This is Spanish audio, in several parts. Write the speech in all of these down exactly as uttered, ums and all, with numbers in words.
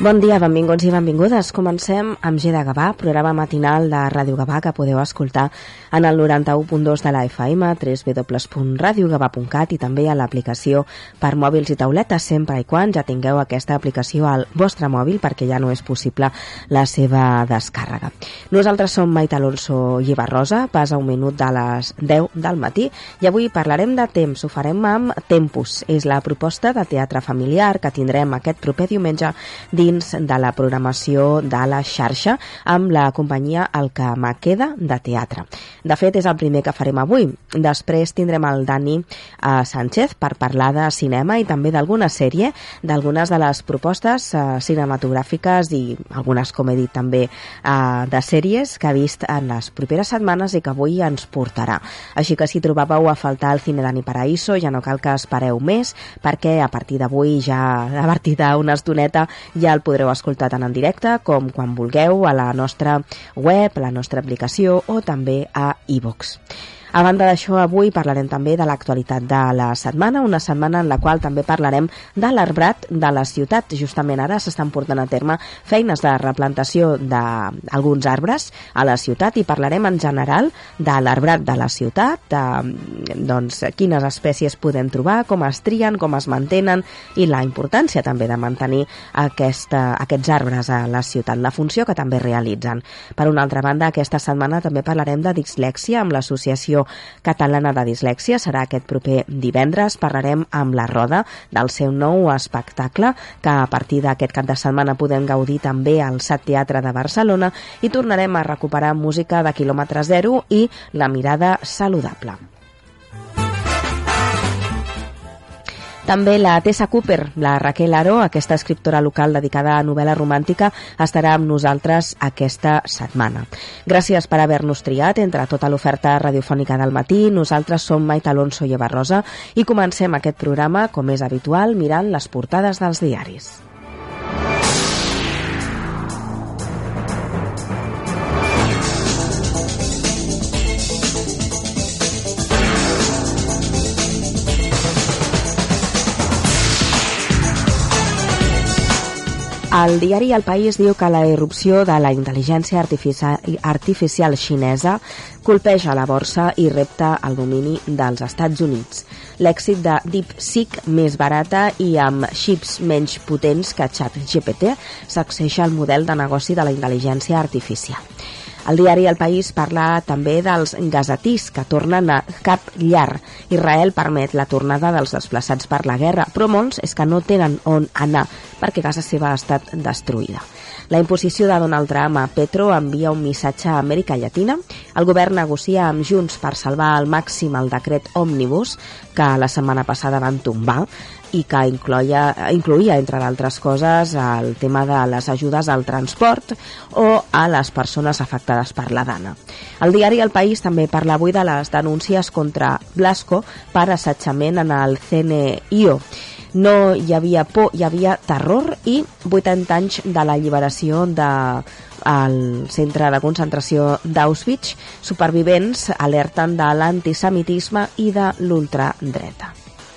Bon dia, benvinguts i benvingudes. Comencem amb G de Gavà, programa matinal de Ràdio Gavà que podeu escoltar en el noranta-u punt dos de la F M, w w w punt radio gavà punt cat i també a l'aplicació per mòbils i tauletes, sempre i quan ja tingueu aquesta aplicació al vostre mòbil perquè ja no és possible la seva descàrrega. Nosaltres som Maite Alonso i Eva Rosa, pas a un minut de les deu del matí i avui parlarem de temps, ho farem amb Tempus. És la proposta de teatre familiar que tindrem aquest proper diumenge dins de la programació de la xarxa amb la companyia El que me queda de teatre. De fet, és el primer que farem avui. Després tindrem el Dani eh, Sánchez per parlar de cinema i també d'alguna sèrie, d'algunes de les propostes eh, cinematogràfiques i algunes, com he dit, també eh, de sèries que ha vist en les properes setmanes i que avui ens portarà. Així que si trobàveu a faltar el Cine Dani Paraíso, ja no cal que espereu més, perquè a partir d'avui, ja a partir d'una estoneta, ja el podreu escoltar tant en directe com quan vulgueu a la nostra web, a la nostra aplicació o també a iVoox. A banda d'això, avui parlarem també de l'actualitat de la setmana, una setmana en la qual també parlarem de l'arbrat de la ciutat. Justament ara s'estan portant a terme feines de replantació d'alguns arbres a la ciutat i parlarem en general de l'arbrat de la ciutat, de doncs, quines espècies podem trobar, com es trien, com es mantenen i la importància també de mantenir aquesta, aquests arbres a la ciutat, la funció que també realitzen. Per una altra banda, aquesta setmana també parlarem de dislèxia amb l'Associació Catalana de Dislèxia. Serà aquest proper divendres. Parlarem amb La Roda del seu nou espectacle que a partir d'aquest cap de setmana podem gaudir també al Sat Teatre de Barcelona i tornarem a recuperar música de quilòmetre zero i La mirada saludable. També la Tessa Cooper, la Raquel Aro, aquesta escriptora local dedicada a novel·la romàntica, estarà amb nosaltres aquesta setmana. Gràcies per haver-nos triat entre tota l'oferta radiofònica del matí. Nosaltres som Maite Alonso i Eva Rosa i comencem aquest programa, com és habitual, mirant les portades dels diaris. El diari El País diu que la irrupció de la intel·ligència artificial, artificial xinesa colpeja la borsa i repta el domini dels Estats Units. L'èxit de DeepSeek, més barata i amb xips menys potents que ChatGPT, sacseja el model de negoci de la intel·ligència artificial. El diari El País parla també dels gazetís que tornen a cap llar. Israel permet la tornada dels desplaçats per la guerra, però molts és que no tenen on anar perquè casa seva ha estat destruïda. La imposició de Donald Trump a Petro envia un missatge a Amèrica Llatina. El govern negocia amb Junts per salvar al màxim el decret Òmnibus que la setmana passada van tombar i que incloia, incluïa, entre d'altres coses, el tema de les ajudes al transport o a les persones afectades per la dana. El diari El País també parla avui de les denúncies contra Blasco per assetjament en el C N I O. No hi havia por, hi havia terror i vuitanta anys de l'alliberació de al centre de concentració d'Auschwitz. Supervivents alerten de l'antisemitisme i de l'ultradreta.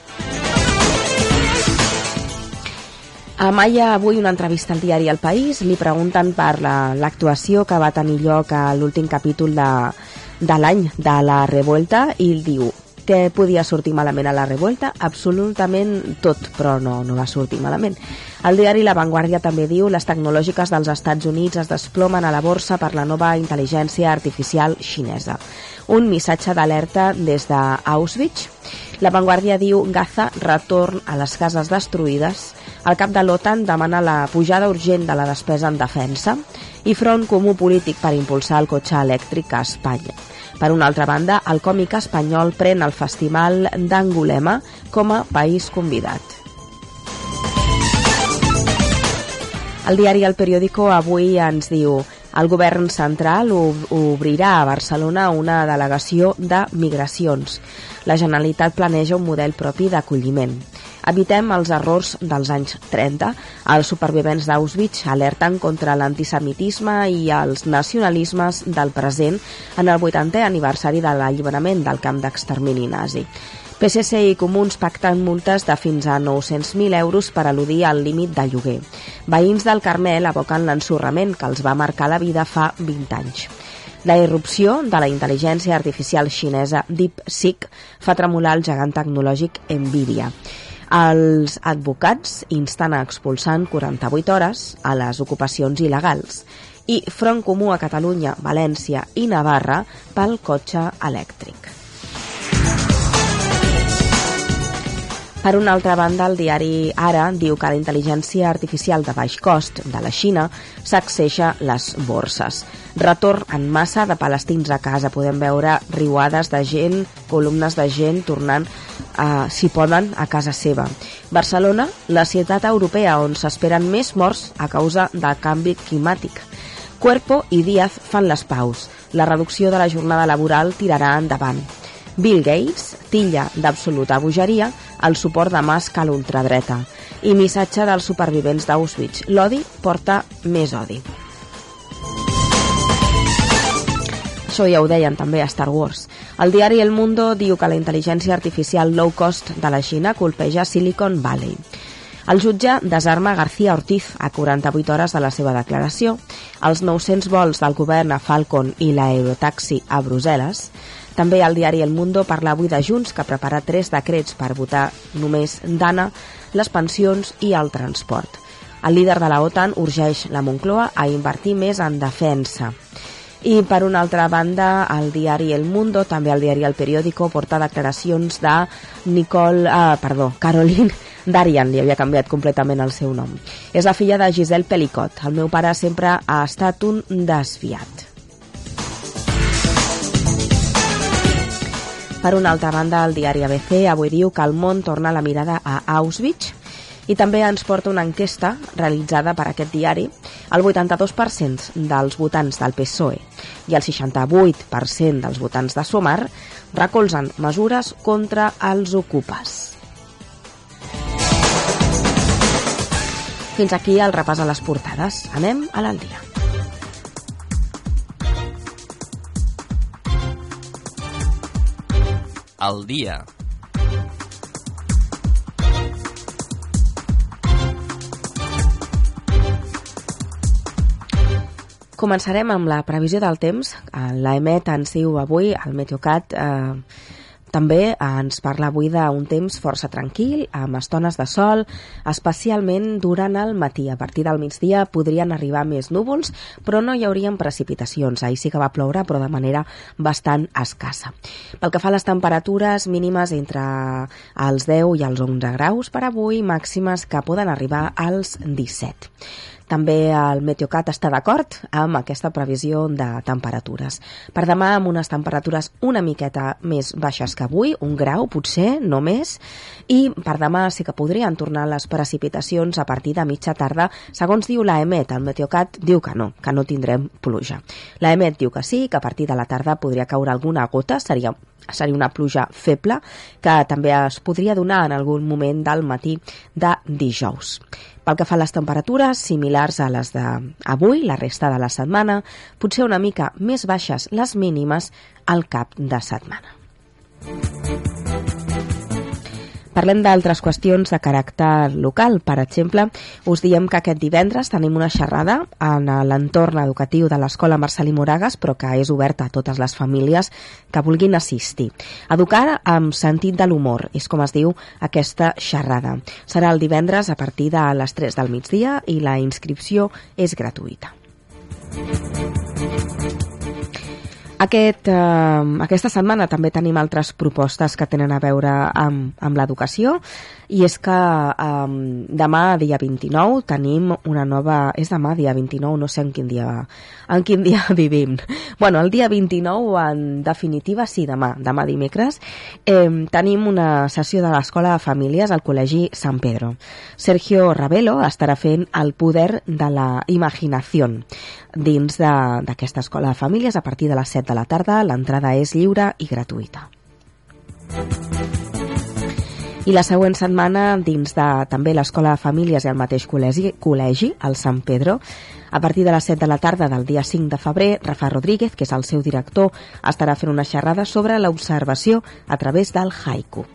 A Maya, avui una entrevista al diari El País, li pregunten per la, l'actuació que va tenir lloc a l'últim capítol de, de l'any de la Revuelta i ell diu: què podia sortir malament a la Revuelta? Absolutament tot, però no, no va sortir malament. El diari La Vanguardia també diu: les tecnològiques dels Estats Units es desplomen a la borsa per la nova intel·ligència artificial xinesa. Un missatge d'alerta des d'Auschwitz. La Vanguardia diu: Gaza, retorn a les cases destruïdes. El cap de l'OTAN demana la pujada urgent de la despesa en defensa i front comú polític per impulsar el cotxe elèctric a Espanya. Per una altra banda, el còmic espanyol pren el Festival d'Angulema com a país convidat. El diari El Periódico avui ens diu: el govern central obrirà a Barcelona una delegació de migracions. La Generalitat planeja un model propi d'acolliment. Evitem els errors dels anys trenta. Els supervivents d'Auschwitz alerten contra l'antisemitisme i els nacionalismes del present en el vuitantè aniversari de l'alliberament del camp d'extermini nazi. P S C i Comuns pacten multes de fins a nou-cents mil euros per eludir el límit de lloguer. Veïns del Carmel evoquen l'ensorrament que els va marcar la vida fa vint anys. La irrupció de la intel·ligència artificial xinesa DeepSeek fa tremolar el gegant tecnològic Nvidia. Els advocats insten a expulsar en quaranta-vuit hores a les ocupacions il·legals. I Front Comú a Catalunya, València i Navarra pel cotxe elèctric. Per una altra banda, el diari Ara diu que la intel·ligència artificial de baix cost de la Xina sacseja les borses. Retorn en massa de palestins a casa. Podem veure riuades de gent, columnes de gent tornant, eh, si poden, a casa seva. Barcelona, la ciutat europea on s'esperen més morts a causa del canvi climàtic. Cuerpo i Díaz fan les paus. La reducció de la jornada laboral tirarà endavant. Bill Gates tilla d'absoluta bogeria el suport de Musk a l'ultradreta. I missatge dels supervivents d'Auschwitz. L'odi porta més odi. Això ja ho deien també a Star Wars. El diari El Mundo diu que la intel·ligència artificial low cost de la Xina colpeja Silicon Valley. El jutge desarma García Ortiz a quaranta-vuit hores de la seva declaració. Els nou-cents vols del govern a Falcon i l'aerotaxi a Brussel·les. També el diari El Mundo parla avui de Junts, que prepara tres decrets per votar només d'Anna, les pensions i el transport. El líder de la OTAN urgeix la Moncloa a invertir més en defensa. I per una altra banda, el diari El Mundo, també el diari El Periódico, porta declaracions de Nicole, ah, perdó, Caroline Darian, li havia canviat completament el seu nom. És la filla de Giselle Pelicot. El meu pare sempre ha estat un desviat. Per una altra banda, el diari A B C avui diu que el món torna la mirada a Auschwitz i també ens porta una enquesta realitzada per aquest diari. El vuitanta-dos per cent dels votants del P S O E i el seixanta-vuit per cent dels votants de Sumar recolzen mesures contra els ocupes. Fins aquí el repàs a les portades. Anem a l'Al-Dia. Al dia. Començarem amb la previsió del temps. L'Emet ens diu avui, el Meteocat eh, també ens parla avui d'un temps força tranquil, amb estones de sol, especialment durant el matí. A partir del migdia podrien arribar més núvols, però no hi haurien precipitacions. Ahir sí que va ploure, però de manera bastant escassa. Pel que fa a les temperatures mínimes entre els deu i els onze graus per avui, màximes que poden arribar als disset. També el Meteocat està d'acord amb aquesta previsió de temperatures. Per demà, amb unes temperatures una miqueta més baixes que avui, un grau potser, no més, i per demà sí que podrien tornar les precipitacions a partir de mitja tarda. Segons diu l'Emet, el Meteocat diu que no, que no tindrem pluja. L'Emet diu que sí, que a partir de la tarda podria caure alguna gota, seria seria una pluja feble, que també es podria donar en algun moment del matí de dijous. Pel que fa a les temperatures, similars a les d'avui, la resta de la setmana, potser una mica més baixes les mínimes al cap de setmana. Parlem d'altres qüestions de caràcter local. Per exemple, us diem que aquest divendres tenim una xerrada en l'entorn educatiu de l'Escola Marcel·lí Moragas, però que és oberta a totes les famílies que vulguin assistir. Educar amb sentit de l'humor és com es diu aquesta xerrada. Serà el divendres a partir de les tres del migdia i la inscripció és gratuïta. Aquest, eh, aquesta setmana també tenim altres propostes que tenen a veure amb, amb l'educació, i és que eh, demà, dia vint-i-nou, tenim una nova... És demà, dia vint-i-nou, no sé en quin dia, en quin dia vivim. Bueno, el dia vint-i-nou, en definitiva, sí, demà, demà dimecres, eh, tenim una sessió de l'Escola de Famílies al Col·legi San Pedro. Sergio Ravelo estarà fent el poder de la imaginació dins d'aquesta Escola de Famílies a partir de les set de la tarda. L'entrada és lliure i gratuïta. I la següent setmana, dins de també l'Escola de Famílies i el mateix col·legi, col·legi el Sant Pedro, a partir de les set de la tarda del dia cinc de febrer, Rafa Rodríguez, que és el seu director, estarà fent una xerrada sobre l'observació a través del haiku.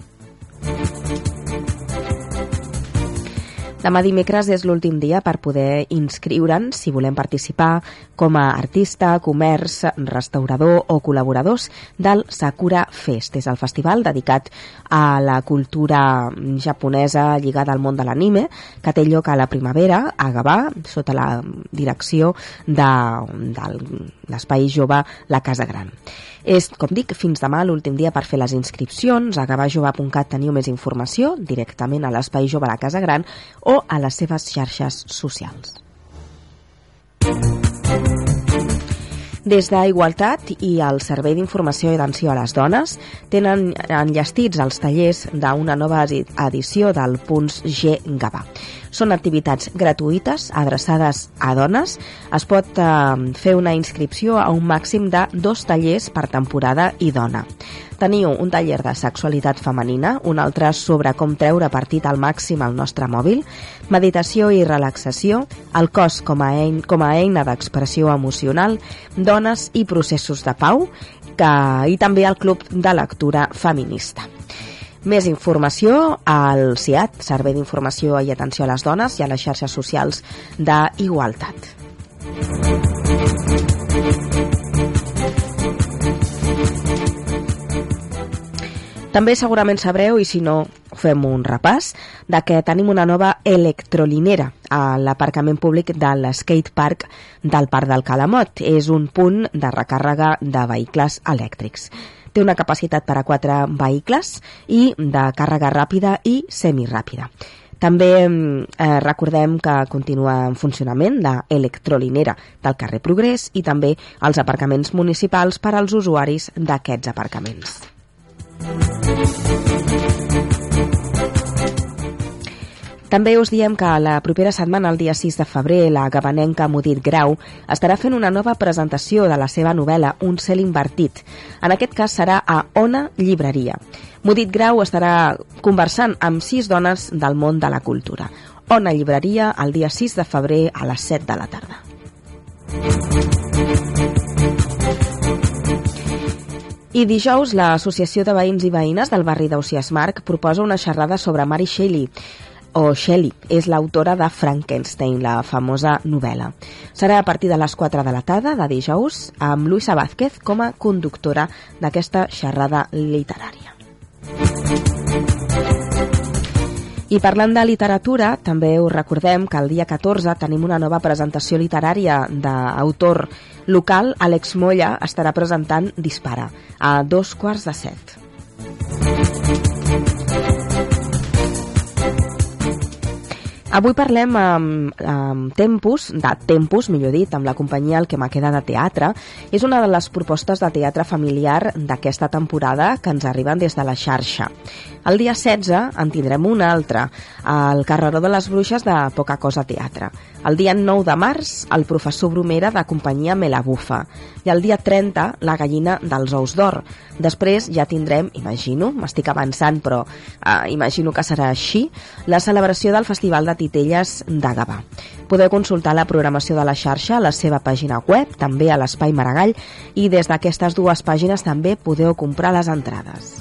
Demà dimecres és l'últim dia per poder inscriure'n si volem participar com a artista, comerç, restaurador o col·laboradors del Sakura Fest. És el festival dedicat a la cultura japonesa lligada al món de l'anime, que té lloc a la primavera a Gavà, sota la direcció de, de l'Espai Jove La Casa Gran. És, com dic, fins demà l'últim dia per fer les inscripcions. A gavà jove punt cat teniu més informació directament a l'Espai Jove La Casa Gran o a les seves xarxes socials. Des d'Igualtat i el Servei d'Informació i Atenció a les Dones tenen enllestits els tallers d'una nova edició del Punts G Gavà. Són activitats gratuïtes adreçades a dones. Es pot eh, fer una inscripció a un màxim de dos tallers per temporada i dona. Teniu un taller de sexualitat femenina, un altre sobre com treure partit al màxim al nostre mòbil, meditació i relaxació, el cos com a, ein, com a eina d'expressió emocional, dones i processos de pau, que, i també el club de lectura feminista. Més informació al C I A T, Servei d'Informació i Atenció a les Dones, i a les xarxes socials d'Igualtat. També segurament sabreu, i si no fem un repàs, de que tenim una nova electrolinera a l'aparcament públic de l'skatepark del Parc del Calamot. És un punt de recàrrega de vehicles elèctrics. Té una capacitat per a quatre vehicles i de càrrega ràpida i semiràpida. També eh, recordem que continua en funcionament l'electrolinera del carrer Progrés i també els aparcaments municipals per als usuaris d'aquests aparcaments. També us diem que la propera setmana, el dia sis de febrer, la gavanenca Mudit Grau estarà fent una nova presentació de la seva novel·la Un cel invertit. En aquest cas serà a Ona Llibreria. Mudit Grau estarà conversant amb sis dones del món de la cultura. Ona Llibreria, el dia sis de febrer a les set de la tarda. I dijous, l'Associació de Veïns i Veïnes del barri d'Ausiàs Marc proposa una xerrada sobre Mary Shelley, o Shelley, és l'autora de Frankenstein, la famosa novel·la. Serà a partir de les quatre de la tarda de dijous, amb Luisa Vázquez com a conductora d'aquesta xerrada literària. I parlant de literatura, també us recordem que el dia catorze tenim una nova presentació literària d'autor local. Àlex Molla estarà presentant Dispara, a dos quarts de set. Avui parlem amb, amb Tempus, de Tempus, millor dit, amb la companyia El que me queda de teatre. És una de les propostes de teatre familiar d'aquesta temporada que ens arriben des de la xarxa. El dia setze en tindrem un altre, el Carreró de les Bruixes de Poca Cosa Teatre. El dia nou de març, el professor Bromera de companyia Me la Bufa. I el dia trenta, la gallina dels ous d'or. Després ja tindrem, imagino, m'estic avançant, però eh, imagino que serà així, la celebració del Festival de Titelles de Gavà. Podeu consultar la programació de la xarxa a la seva pàgina web, també a l'Espai Maragall, i des d'aquestes dues pàgines també podeu comprar les entrades.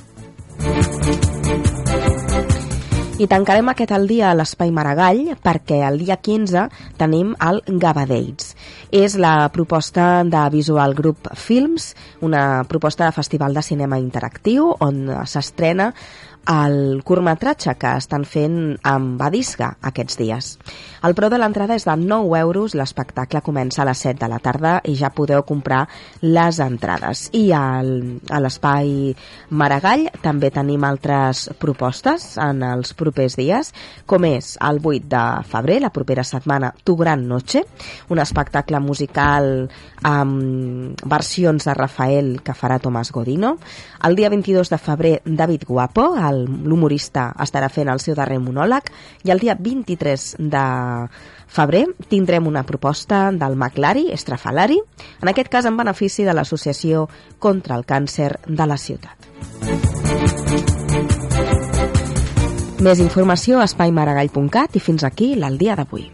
I tancarem aquest el dia a l'Espai Maragall perquè el dia quinze tenim el Gavà Dates. És la proposta de Visual Group Films, una proposta de festival de cinema interactiu on s'estrena el curtmetratge que estan fent amb Badisca aquests dies. El preu de l'entrada és de nou euros, l'espectacle comença a les set de la tarda i ja podeu comprar les entrades. I al, a l'Espai Maragall també tenim altres propostes en els propers dies, com és el vuit de febrer, la propera setmana, Tu Gran Noche, un espectacle musical amb versions de Rafael que farà Tomàs Godino. El dia vint-i-dos de febrer, David Guapo, l'humorista, estarà fent el seu darrer monòleg, i el dia vint-i-tres de febrer tindrem una proposta del Maclari Estrafalari, en aquest cas en benefici de l'Associació contra el Càncer de la ciutat. Més informació a espai maragall punt cat i fins aquí l'Al dia d'avui.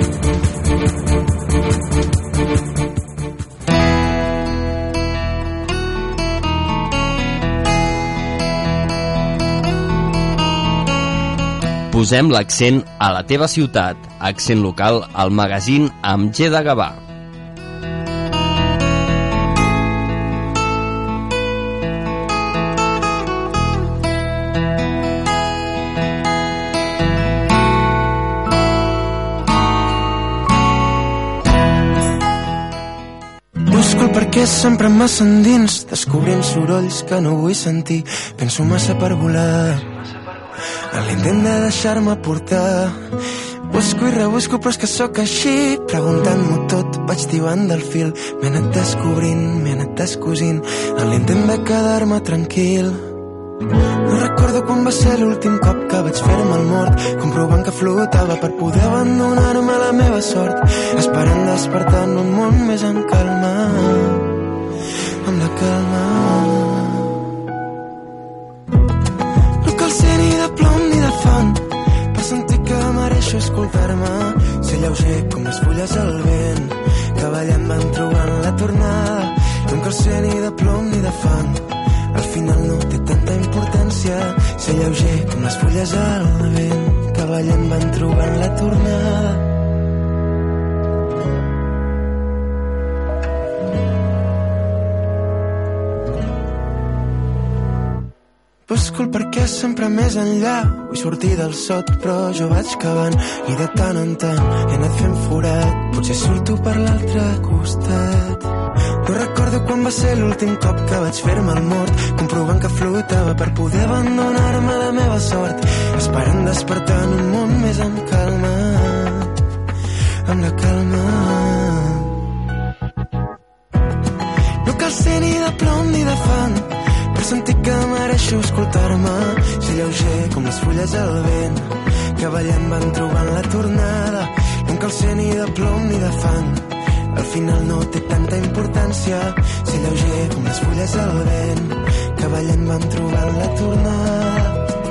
Posem l'accent a la teva ciutat. Accent local al magazín amb G de Gavà. Busco el perquè sempre massa endins, descobrint sorolls que no vull sentir. Penso massa per volar, en l'intent de deixar-me portar. Busco i rebusco però és que sóc així, preguntant-m'ho tot vaig tibant del fil. M'he anat descobrint, m'he anat descosint, en l'intent de quedar-me tranquil. No recordo quan va ser l'últim cop que vaig fer-me el mort, comprovant que flotava per poder abandonar-me a la meva sort, esperant despertar en un món més en calma, amb la calma. No cal ser ni de plom ni de fang per sentir que mereixo escoltar-me, ser lleuger com les fulles al vent, que ballant van trobant la tornada. No cal ser ni de plom ni de fang, al final no té tanta importància, ser lleuger com les fulles al vent, que ballant van trobant la tornada. Busco el perquè sempre més enllà, vull sortir del sot però jo vaig cavant i de tant en tant he anat fent forat, potser surto per l'altre costat. No recordo quan va ser l'últim cop que vaig fer-me el mort, comprovant que flotava per poder abandonar-me a la meva sort, esperant despertar en un món més en calma, amb la calma. No cal ser ni de plom ni de fang per sentir que mereixo escoltar-me, ser lleuger com les fulles al vent, que ballant van trobant la tornada. No cal ser ni de plom ni de fang, al final no té tanta importància, ser lleuger com les fulles al vent, que ballant van trobant la tornada.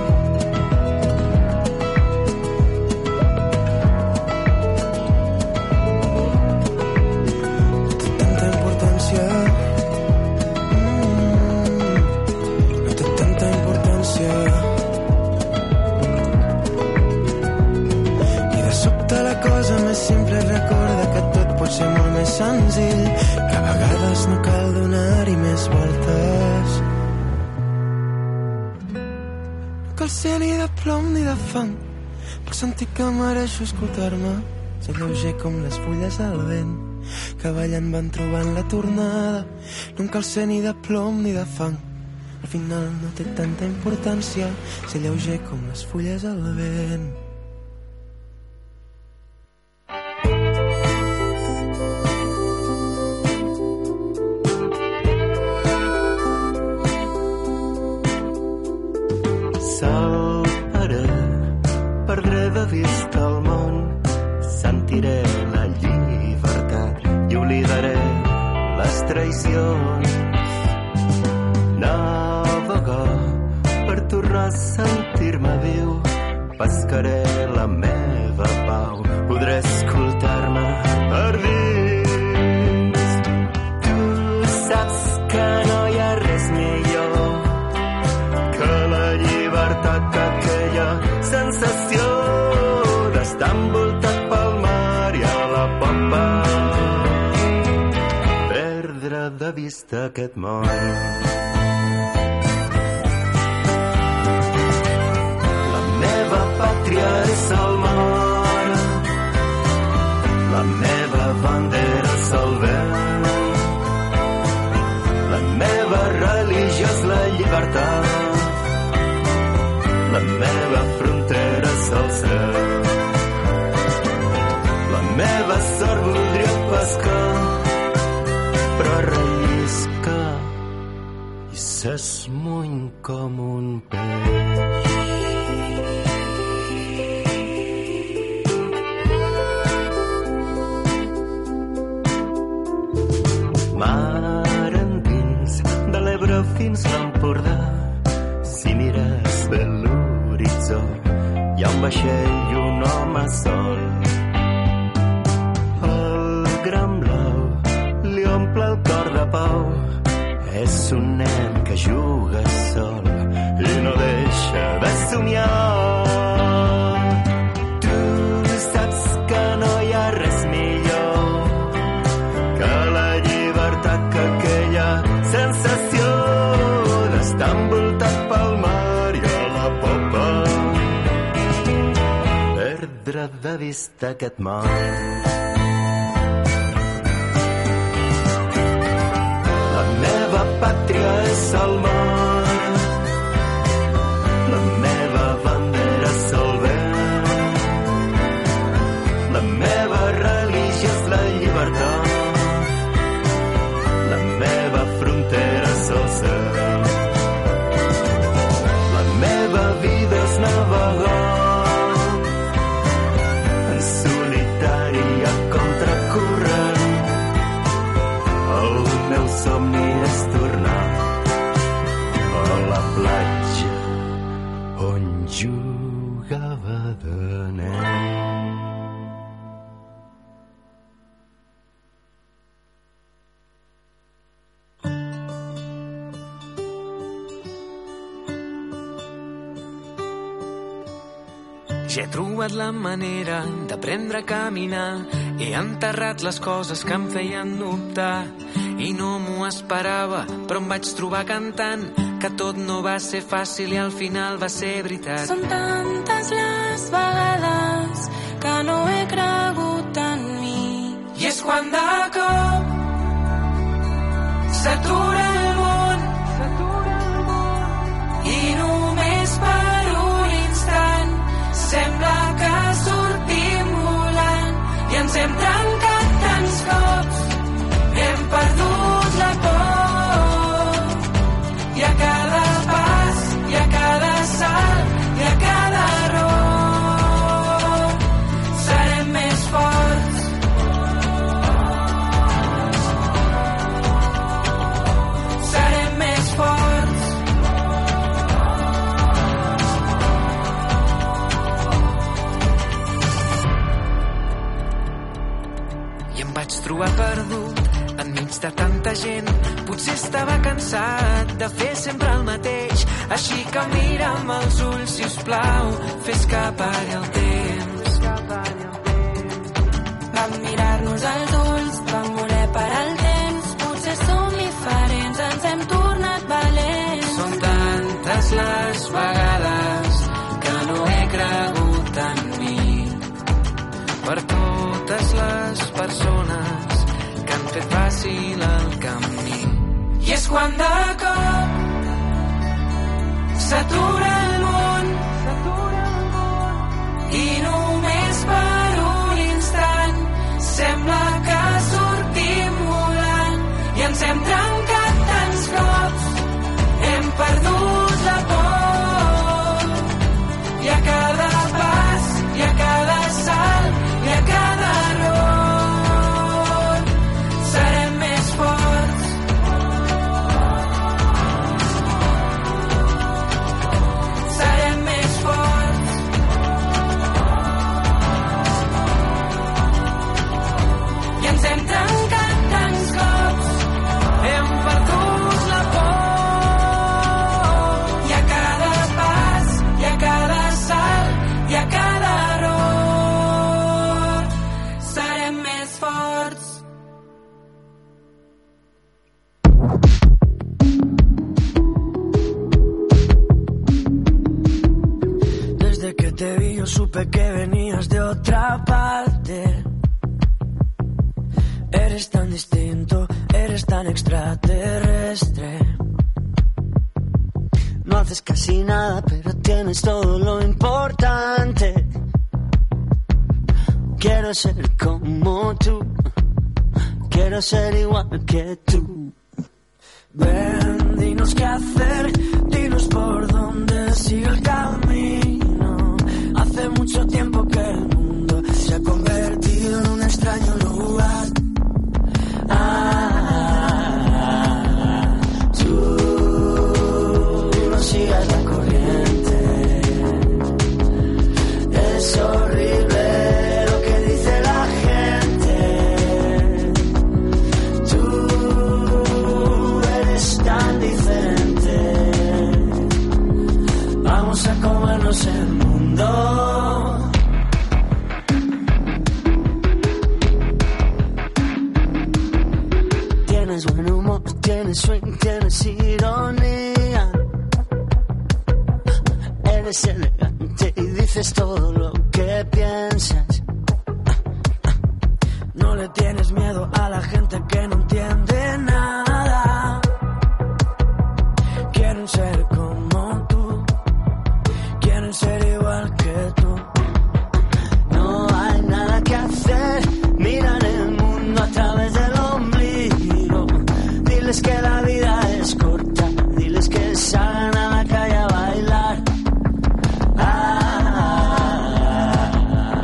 Sempre recorda que tot pot ser molt més senzill, que a vegades no cal donar-hi més voltes. No cal ser ni de plom ni de fang per sentir que mereixo escoltar-me, ser lleuger com les fulles al vent, que ballant van trobant la tornada. No cal ser ni de plom ni de fang, al final no té tanta importància, ser lleuger com les fulles al vent. Pescaré la meva pau, podré escoltar-me per dins. Tu saps que no hi ha res millor que la llibertat, que aquella sensació d'estar envoltat pel mar i a la popa perdre de vista aquest món. És el mar, la meva bandera és el vent, la meva religió és la llibertat, la meva frontera és el cel, la meva sort voldria pescar, però rellisca i s'esmuny com un peix. Mar endins, de l'Ebre fins l'Empordà, si mires bé l'horitzó, un vaixell i un home sol. El gran blau li omple el cor de pau. És un nen que juga sol i no deixa de somiar. Tu saps que no hi ha res millor que la llibertat, que aquella sensació d'estar envoltat pel mar i a la popa perdre de vista aquest món. La meva pàtria és el mar, la meva bandera és el vent, la meva religió és la llibertat, la meva frontera és el cel, la meva vida és navegar en solitari a contracorrent. El meu somni és tornar a la platja on jugava de nen. Ja he trobat la manera d'aprendre a caminar. He enterrat les coses que em feien dubtar. I no m'ho esperava, però em vaig trobar cantant que tot no va ser fàcil i al final va ser veritat. Són tantes les vegades que no he cregut en mi. I és quan de cop s'atura el món, i només per un instant sembla que sortim volant i ens hem trencat tants cops. Hem perdut la por i a cada pas, i a cada salt, i a cada error serem més forts. Serem més forts. I em vaig trobar perdut enmig de tanta gent. Potser estava cansat de fer sempre el mateix. Així que mira'm als ulls, sisplau, fes que pari el temps. Vam mirar-nos als ulls, vam voler parar el temps. Potser som diferents, ens hem tornat valents. Són tantes les vegades que no he cregut en mi. Per totes les persones que han fet fàcil el camí. I és quan de cop s'atura el món, i només per un instant sembla que sortim volant i ens hem trencat tants cops. Hem perdut la por i a cada pas, i a cada salt, i a cada error serem més forts. Serem més forts. I ens hem trencat tants cops. Hem perdut la por i a cada pas, i a cada salt, i a cada error serem més forts. Desde que te vi yo supe que venías de otra parte. Eres tan distinto, eres tan extraterrestre. No haces casi nada, pero tienes todo lo importante. Quiero ser como tú, quiero ser igual que tú. Ven, dinos qué hacer, dinos por dónde sigue el camino. Hace mucho tiempo que el mundo se ha convertido en un extraño lugar. Ah, tú no sigas la corriente. Vamos a comernos el mundo. Tienes buen humor, tienes swing, tienes ironía. Eres elegante y dices todo lo que piensas. No le tienes miedo a la gente que no entiende nada. Quieren ser como tú, quieren ser igual que tú. No hay nada que hacer, miran el mundo a través del ombligo. Diles que la vida es corta, diles que salgan a la calle a bailar. Ah,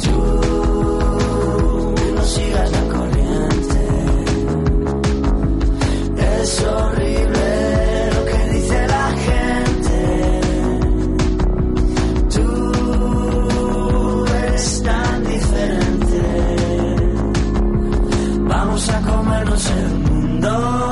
tú no sigas la corriente. Es horrible lo que dice la gente. Tú eres tan diferente. Vamos a comernos el mundo.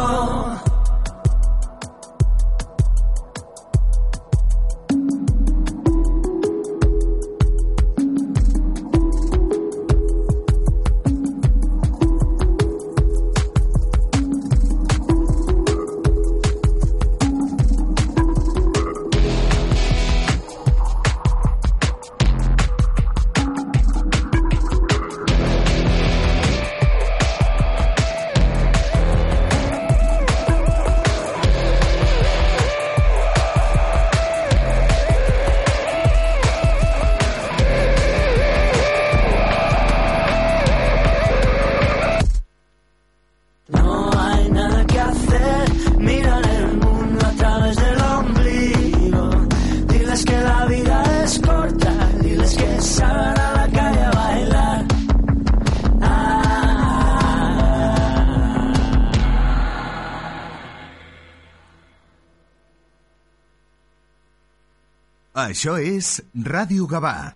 Això és Ràdio Gavà.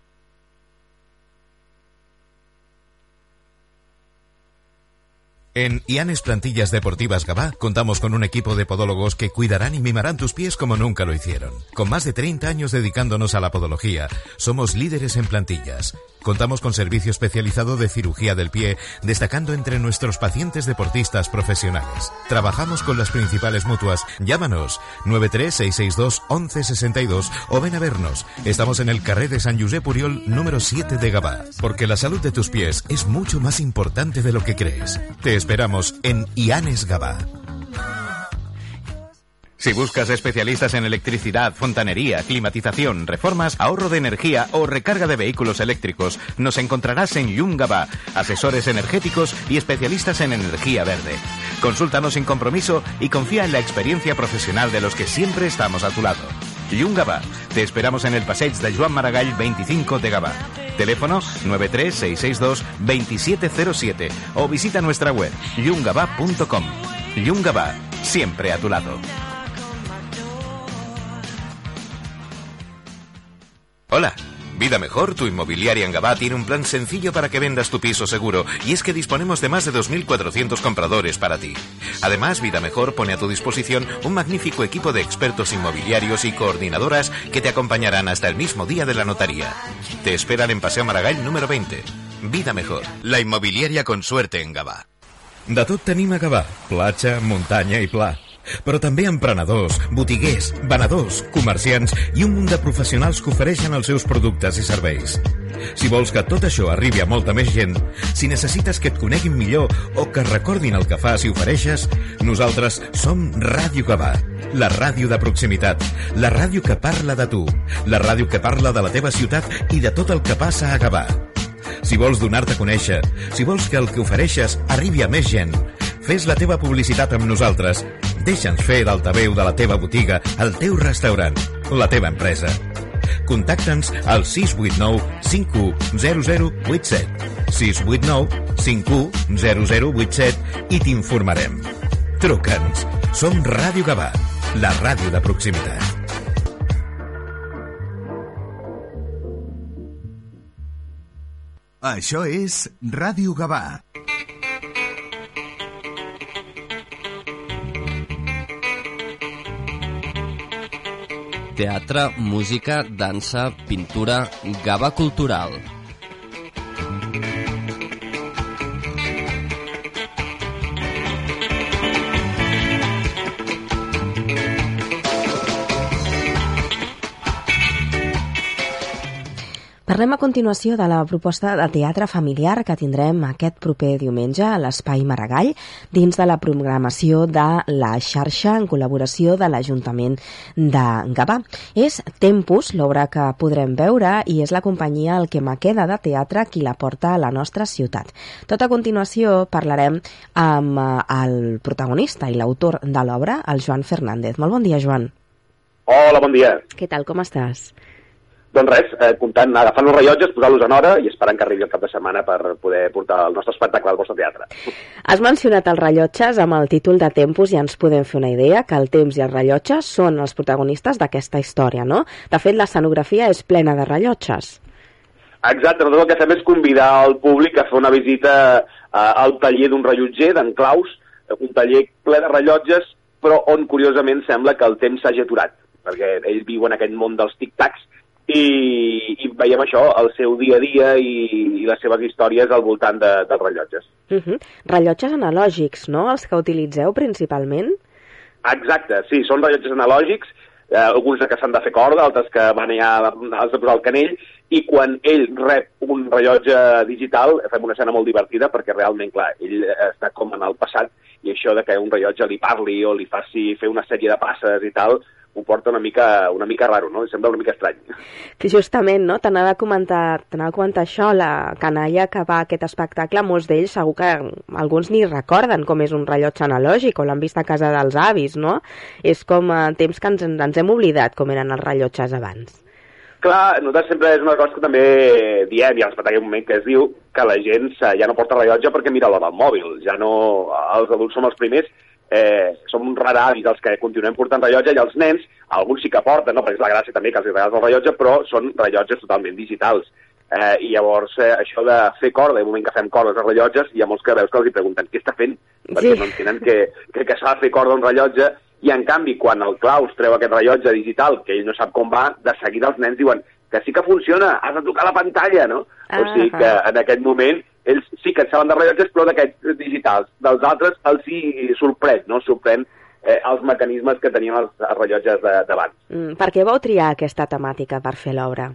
En Ianes Plantillas Deportivas Gavà contamos con un equipo de podólogos que cuidarán y mimarán tus pies como nunca lo hicieron. Con más de treinta años dedicándonos a la podología, somos líderes en plantillas. Contamos con servicio especializado de cirugía del pie, destacando entre nuestros pacientes deportistas profesionales. Trabajamos con las principales mutuas. Llámanos nueve tres seis seis dos once sesenta y dos o ven a vernos. Estamos en el carrer de Sant Josep Oriol número siete de Gavà, porque la salud de tus pies es mucho más importante de lo que crees. Te esperamos en Ianes Gavà. Si buscas especialistas en electricidad, fontanería, climatización, reformas, ahorro de energía o recarga de vehículos eléctricos, nos encontrarás en Llum Gavà, asesores energéticos y especialistas en energía verde. Consúltanos sin compromiso y confía en la experiencia profesional de los que siempre estamos a tu lado. Llum Gavà, te esperamos en el passeig de Joan Maragall veinticinco de Gavà. Teléfono nueve tres seis seis dos dos siete cero siete o visita nuestra web llum gavà punto com. Llum Gavà, siempre a tu lado. Hola, Vida Mejor, tu inmobiliaria en Gavà, tiene un plan sencillo para que vendas tu piso seguro, y es que disponemos de más de dos mil cuatrocientos compradores para ti. Además, Vida Mejor pone a tu disposición un magnífico equipo de expertos inmobiliarios y coordinadoras que te acompañarán hasta el mismo día de la notaría. Te esperan en Paseo Maragall número veinte. Vida Mejor, la inmobiliaria con suerte en Gavà. De tot tenim a Gavà, platja, muntanya i pla. Però també emprenedors, botiguers, venedors, comerciants i un munt de professionals que ofereixen els seus productes i serveis. Si vols que tot això arribi a molta més gent, si necessites que et coneguin millor o que recordin el que fas i ofereixes, nosaltres som Ràdio Gavà, la ràdio de proximitat, la ràdio que parla de tu, la ràdio que parla de la teva ciutat i de tot el que passa a Gavà. Si vols donar-te a conèixer, si vols que el que ofereixes arribi a més gent, fes la teva publicitat amb nosaltres. Deixa'ns fer d'altaveu de la teva botiga, el teu restaurant, la teva empresa. Contacta'ns al sis vuit nou cinc u zero zero vuit set, sis vuit nou cinc u zero zero vuit set i t'informarem. Truca'ns. Som Ràdio Gavà, la ràdio de proximitat. Això és Ràdio Gavà. teatre, música, dansa, pintura, Gavà Cultural. Parlem a continuació de la proposta de teatre familiar que tindrem aquest proper diumenge a l'Espai Maragall dins de la programació de la xarxa en col·laboració de l'Ajuntament de Gavà. És Tempus, l'obra que podrem veure, i és la companyia El que me queda de teatre qui la porta a la nostra ciutat. Tot a continuació parlarem amb el protagonista i l'autor de l'obra, el Joan Fernández. Molt bon dia, Joan. Hola, bon dia. Què tal, com estàs? Doncs res, eh, comptant, agafant els rellotges, posar-los en hora i esperant que arribi el cap de setmana per poder portar el nostre espectacle al vostre teatre. Has mencionat els rellotges amb el títol de Tempus i ja ens podem fer una idea que el temps i els rellotges són els protagonistes d'aquesta història, no? De fet, l'escenografia és plena de rellotges. Exacte, nosaltres el que fem és convidar el públic a fer una visita eh, al taller d'un rellotger, d'en Claus, un taller ple de rellotges, però on curiosament sembla que el temps s'hagi aturat, perquè ell viu en aquest món dels tic-tacs, I, i veiem això, el seu dia a dia i, i les seves històries al voltant de, dels rellotges. Uh -huh. Rellotges analògics, no?, els que utilitzeu principalment? Exacte, sí, són rellotges analògics, eh, alguns que s'han de fer corda, altres que van allà, has de posar el canell, i quan ell rep un rellotge digital fem una escena molt divertida perquè realment, clar, ell està com en el passat i això de que un rellotge li parli o li faci fer una sèrie de passes i tal, ho porta una mica, una mica raro, no? Sembla una mica estrany. Que justament, no? T'anava a comentar, t'anava a comentar això, la canalla que va a aquest espectacle, molts d'ells segur que alguns ni recorden com és un rellotge analògic o l'han vist a casa dels avis, no? És com a temps que ens, ens hem oblidat com eren els rellotges abans. Clar, nosaltres sempre és una cosa que també diem, i a l'espectacle hi ha un moment que es diu que la gent ja no porta rellotge perquè mira l'hora al mòbil, ja no... Els adults som els primers, eh, som uns raravis els que continuem portant rellotge i els nens, alguns sí que porten, no? Perquè és la gràcia també que els regals el rellotge, però són rellotges totalment digitals. Eh, I llavors eh, això de fer corda, el moment que fem cordes als rellotges, hi ha molts que veus que els pregunten què està fent, perquè sí. No entenen que, que, que s'ha de fer corda a un rellotge, i en canvi quan el Claus treu aquest rellotge digital, que ell no sap com va, de seguida els nens diuen que sí que funciona, has de tocar la pantalla, no? Ah, o sigui que en aquest moment ells sí que en saben de rellotges, però d'aquests digitals. Dels altres els sí sorprèn, no? Sorprèn eh, els mecanismes que tenien els, els rellotges d'abans. Mm, per què vau triar aquesta temàtica per fer l'obra?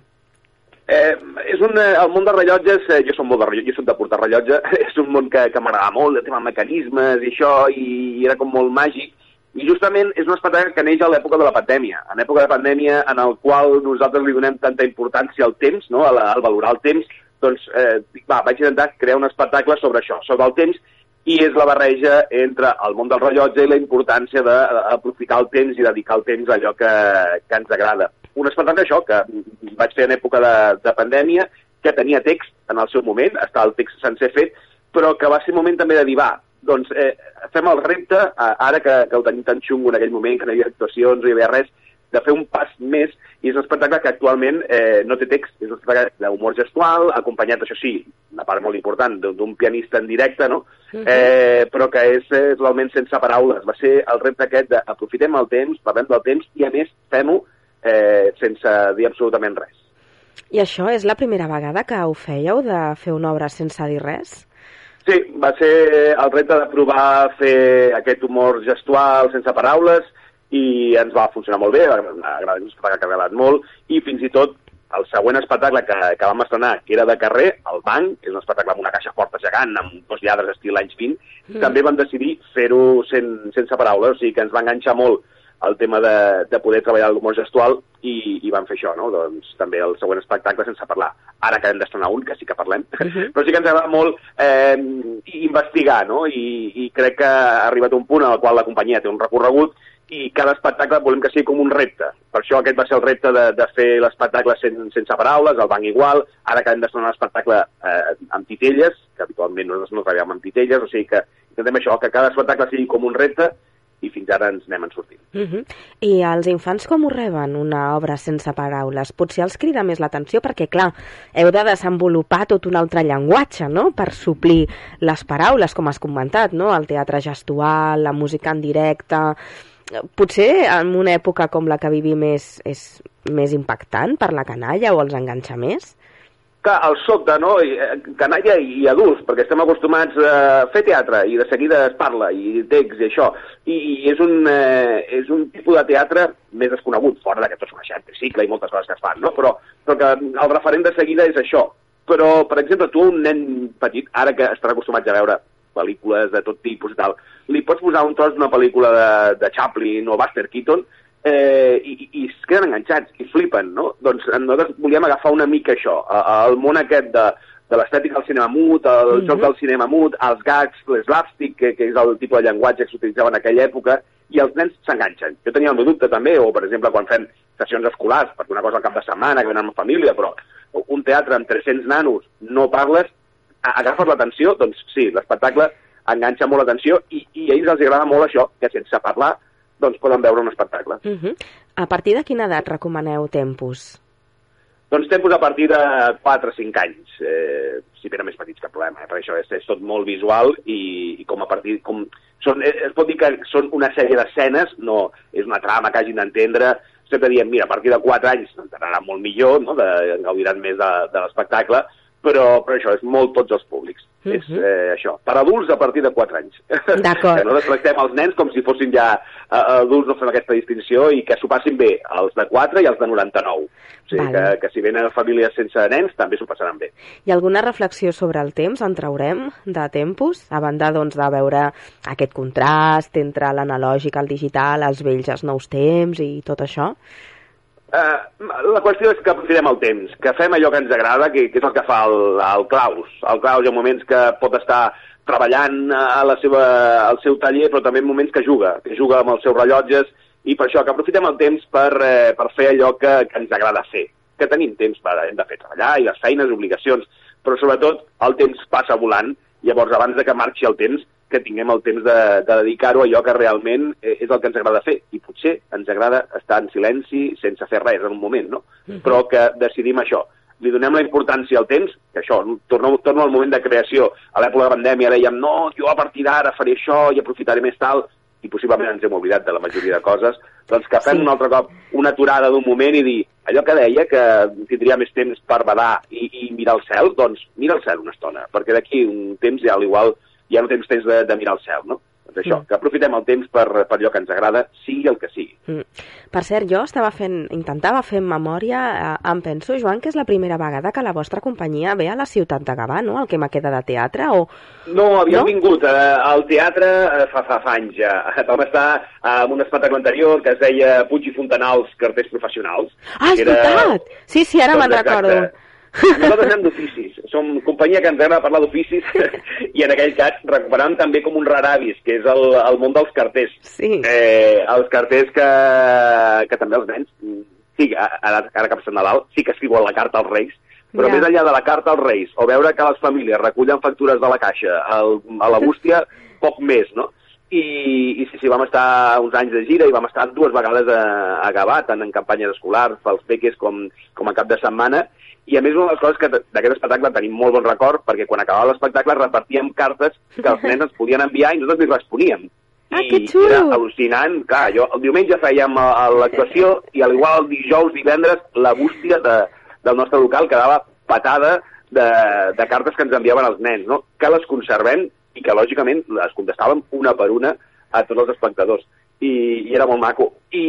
Eh, és un, eh, el món dels rellotges, eh, jo soc molt de rellotge, jo soc de portar rellotge, és un món que, que m'agrada molt, de tema mecanismes i això, i, i era com molt màgic. I justament és un espectacle que neix a l'època de la pandèmia, en època de pandèmia en el qual nosaltres li donem tanta importància al temps, no? al, al valorar el temps, doncs eh, va, vaig intentar crear un espectacle sobre això, sobre el temps, i és la barreja entre el món del rellotge i la importància d'aprofitar el temps i dedicar el temps a allò que, que ens agrada. Un espectacle això que vaig fer en època de, de pandèmia, que tenia text en el seu moment, està el text sencer fet, però que va ser moment també de dir, va, doncs eh, fem el repte, eh, ara que, que ho tenim tan xungo en aquell moment, que no hi havia actuacions, no hi havia res, de fer un pas més, i és un espectacle que actualment eh, no té text, és un espectacle d'humor gestual, acompanyat, això sí, una part molt important, d'un pianista en directe, no? Eh, però que és eh, totalment sense paraules. Va ser el repte aquest d'aprofitem el temps, parlem del temps, i a més fem-ho eh, sense dir absolutament res. I això és la primera vegada que ho fèieu, de fer una obra sense dir res? Sí, va ser el repte de provar fer aquest humor gestual sense paraules i ens va funcionar molt bé, m'ha agradat, un espectacle que ha agradat molt, i fins i tot el següent espectacle que, que vam estrenar, que era de carrer, el Banc, és un espectacle amb una caixa forta gegant, amb dos lladres estil anys vint, mm. també vam decidir fer-ho sen, sense paraules, o sigui que ens va enganxar molt el tema de, de poder treballar l'humor gestual i, i vam fer això, no? Doncs també el següent espectacle sense parlar. Ara acabem d'estrenar un, que sí que parlem, uh -huh. però sí que ens agrada molt eh, investigar, no? I, i crec que ha arribat un punt en el qual la companyia té un recorregut i cada espectacle volem que sigui com un repte. Per això aquest va ser el repte de, de fer l'espectacle sen, sense paraules, el Banc igual, ara acabem d'estrenar un espectacle eh, amb titelles, que habitualment nosaltres no treballem amb titelles, o sigui que intentem això, que cada espectacle sigui com un repte, i fins ara ens n'hem en sortint. Uh -huh. I els infants com ho reben, una obra sense paraules? Potser els crida més l'atenció perquè, clar, heu de desenvolupar tot un altre llenguatge, no?, per suplir les paraules, com has comentat, no?, el teatre gestual, la música en directe... potser en una època com la que vivim és, és més impactant per la canalla o els enganxa més? Clar, el sobte, no? Canalla i adults, perquè estem acostumats a fer teatre i de seguida es parla, i text i això. I, i és, un, eh, és un tipus de teatre més desconegut, fora que tots coneixem tricicle i moltes coses que es fan, no? Però, però que el referent de seguida és això. Però, per exemple, tu, un nen petit, ara que estarà acostumats a veure pel·lícules de tot tipus i tal, li pots posar un tros d'una pel·lícula de, de Chaplin o Buster Keaton eh, i, i es queden enganxats i flipen, no? Doncs nosaltres volíem agafar una mica això, el món aquest de, de l'estètica del cinema mut, el mm-hmm. joc del cinema mut, els gags, l'eslapstick, que, que és el tipus de llenguatge que s'utilitzava en aquella època, i els nens s'enganxen. Jo tenia el meu dubte també, o per exemple quan fem sessions escolars, perquè una cosa al cap de setmana, que venen amb família, però un teatre amb tres-cents nanos, no parles, agafes l'atenció, doncs sí, l'espectacle enganxa molt l'atenció i, i a ells els agrada molt això, que sense parlar doncs poden veure un espectacle. Uh-huh. A partir de quina edat recomaneu Tempus? Doncs Tempus a partir de quatre o cinc anys, eh, si tenen més petits cap problema, eh? Perquè això és, és tot molt visual i, i com a partir... Com, són, es pot dir que són una sèrie d'escenes, no és una trama que hagin d'entendre, sempre diem, mira, a partir de quatre anys t'anarà molt millor, no? De, gaudiran més de, de l'espectacle, però, però això és molt tots els públics. Uh-huh. És eh, això, per adults a partir de quatre anys. D'acord. Que no tractem els nens com si fossin ja uh, adults, no fem aquesta distinció, i que s'ho passin bé, els de quatre i els de noranta-nou. O sigui, vale. que, que si venen famílies sense nens també s'ho passaran bé. I alguna reflexió sobre el temps en traurem de Tempus? A banda doncs, de veure aquest contrast entre l'analògic, el digital, els vells, els nous temps i tot això? Uh, la qüestió és que aprofitem el temps, que fem allò que ens agrada, que, que és el que fa el, el Claus. El Claus hi ha moments que pot estar treballant a la seva, al seu taller, però també en moments que juga, que juga amb els seus rellotges, i per això que aprofitem el temps per, eh, per fer allò que, que ens agrada fer. Que tenim temps per hem de fer treballar i les feines, obligacions, però sobretot el temps passa volant, llavors abans de que marxi el temps, que tinguem el temps de, de dedicar-ho a allò que realment és el que ens agrada fer. I potser ens agrada estar en silenci sense fer res en un moment, no? Uh-huh. Però que decidim això. Li donem la importància al temps, que això, torno, torno al moment de creació. A l'època de pandèmia dèiem, no, jo a partir d'ara faré això i aprofitaré més tal, i possiblement ens hem oblidat de la majoria de coses, doncs que fem sí. un altre cop una aturada d'un moment i dir, allò que deia, que tindria més temps per badar i, i mirar el cel, doncs mira el cel una estona, perquè d'aquí un temps ja igual ja no tens temps de, de mirar el cel, no? Doncs això, mm. que aprofitem el temps per, per allò que ens agrada, sigui el que sigui. Mm. Per cert, jo estava fent, intentava fer memòria, eh, em penso, Joan, que és la primera vegada que la vostra companyia ve a la ciutat de Gavà, no?, el que me queda de teatre, o... No, havíem no? vingut eh, al teatre eh, fa, fa, fa anys ja. Vam estar eh, en un espectacle anterior que es deia Puig i Fontanals, carters professionals. Ah, és veritat! Era... Sí, sí, ara me'n recordo. Nosaltres anem d'oficis, som companyia que ens agrada parlar d'oficis i en aquell cas recuperàvem també com un raravis, que és el, el món dels carters. Sí. Eh, els carters que, que també els nens, sí, ara, ara que passa Nadal, sí que escriuen la carta als Reis, però ja. Més enllà de la carta als Reis, o veure que les famílies recullen factures de la caixa el, a la bústia, poc més, no? I, i sí, sí, vam estar uns anys de gira i vam estar dues vegades a, a Gavà, tant en campanyes escolars, pels peques com, com a cap de setmana. I a més una de les coses que d'aquest espectacle tenim molt bon record, perquè quan acabava l'espectacle repartíem cartes que els nens ens podien enviar i nosaltres li responíem. Ah, I que xulo! Era al·lucinant. Clar, jo el diumenge fèiem l'actuació i al igual el dijous, divendres, la bústia de, del nostre local quedava patada de, de cartes que ens enviaven els nens, no? Que les conservem i que lògicament les contestàvem una per una a tots els espectadors. I, i era molt maco. I,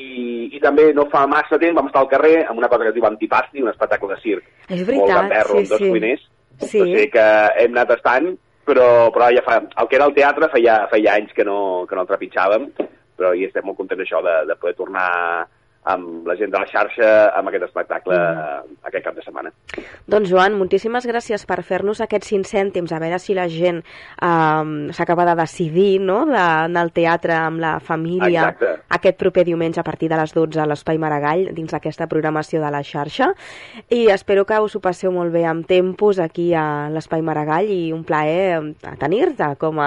i també no fa massa temps vam estar al carrer amb una cosa que es diu Antipasti, un espectacle de circ. És veritat, molt gamberro, sí, amb dos sí. cuiners. Sí. O sigui que hem anat estant, però, però ja fa... El que era el teatre feia, feia anys que no, que no el trepitjàvem, però hi estem molt contents això de, de poder tornar amb la gent de la xarxa amb aquest espectacle mm. aquest cap de setmana. Doncs Joan, moltíssimes gràcies per fer-nos aquests cinc cèntims, a veure si la gent eh, s'acaba de decidir, no?, d'anar al teatre amb la família. Exacte. Aquest proper diumenge a partir de les dotze a l'Espai Maragall dins d'aquesta programació de la xarxa, i espero que us ho passeu molt bé amb Tempus aquí a l'Espai Maragall i un plaer tenir-te com a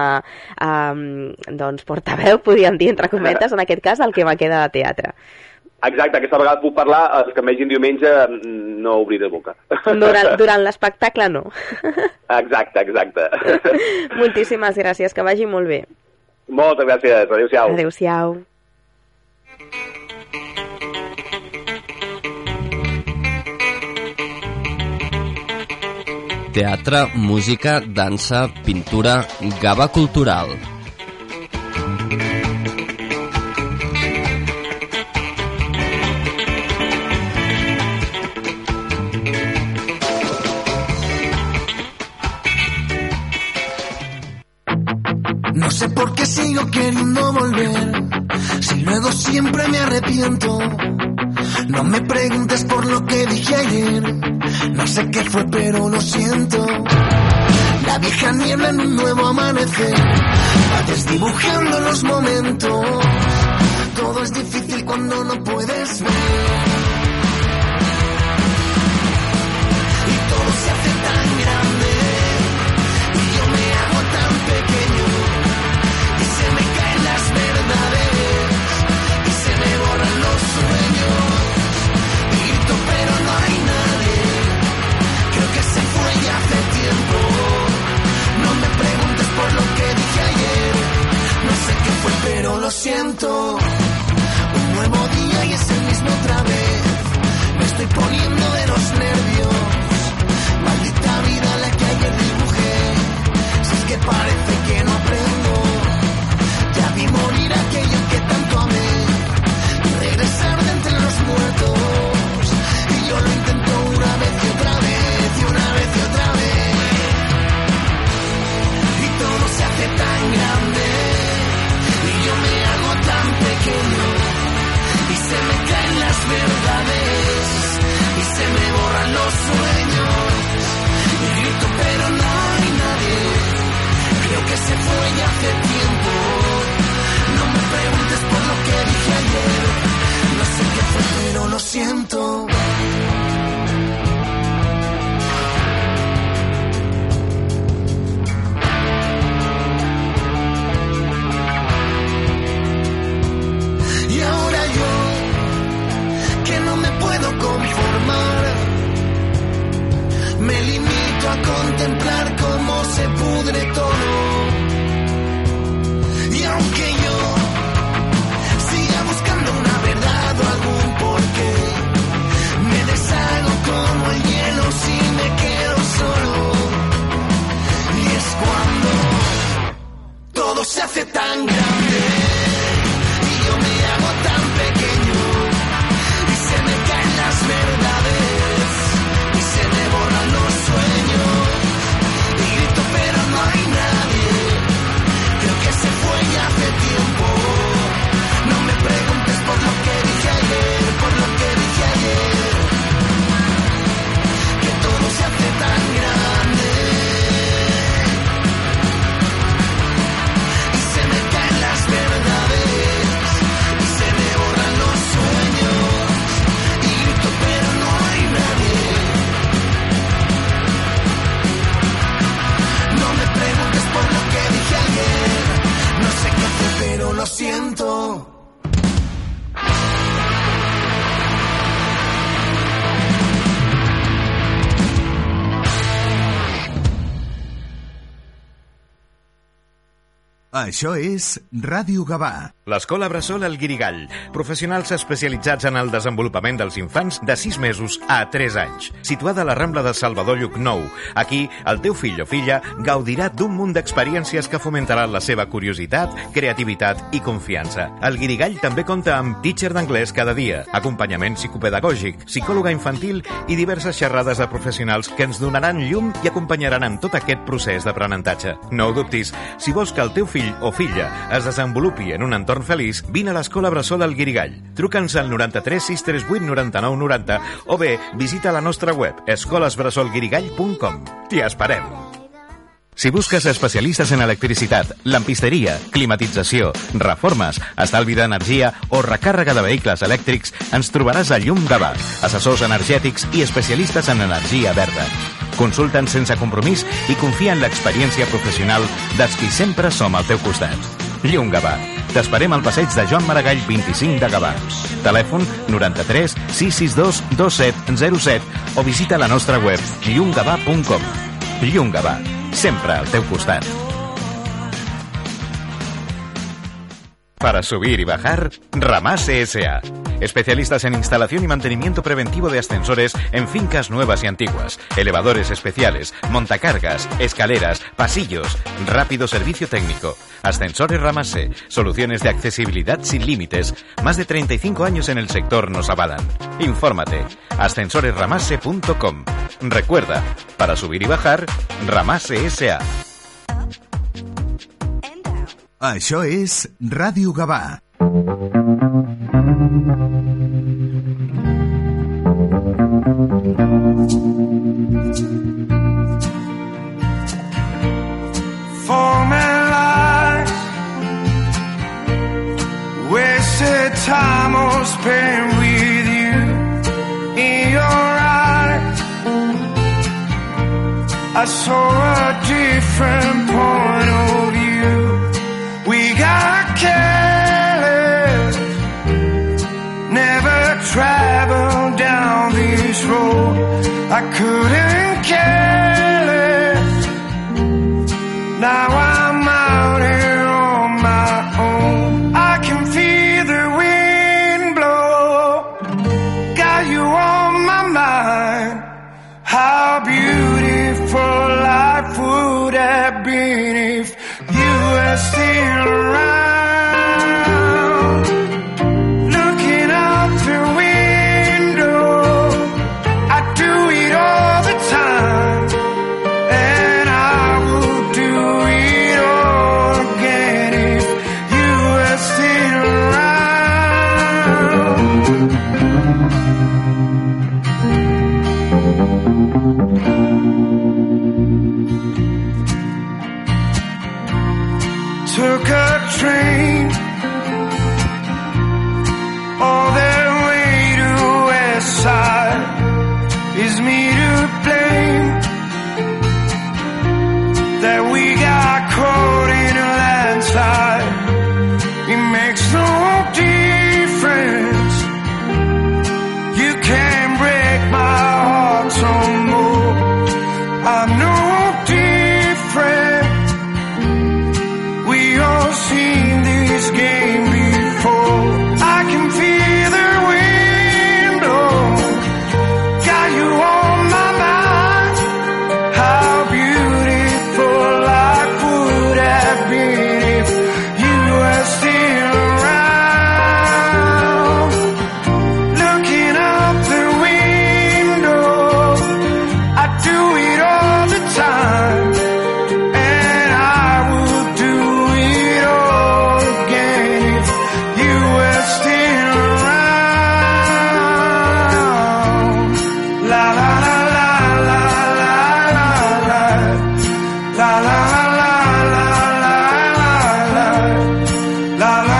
eh, doncs portaveu, podríem dir entre cometes, en aquest cas el que me queda de teatre. Exacte, aquesta vegada puc parlar, els que em vegin diumenge no obriré boca. Durant, durant l'espectacle no. Exacte, exacte. Moltíssimes gràcies, que vagi molt bé. Moltes gràcies, adéu-siau. Adéu-siau. Teatre, música, dansa, pintura, Gavà Cultural. No sé por qué sigo queriendo volver, si luego siempre me arrepiento. No me preguntes por lo que dije ayer, no sé qué fue pero lo siento. La vieja niebla en un nuevo amanecer va desdibujando los momentos. Todo es difícil cuando no puedes ver, y todo se hace tan grande y yo me hago tan pequeño. Se me caen las verdades y se me borran los sueños. Grito pero no hay nadie, creo que se fue ya hace tiempo. No me preguntes por lo que dije ayer, no sé qué fue pero lo siento. Un nuevo día y es el mismo otra vez, me estoy poniendo de los nervios. Maldita vida la que ayer dibujé, si es que parece que no aprendo. Ya vi morir aquello que tanto amé y regresar de entre los muertos, y yo lo intento una vez y otra vez y una vez y otra vez, y todo se hace tan grande y yo me hago tan pequeño, y se me caen las verdades y se me borran los sueños, y grito pero no hay nadie, creo que se fue ya hace tiempo. No me preguntes por lo que dije ayer, no sé qué fue pero lo siento. Y ahora yo, que no me puedo conformar, me limito a contemplar cómo se pudre todo. Y aunque yo siga buscando una verdad o algún porqué, me deshago como el hielo si me quedo solo. Y es cuando todo se hace tan grande y yo me hago tan pequeño, y se me caen las verdades y se me borran los sueños, y grito pero no hay nadie, creo que se fue ya hace tiempo. No me preguntes por lo que dije ayer, por lo que dije ayer, que todo se hace tan grande y se me caen las verdades y se me borran los sueños, y grito pero no hay nadie. No me preguntes por lo que dije ayer, no sé qué fue pero lo siento. Això és Ràdio Gavà. L'Escola Bressol El Guirigall. Professionals especialitzats en el desenvolupament dels infants de sis mesos a tres anys. Situada a la Rambla de Salvador Llucnou. Aquí, el teu fill o filla gaudirà d'un munt d'experiències que fomentaran la seva curiositat, creativitat i confiança. El Guirigall també compta amb teacher d'anglès cada dia, acompanyament psicopedagògic, psicòloga infantil i diverses xerrades de professionals que ens donaran llum i acompanyaran en tot aquest procés d'aprenentatge. No ho dubtis, si vols que el teu fill o filla es desenvolupi en un entorn feliç, vine a l'Escola Bressol El Guirigall. Truca'ns al noranta-tres sis tres vuit noranta-nou noranta o bé visita la nostra web escoles bressol guirigall punt com. T'hi esperem! Si busques especialistes en electricitat, lampisteria, climatització, reformes, estalvi d'energia o recàrrega de vehicles elèctrics, ens trobaràs a Llum Gavà, assessors energètics i especialistes en energia verda. Consulta'ns sense compromís i confia en l'experiència professional dels qui sempre som al teu costat. Llum Gavà. T'esperem al passeig de Joan Maragall vint-i-cinc de Gavà. Telèfon noranta-tres sis sis dos dos set zero set o visita la nostra web llum gavà punt com. Llum Gavà. Sempre al teu costat. Para subir y bajar, Ramase S A Especialistas en instalación y mantenimiento preventivo de ascensores en fincas nuevas y antiguas, elevadores especiales, montacargas, escaleras, pasillos, rápido servicio técnico. Ascensores Ramase, soluciones de accesibilidad sin límites. Más de treinta y cinco años en el sector nos avalan. Infórmate. ascensores ramase punto com. Recuerda, para subir y bajar, Ramase S A Això és Ràdio Gavà. For my life, wasted time all spent with you. In your eyes, I saw a different point of view. We got careless, never traveled down this road. I couldn't care less. Now I'm out here on my own. I can feel the wind blow. Got you on my mind. How beautiful life would have been if you were still around. Looking out the window, I do it all the time, and I would do it all again if you were still around. Took a train all the way to West Side. Is me to blame that we got caught in a landslide? It makes no difference. You can't break my heart some more. I'm no different. We all seen this game before. I can feel the wind blow. Got you on my mind. How beautiful life would have been if you were still around. Looking out the window, I do it all the time, and I would do it all again if you were still around. La la la la la la la la la la la la la la la la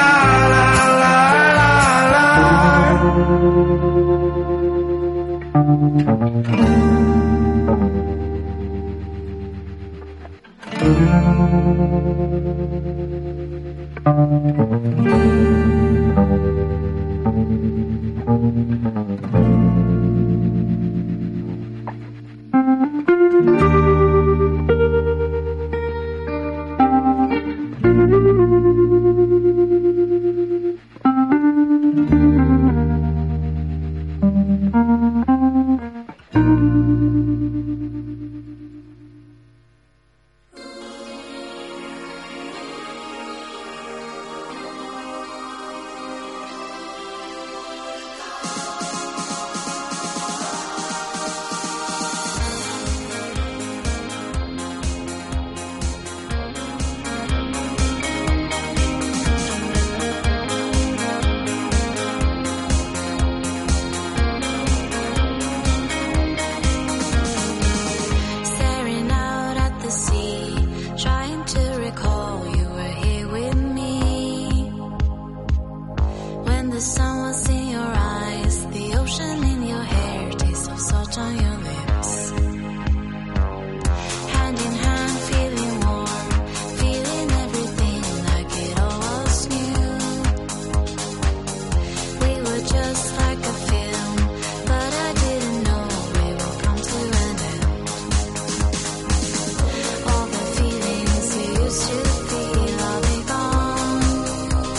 Staring out at the sea, trying to recall you were here with me. When the sun was in your eyes, the ocean in your hair, taste of salt on your lips. Hand in hand, feeling warm, feeling everything like it all was new. We were just like a film, but I didn't know we would come to an end. All the feelings you used to feel, are they gone?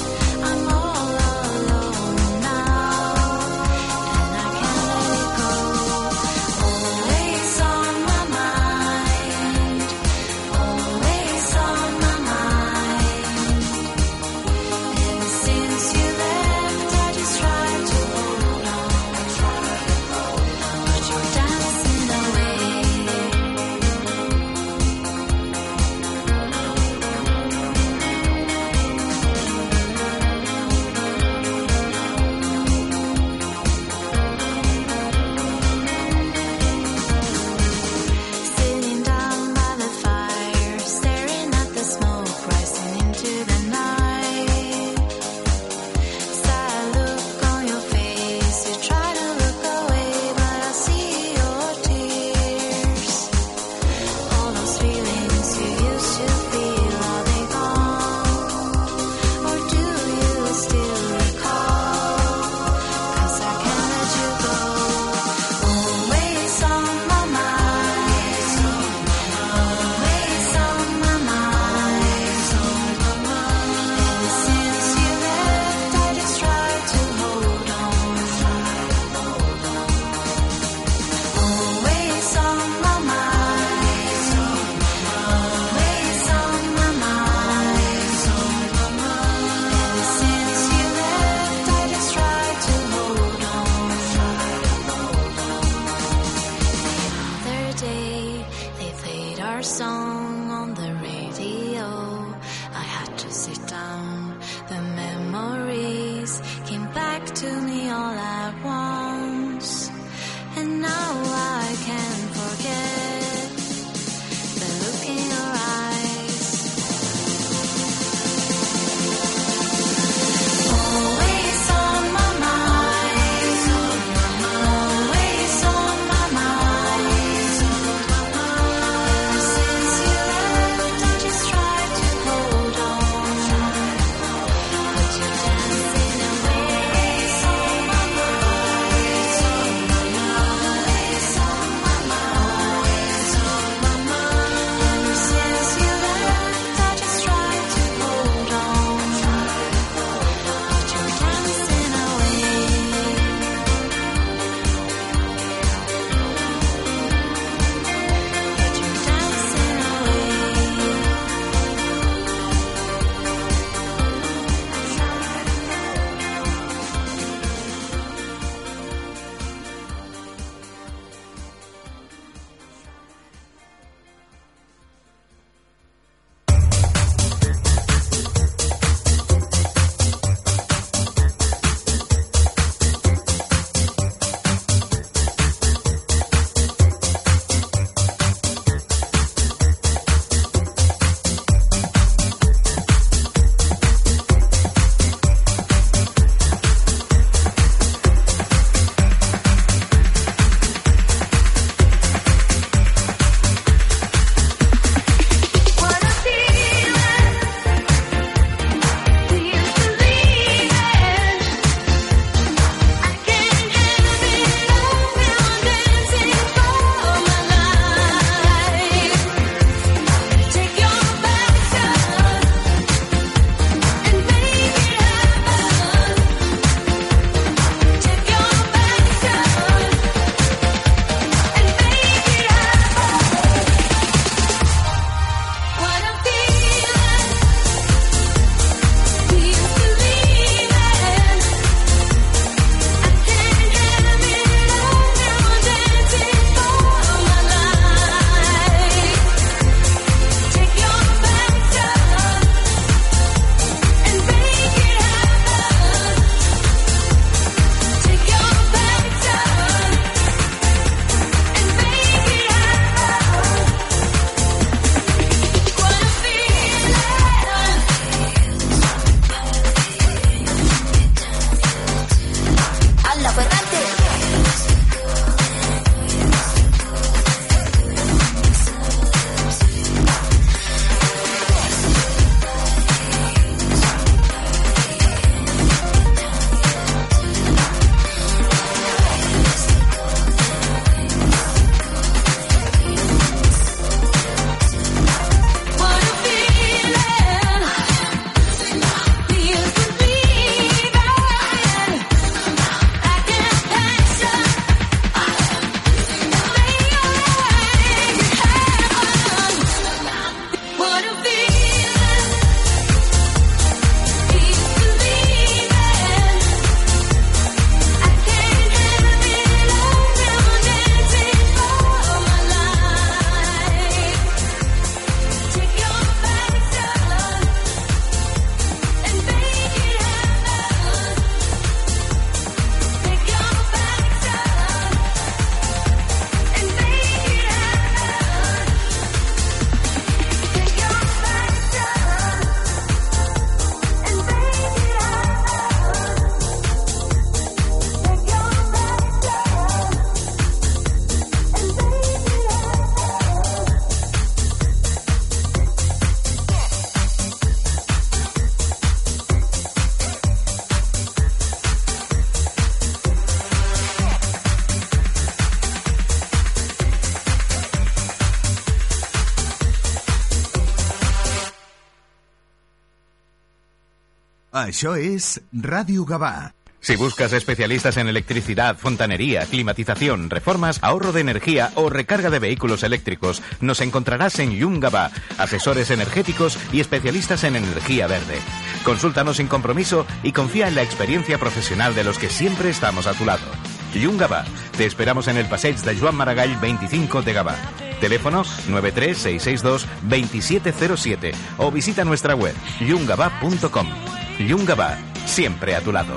Això és Ràdio Gavà. Si buscas especialistas en electricidad, fontanería, climatización, reformas, ahorro de energía o recarga de vehículos eléctricos, nos encontrarás en Llum Gavà, asesores energéticos y especialistas en energía verde. Consúltanos sin compromiso y confía en la experiencia profesional de los que siempre estamos a tu lado. Llum Gavà. Te esperamos en el Passeig de Joan Maragall veinticinco de Gavà. Teléfono nueve tres seis seis dos dos siete cero siete o visita nuestra web llum gavà punto com. Llum Gavà, siempre a tu lado.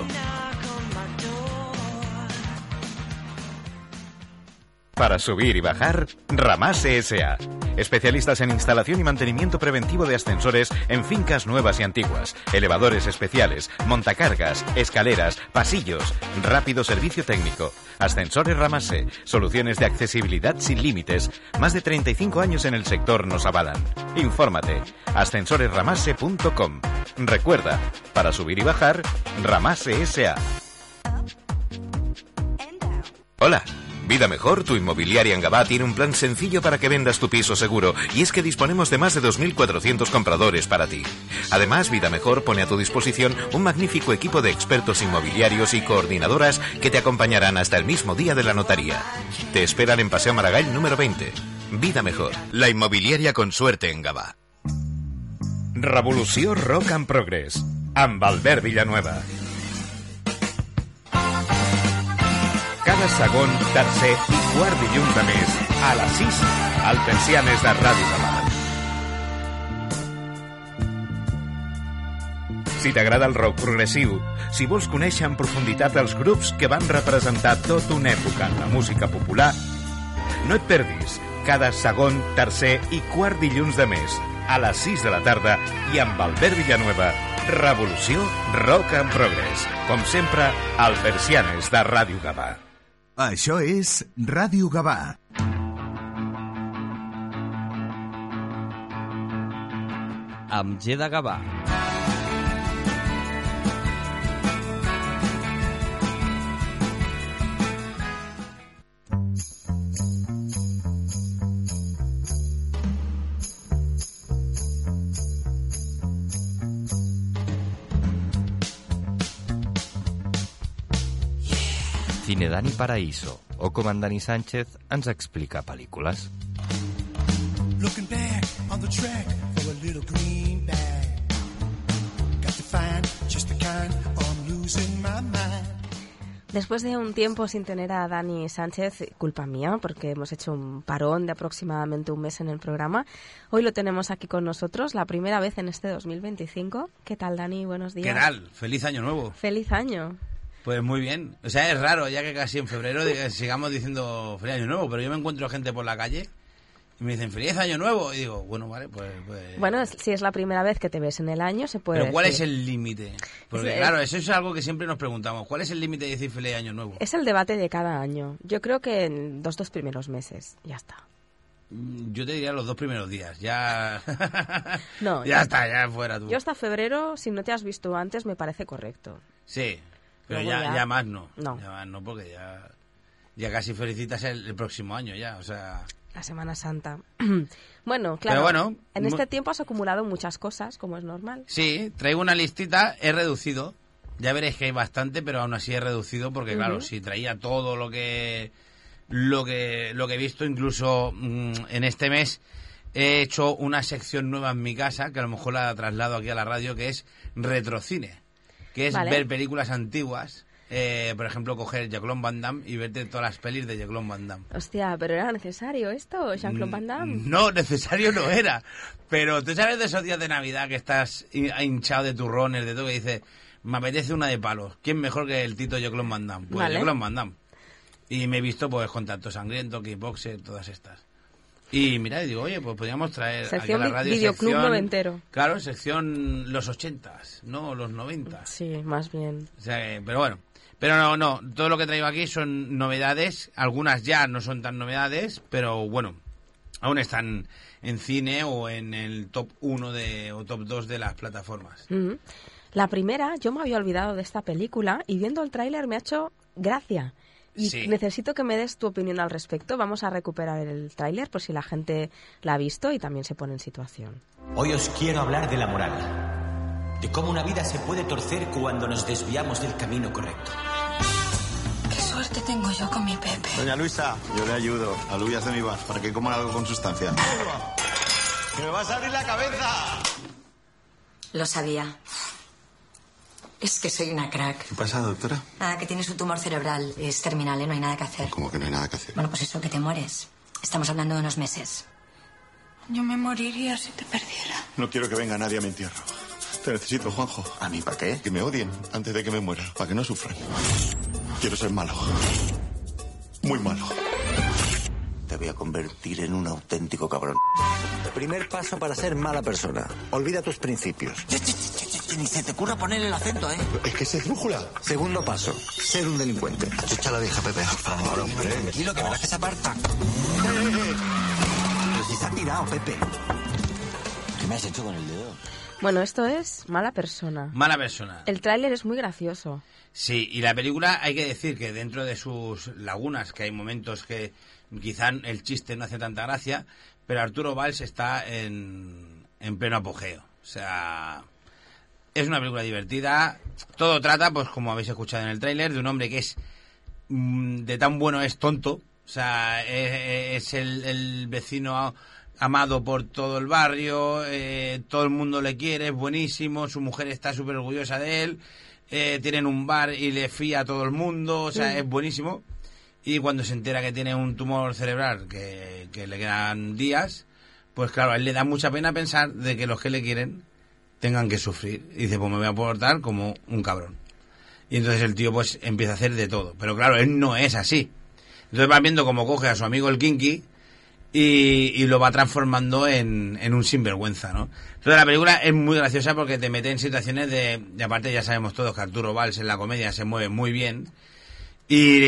Para subir y bajar, Ramase S A Especialistas en instalación y mantenimiento preventivo de ascensores en fincas nuevas y antiguas, elevadores especiales, montacargas, escaleras, pasillos, rápido servicio técnico. Ascensores Ramase, soluciones de accesibilidad sin límites. Más de treinta y cinco años en el sector nos avalan. Infórmate, ascensores ramase punto com. Recuerda, para subir y bajar, Ramase S A Hola. Vida Mejor, tu inmobiliaria en Gavà, tiene un plan sencillo para que vendas tu piso seguro, y es que disponemos de más de dos mil cuatrocientos compradores para ti. Además, Vida Mejor pone a tu disposición un magnífico equipo de expertos inmobiliarios y coordinadoras que te acompañarán hasta el mismo día de la notaría. Te esperan en Paseo Maragall número veinte. Vida Mejor, la inmobiliaria con suerte en Gavà. Revolució Rock and Progress, amb Albert Villanueva. Cada segon, tercer i quart dilluns de mes, a les sis, al Persianes de Ràdio Gavà. Si t'agrada el rock progressiu, si vols conèixer en profunditat els grups que van representar tota una època en la música popular, no et perdis cada segon, tercer i quart dilluns de mes, a les sis de la tarda, i amb Albert Villanueva, Revolució Rock and Progress. Com sempre, al Persianes de Ràdio Gavà. Això és Ràdio Gavà. Amb G de Gavà. Cine Dani Paraíso, o com en Dani Sánchez ens explica pel·lícules. Looking back on the track for a little green bag. Got to find just the kind or I'm losing my mind. Después de un tiempo sin tener a Dani Sánchez, culpa mía, porque hemos hecho un parón de aproximadamente un mes en el programa, hoy lo tenemos aquí con nosotros, la primera vez en este dos mil veinticinco. ¿Qué tal, Dani? Buenos días. ¿Qué tal? Feliz año nuevo. Feliz año. Pues muy bien. O sea, es raro, ya que casi en febrero sigamos diciendo feliz año nuevo, pero yo me encuentro gente por la calle y me dicen feliz año nuevo y digo, bueno, vale, pues... pues... Bueno, si es la primera vez que te ves en el año, se puede Pero ¿cuál decir. es el límite? Porque es, claro, eso es algo que siempre nos preguntamos. ¿Cuál es el límite de decir feliz año nuevo? Es el debate de cada año. Yo creo que en los dos primeros meses, ya está. Yo te diría los dos primeros días, ya... No, ya está, ya fuera tú. Yo hasta febrero, si no te has visto antes, me parece correcto. Sí. Pero ya, ya... ya más no. No. Ya más no, porque ya, ya casi felicitas el, el próximo año ya, o sea... La Semana Santa. Bueno, claro, Pero bueno, en este tiempo has acumulado muchas cosas, como es normal. Sí, traigo una listita, he reducido. Ya veréis que hay bastante, pero aún así he reducido, porque uh-huh. claro, si traía todo lo que, lo que, lo que he visto, incluso mmm, en este mes he hecho una sección nueva en mi casa, que a lo mejor la traslado aquí a la radio, que es Retrocine. Que es vale. ver películas antiguas, eh, por ejemplo, coger Jean-Claude Van Damme y verte todas las pelis de Jean-Claude Van Damme. Hostia, ¿pero era necesario esto, Jean-Claude Van Damme? No, necesario no era. Pero tú sabes de esos días de Navidad que estás hinchado de turrones, de todo, que dices, me apetece una de palos. ¿Quién mejor que el Tito Jean-Claude Van Damme? Pues vale. Jean-Claude Van Damme. Y me he visto, pues, Contacto Sangriento, Kickboxer, todas estas. Y mira, y digo, oye, pues podríamos traer sección aquí a la radio Videoclub sección, noventero. Claro, sección los ochentas, no los noventas. Sí, más bien. O sea, que, pero bueno, pero no, no, todo lo que traigo aquí son novedades, algunas ya no son tan novedades, pero bueno, aún están en cine o en el top uno de, o top dos de las plataformas. Mm-hmm. La primera, yo me había olvidado de esta película y viendo el tráiler me ha hecho gracia. Y sí. necesito que me des tu opinión al respecto. Vamos a recuperar el tráiler por si la gente la ha visto y también se pone en situación. Hoy os quiero hablar de la moral. de cómo una vida se puede torcer cuando nos desviamos del camino correcto. Qué suerte tengo yo con mi Pepe. Doña Luisa, yo le ayudo. Alubias de mi bar para que coman algo con sustancia. ¡Que me vas a abrir la cabeza! Lo sabía. Es que soy una crack. ¿Qué pasa, doctora? Nada, que tienes un tumor cerebral. Es terminal, ¿eh? No hay nada que hacer. ¿Cómo que no hay nada que hacer? Bueno, pues eso, que te mueres. Estamos hablando de unos meses. Yo me moriría si te perdiera. No quiero que venga nadie a mi entierro. Te necesito, Juanjo. ¿A mí para qué? Que me odien antes de que me muera, para que no sufran. Quiero ser malo. Muy malo. Te voy a convertir en un auténtico cabrón. Primer paso para ser mala persona. Olvida tus principios. Ni se te ocurra poner el acento, ¿eh? Es que ese es brújula. Segundo paso, ser un delincuente. Chucha la vieja, Pepe. Por favor, hombre. Tranquilo, que verás que se aparta. Pero si se ha tirado, Pepe. ¿Qué me has hecho con el dedo? Bueno, esto es Mala Persona. Mala Persona. El tráiler es muy gracioso. Sí, y la película hay que decir que dentro de sus lagunas, que hay momentos que quizá el chiste no hace tanta gracia, pero Arturo Valls está en, en pleno apogeo. O sea, es una película divertida. Todo trata, pues como habéis escuchado en el tráiler, de un hombre que es mmm, de tan bueno es tonto. O sea, es, es el, el vecino amado por todo el barrio, eh, todo el mundo le quiere, es buenísimo, su mujer está súper orgullosa de él, eh, tienen un bar y le fía a todo el mundo, o sea, mm. es buenísimo. Y cuando se entera que tiene un tumor cerebral, que, que le quedan días, pues claro, a él le da mucha pena pensar de que los que le quieren tengan que sufrir. Y dice, pues me voy a portar como un cabrón. Y entonces el tío pues empieza a hacer de todo. Pero claro, él no es así. Entonces va viendo cómo coge a su amigo el Kinky y, y lo va transformando en, en un sinvergüenza, ¿no? Entonces la película es muy graciosa porque te mete en situaciones de... Y aparte ya sabemos todos que Arturo Valls en la comedia se mueve muy bien. Y,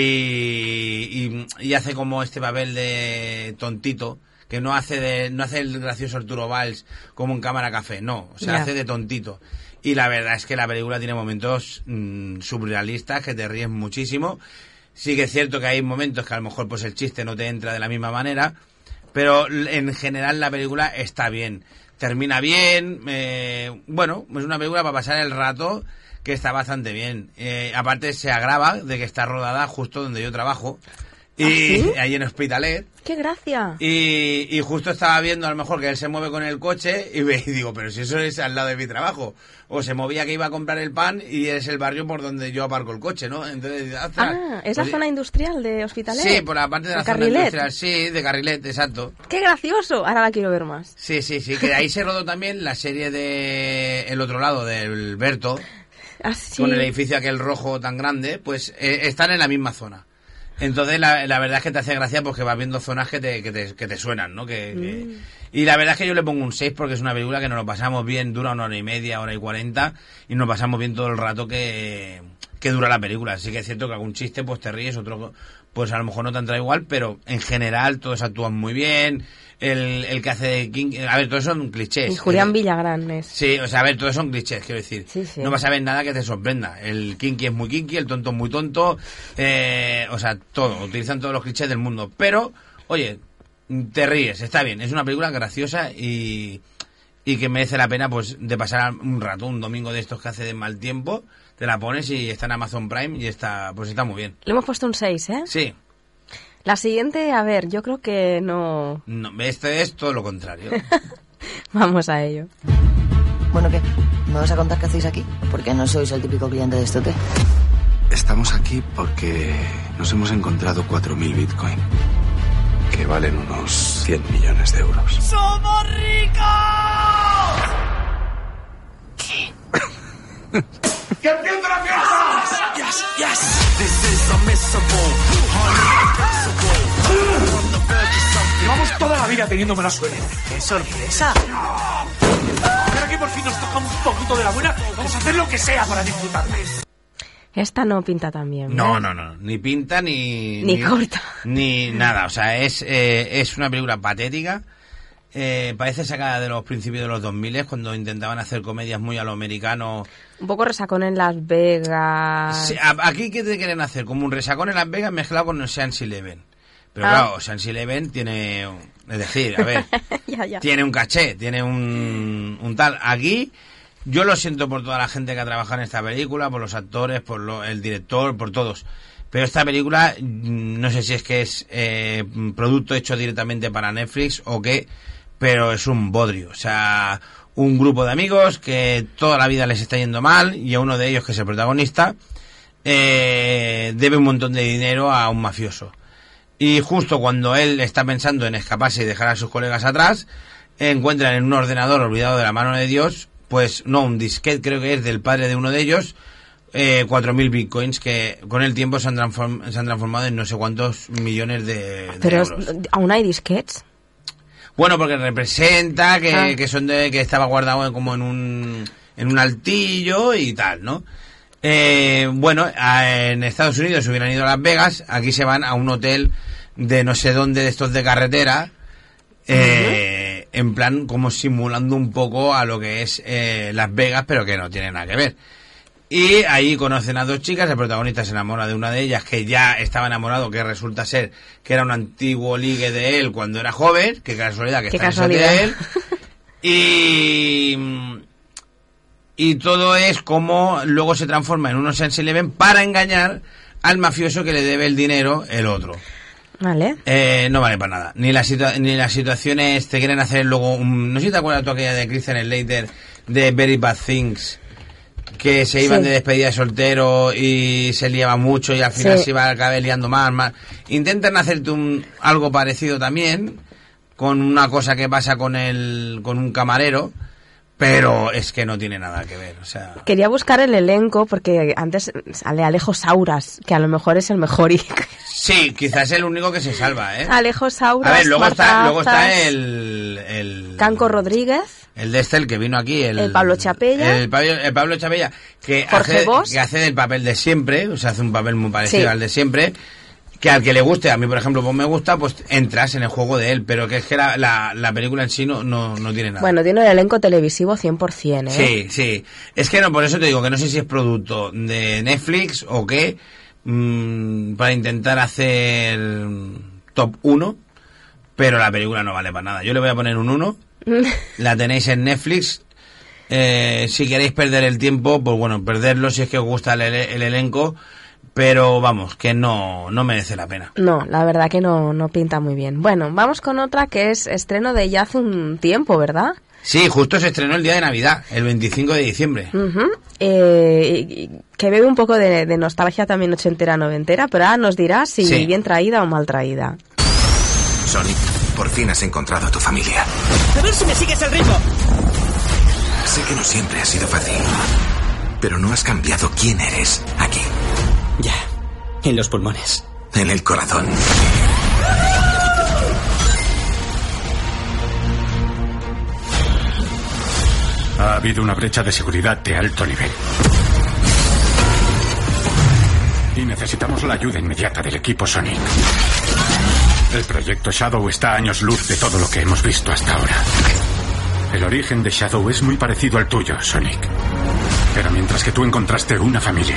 y, y hace como este papel de tontito, que no hace de no hace el gracioso Arturo Valls como en Cámara Café, no, o sea, yeah. hace de tontito. Y la verdad es que la película tiene momentos mmm, surrealistas que te ríes muchísimo. Sí que es cierto que hay momentos que a lo mejor pues el chiste no te entra de la misma manera, pero en general la película está bien. Termina bien, eh, bueno, es una película para pasar el rato que está bastante bien. Eh, aparte se agrava de que está rodada justo donde yo trabajo. Y ¿ah, sí? Ahí en Hospitalet. ¡Qué gracia! Y, y justo estaba viendo a lo mejor que él se mueve con el coche y, ve, y digo, pero si eso es al lado de mi trabajo. O se movía que iba a comprar el pan y es el barrio por donde yo aparco el coche, ¿no? Entonces, ah, ¿es la pues, zona industrial de Hospitalet? Sí, por la parte de la zona industrial, sí, de Carrilet, exacto. ¡Qué gracioso! Ahora la quiero ver más. Sí, sí, sí, que de ahí se rodó también la serie de El Otro Lado, del Berto. ¿Ah, sí? Con el edificio aquel rojo tan grande, pues eh, están en la misma zona. Entonces la, la verdad es que te hace gracia porque vas viendo zonas que te, que te, que te suenan, ¿no? Que, mm. que... Y la verdad es que yo le pongo un seis porque es una película que nos lo pasamos bien, dura una hora y media, hora y cuarenta, y nos pasamos bien todo el rato que, que dura la película. Así que es cierto que algún chiste pues te ríes, otro pues a lo mejor no te entra igual, pero en general todos actúan muy bien. El, el que hace de King... A ver, todos son clichés. Y Julián Villagrán es... Sí, o sea, a ver, todos son clichés, quiero decir. Sí, sí. No vas a ver nada que te sorprenda. El kinky es muy kinky, el tonto es muy tonto. Eh, o sea, todo. Utilizan todos los clichés del mundo. Pero, oye, te ríes, está bien. Es una película graciosa y, y que merece la pena pues de pasar un rato, un domingo de estos que hace de mal tiempo. Te la pones y está en Amazon Prime y está pues está muy bien. Le hemos puesto un seis, ¿eh? Sí. La siguiente, a ver, yo creo que no... No, este es todo lo contrario. Vamos a ello. Bueno, ¿qué? ¿Me vas a contar qué hacéis aquí? Porque no sois el típico cliente de este hotel. Estamos aquí porque nos hemos encontrado cuatro mil bitcoin, que valen unos cien millones de euros. ¡Somos ricos! ¿Qué? ¡Que empiece la fiesta! Yes, yes. This is unmissable. Llevamos toda la vida teniendo mala suerte. ¡Qué sorpresa! Ahora que por fin nos toca un poquito de la buena, vamos a hacer lo que sea para disfrutarla. Esta no pinta tan bien, ¿no? No, no, no. Ni pinta ni... Ni, ni corta. Ni nada. O sea, es, eh, es una película patética. Eh, parece sacada de los principios de los dos mil, cuando intentaban hacer comedias muy a lo americano. Un poco resacón en Las Vegas. Sí, aquí, ¿qué te quieren hacer? Como un resacón en Las Vegas mezclado con Ocean's Eleven. Pero ah. claro, Ocean's Eleven tiene... Es decir, a ver, ya, ya. tiene un caché, tiene un, un tal. Aquí Yo lo siento por toda la gente que ha trabajado en esta película, por los actores, por lo, el director, por todos. Pero esta película, no sé si es que es eh, producto hecho directamente para Netflix o qué, pero es un bodrio. O sea, un grupo de amigos que toda la vida les está yendo mal y a uno de ellos, que es el protagonista, eh, debe un montón de dinero a un mafioso. Y justo cuando él está pensando en escaparse y dejar a sus colegas atrás, encuentran en un ordenador olvidado de la mano de Dios, pues no, un disquete creo que es del padre de uno de ellos, eh, cuatro mil bitcoins que con el tiempo se han, transform, se han transformado en no sé cuántos millones de, de Pero euros. ¿aún hay disquetes? Bueno, porque representa que, Ah. que son de que estaba guardado como en un en un altillo y tal, ¿no? Eh, bueno, a, en Estados Unidos se hubieran ido a Las Vegas, aquí se van a un hotel de no sé dónde, de estos de carretera, eh, uh-huh. en plan como simulando un poco a lo que es eh, Las Vegas, pero que no tiene nada que ver. Y ahí conocen a dos chicas, el protagonista se enamora de una de ellas que ya estaba enamorado, que resulta ser que era un antiguo ligue de él cuando era joven, qué casualidad que Qué está casualidad. de él. Y, y todo es como luego se transforma en un Ocean's Eleven para engañar al mafioso que le debe el dinero el otro. Vale. Eh, no vale para nada. Ni, la situa- ni las situaciones te quieren hacer luego... Un, no sé si te acuerdas tú aquella de Christian Slater de Very Bad Things, que se iban Sí. de despedida de soltero y se liaba mucho y al final Sí. se iba a acabar liando más, más. Intentan hacerte un, algo parecido también, con una cosa que pasa con el, con un camarero, pero es que no tiene nada que ver, o sea... Quería buscar el elenco porque antes sale Alejo Sauras, que a lo mejor es el mejor. Y... Sí, quizás es el único que se salva, ¿eh? Alejo Sauras, A ver, luego Marta está, luego está Azas, el, el... Canco Rodríguez, El de este, el que vino aquí, el, el Pablo Chapella, el Pablo, el Pablo Chapella, que Jorge hace, Bosch. que hace del papel de siempre, o sea, hace un papel muy parecido Sí. al de siempre, que al que le guste, a mí por ejemplo, pues me gusta, pues entras en el juego de él, pero que es que la, la, la película en sí no, no, no tiene nada. Bueno, tiene el elenco televisivo cien por ciento, ¿eh? Sí, sí. Es que no, por eso te digo que no sé si es producto de Netflix o qué, mmm, para intentar hacer top uno, pero la película no vale para nada. Yo le voy a poner un uno, la tenéis en Netflix. Eh, si queréis perder el tiempo, pues bueno, perderlo si es que os gusta el, el elenco, pero vamos, que no, no merece la pena. No, la verdad que no, no pinta muy bien. Bueno, vamos con otra que es estreno de ya hace un tiempo, ¿verdad? Sí, justo se estrenó el día de Navidad, el veinticinco de diciembre. Ujú. Eh, y- y que bebe un poco de, de nostalgia también ochentera, noventera, pero ahora nos dirás si Sí. bien traída o mal traída. Sonic, por fin has encontrado a tu familia. A ver si me sigues el ritmo. Sé que no siempre ha sido fácil, pero no has cambiado quién eres aquí. Ya, en los pulmones. En el corazón. Ha habido una brecha de seguridad de alto nivel. Y necesitamos la ayuda inmediata del equipo Sonic. El proyecto Shadow está a años luz de todo lo que hemos visto hasta ahora. El origen de Shadow es muy parecido al tuyo, Sonic. Pero mientras que tú encontraste una familia,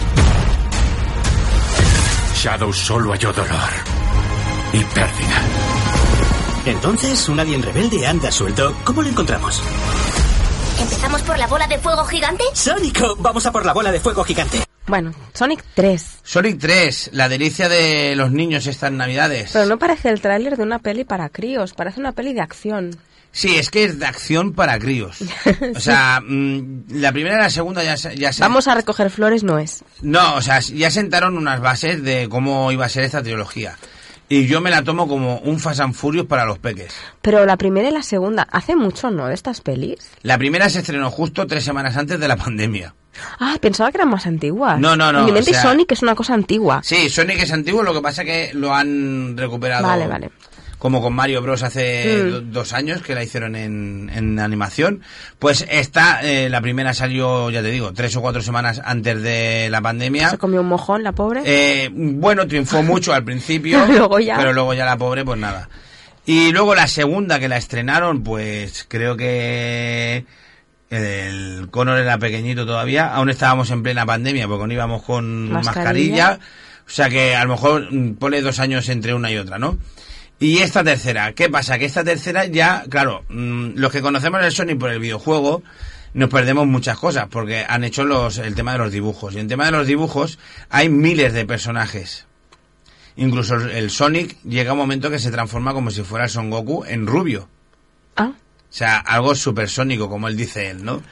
Shadow solo halló dolor y pérdida. Entonces, un alien rebelde anda suelto. ¿Cómo lo encontramos? ¿Empezamos por la bola de fuego gigante? ¡Sónico! Vamos a por la bola de fuego gigante. Bueno, Sonic tres. Sonic tres, la delicia de los niños estas navidades. Pero no parece el tráiler de una peli para críos, parece una peli de acción. Sí, es que es de acción para críos. O sea, mmm, la primera y la segunda ya se... Ya se Vamos a recoger flores no es. No, o sea, ya sentaron unas bases de cómo iba a ser esta trilogía. Y yo me la tomo como un Fast and Furious para los peques. Pero la primera y la segunda, hace mucho, ¿no?, de estas pelis. La primera se estrenó justo tres semanas antes de la pandemia. Ah, pensaba que eran más antiguas. No, no, no, En mi mente o sea- Sonic es una cosa antigua. Sí, Sonic es antiguo, lo que pasa que lo han recuperado. Vale, vale. Como con Mario Bros. Hace Mm. do- dos años que la hicieron en, en animación. Pues esta, eh, la primera salió, ya te digo, tres o cuatro semanas antes de la pandemia. Se comió un mojón la pobre. Eh, bueno, triunfó mucho al principio, Luego ya. pero luego ya la pobre, pues nada. Y luego la segunda que la estrenaron, pues creo que el Connor era pequeñito todavía, aún estábamos en plena pandemia porque no íbamos con Mascarilla. mascarilla, o sea que a lo mejor mm, ponle dos años entre una y otra, ¿no? Y esta tercera, ¿qué pasa? Que esta tercera ya, claro, mmm, los que conocemos el Sonic por el videojuego, nos perdemos muchas cosas, porque han hecho los el tema de los dibujos. Y en el tema de los dibujos hay miles de personajes. Incluso el Sonic llega a un momento que se transforma como si fuera el Son Goku en rubio. Ah. O sea, algo supersónico, como él dice él, ¿no?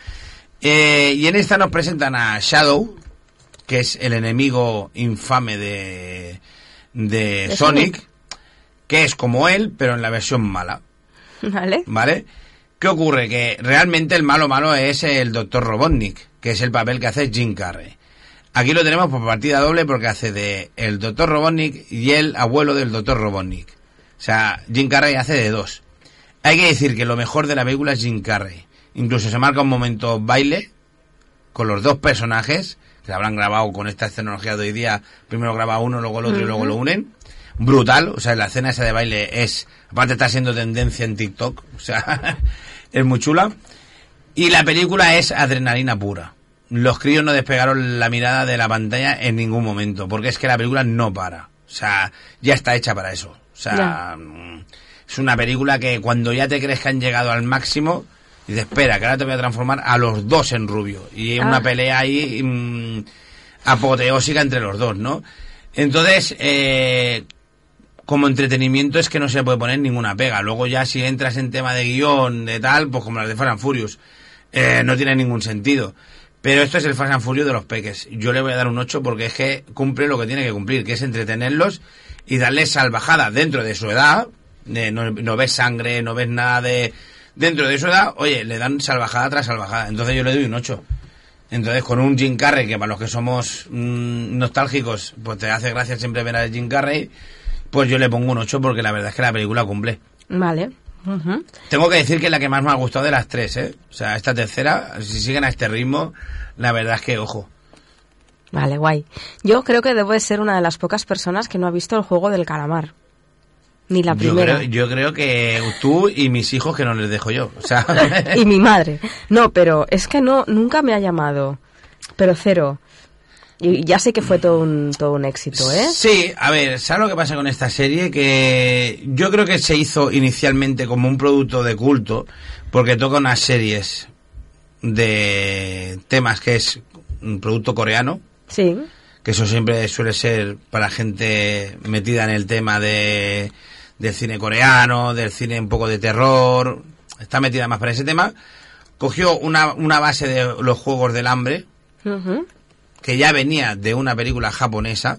Eh, y en esta nos presentan a Shadow, que es el enemigo infame de, de ¿Es Sonic, Sonic? Que es como él, pero en la versión mala. Vale. ¿Vale? ¿Qué ocurre? Que realmente el malo malo es el doctor Robotnik, que es el papel que hace Jim Carrey. Aquí lo tenemos por partida doble porque hace de el doctor Robotnik y el abuelo del doctor Robotnik. O sea, Jim Carrey hace de dos. Hay que decir que lo mejor de la película es Jim Carrey. Incluso se marca un momento baile con los dos personajes, que se habrán grabado con esta tecnología de hoy día. Primero graba uno, luego el otro y luego lo unen. Brutal, o sea, la escena esa de baile es... Aparte está siendo tendencia en TikTok, o sea, es muy chula. Y la película es adrenalina pura. Los críos no despegaron la mirada de la pantalla en ningún momento, porque es que la película no para. O sea, ya está hecha para eso. O sea, Ya. es una película que cuando ya te crees que han llegado al máximo, dices, espera, que ahora te voy a transformar a los dos en rubio. Y Ah. una pelea ahí mm, apoteósica entre los dos, ¿no? Entonces, eh, como entretenimiento es que no se le puede poner ninguna pega. Luego ya si entras en tema de guión, de tal, pues como las de Fast and Furious, eh, no tiene ningún sentido. Pero esto es el Fast and Furious de los peques. Yo le voy a dar un ocho porque es que cumple lo que tiene que cumplir, que es entretenerlos y darles salvajada dentro de su edad. Eh, no, no ves sangre, no ves nada de... Dentro de su edad, oye, le dan salvajada tras salvajada. Entonces yo le doy un ocho. Entonces con un Jim Carrey, que para los que somos mmm, nostálgicos, pues te hace gracia siempre ver a Jim Carrey, pues yo le pongo un ocho porque la verdad es que la película cumple. Vale. Ujú. Tengo que decir que es la que más me ha gustado de las tres, ¿eh? O sea, esta tercera, si siguen a este ritmo, la verdad es que, ojo. Vale, guay. Yo creo que debo de ser una de las pocas personas que no ha visto el juego del calamar. Ni la Yo primera. creo, yo creo que tú y mis hijos que no les dejo yo. O sea, Y mi madre. No, pero es que no, nunca me ha llamado. Pero cero. Y ya sé que fue todo un, todo un éxito, ¿eh? sí, a ver, ¿sabes lo que pasa con esta serie? Que yo creo que se hizo inicialmente como un producto de culto, porque toca unas series de temas que es un producto coreano, Sí. que eso siempre suele ser para gente metida en el tema de del cine coreano, del cine un poco de terror, está metida más para ese tema. Cogió una, una base de los Juegos del Hambre, Ujú. que ya venía de una película japonesa,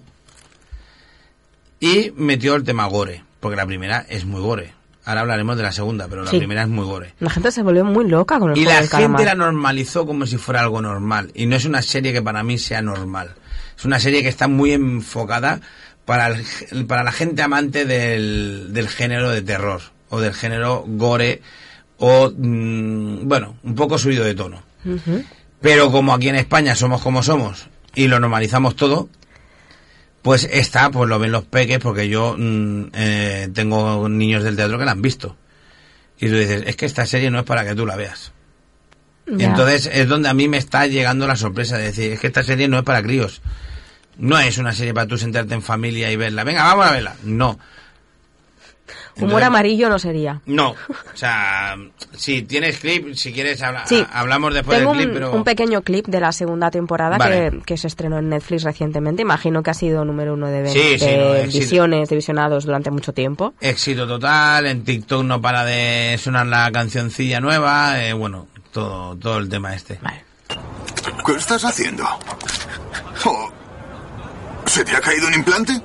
y metió el tema gore, porque la primera es muy gore. Ahora hablaremos de la segunda, pero la Sí. primera es muy gore. La gente se volvió muy loca con el Y juego la del gente calamar. la normalizó como si fuera algo normal. Y no es una serie que para mí sea normal. Es una serie que está muy enfocada para, el- para la gente amante del, del género de terror. O del género gore. O, mm, bueno, un poco subido de tono. Ujú. Pero como aquí en España somos como somos y lo normalizamos todo, pues esta, pues lo ven los peques, porque yo mm, eh, tengo niños del teatro que la han visto. Y tú dices, es que esta serie no es para que tú la veas. Ya. Entonces es donde a mí me está llegando la sorpresa de decir, es que esta serie no es para críos. No es una serie para tú sentarte en familia y verla. Venga, vamos a verla. No. Humor Entonces, amarillo no sería. no. O sea, si tienes clip, si quieres, habla- Sí. a- hablamos después Tengo del clip, un, pero... un pequeño clip de la segunda temporada Vale. que, que se estrenó en Netflix recientemente. Imagino que ha sido número uno de, ven- Sí, sí, de no, éxito. visiones, de visionados durante mucho tiempo. Éxito total, en TikTok no para de sonar la cancioncilla nueva, eh, bueno, todo, todo el tema este. ¿Qué estás haciendo? Oh, ¿se te ha caído un implante?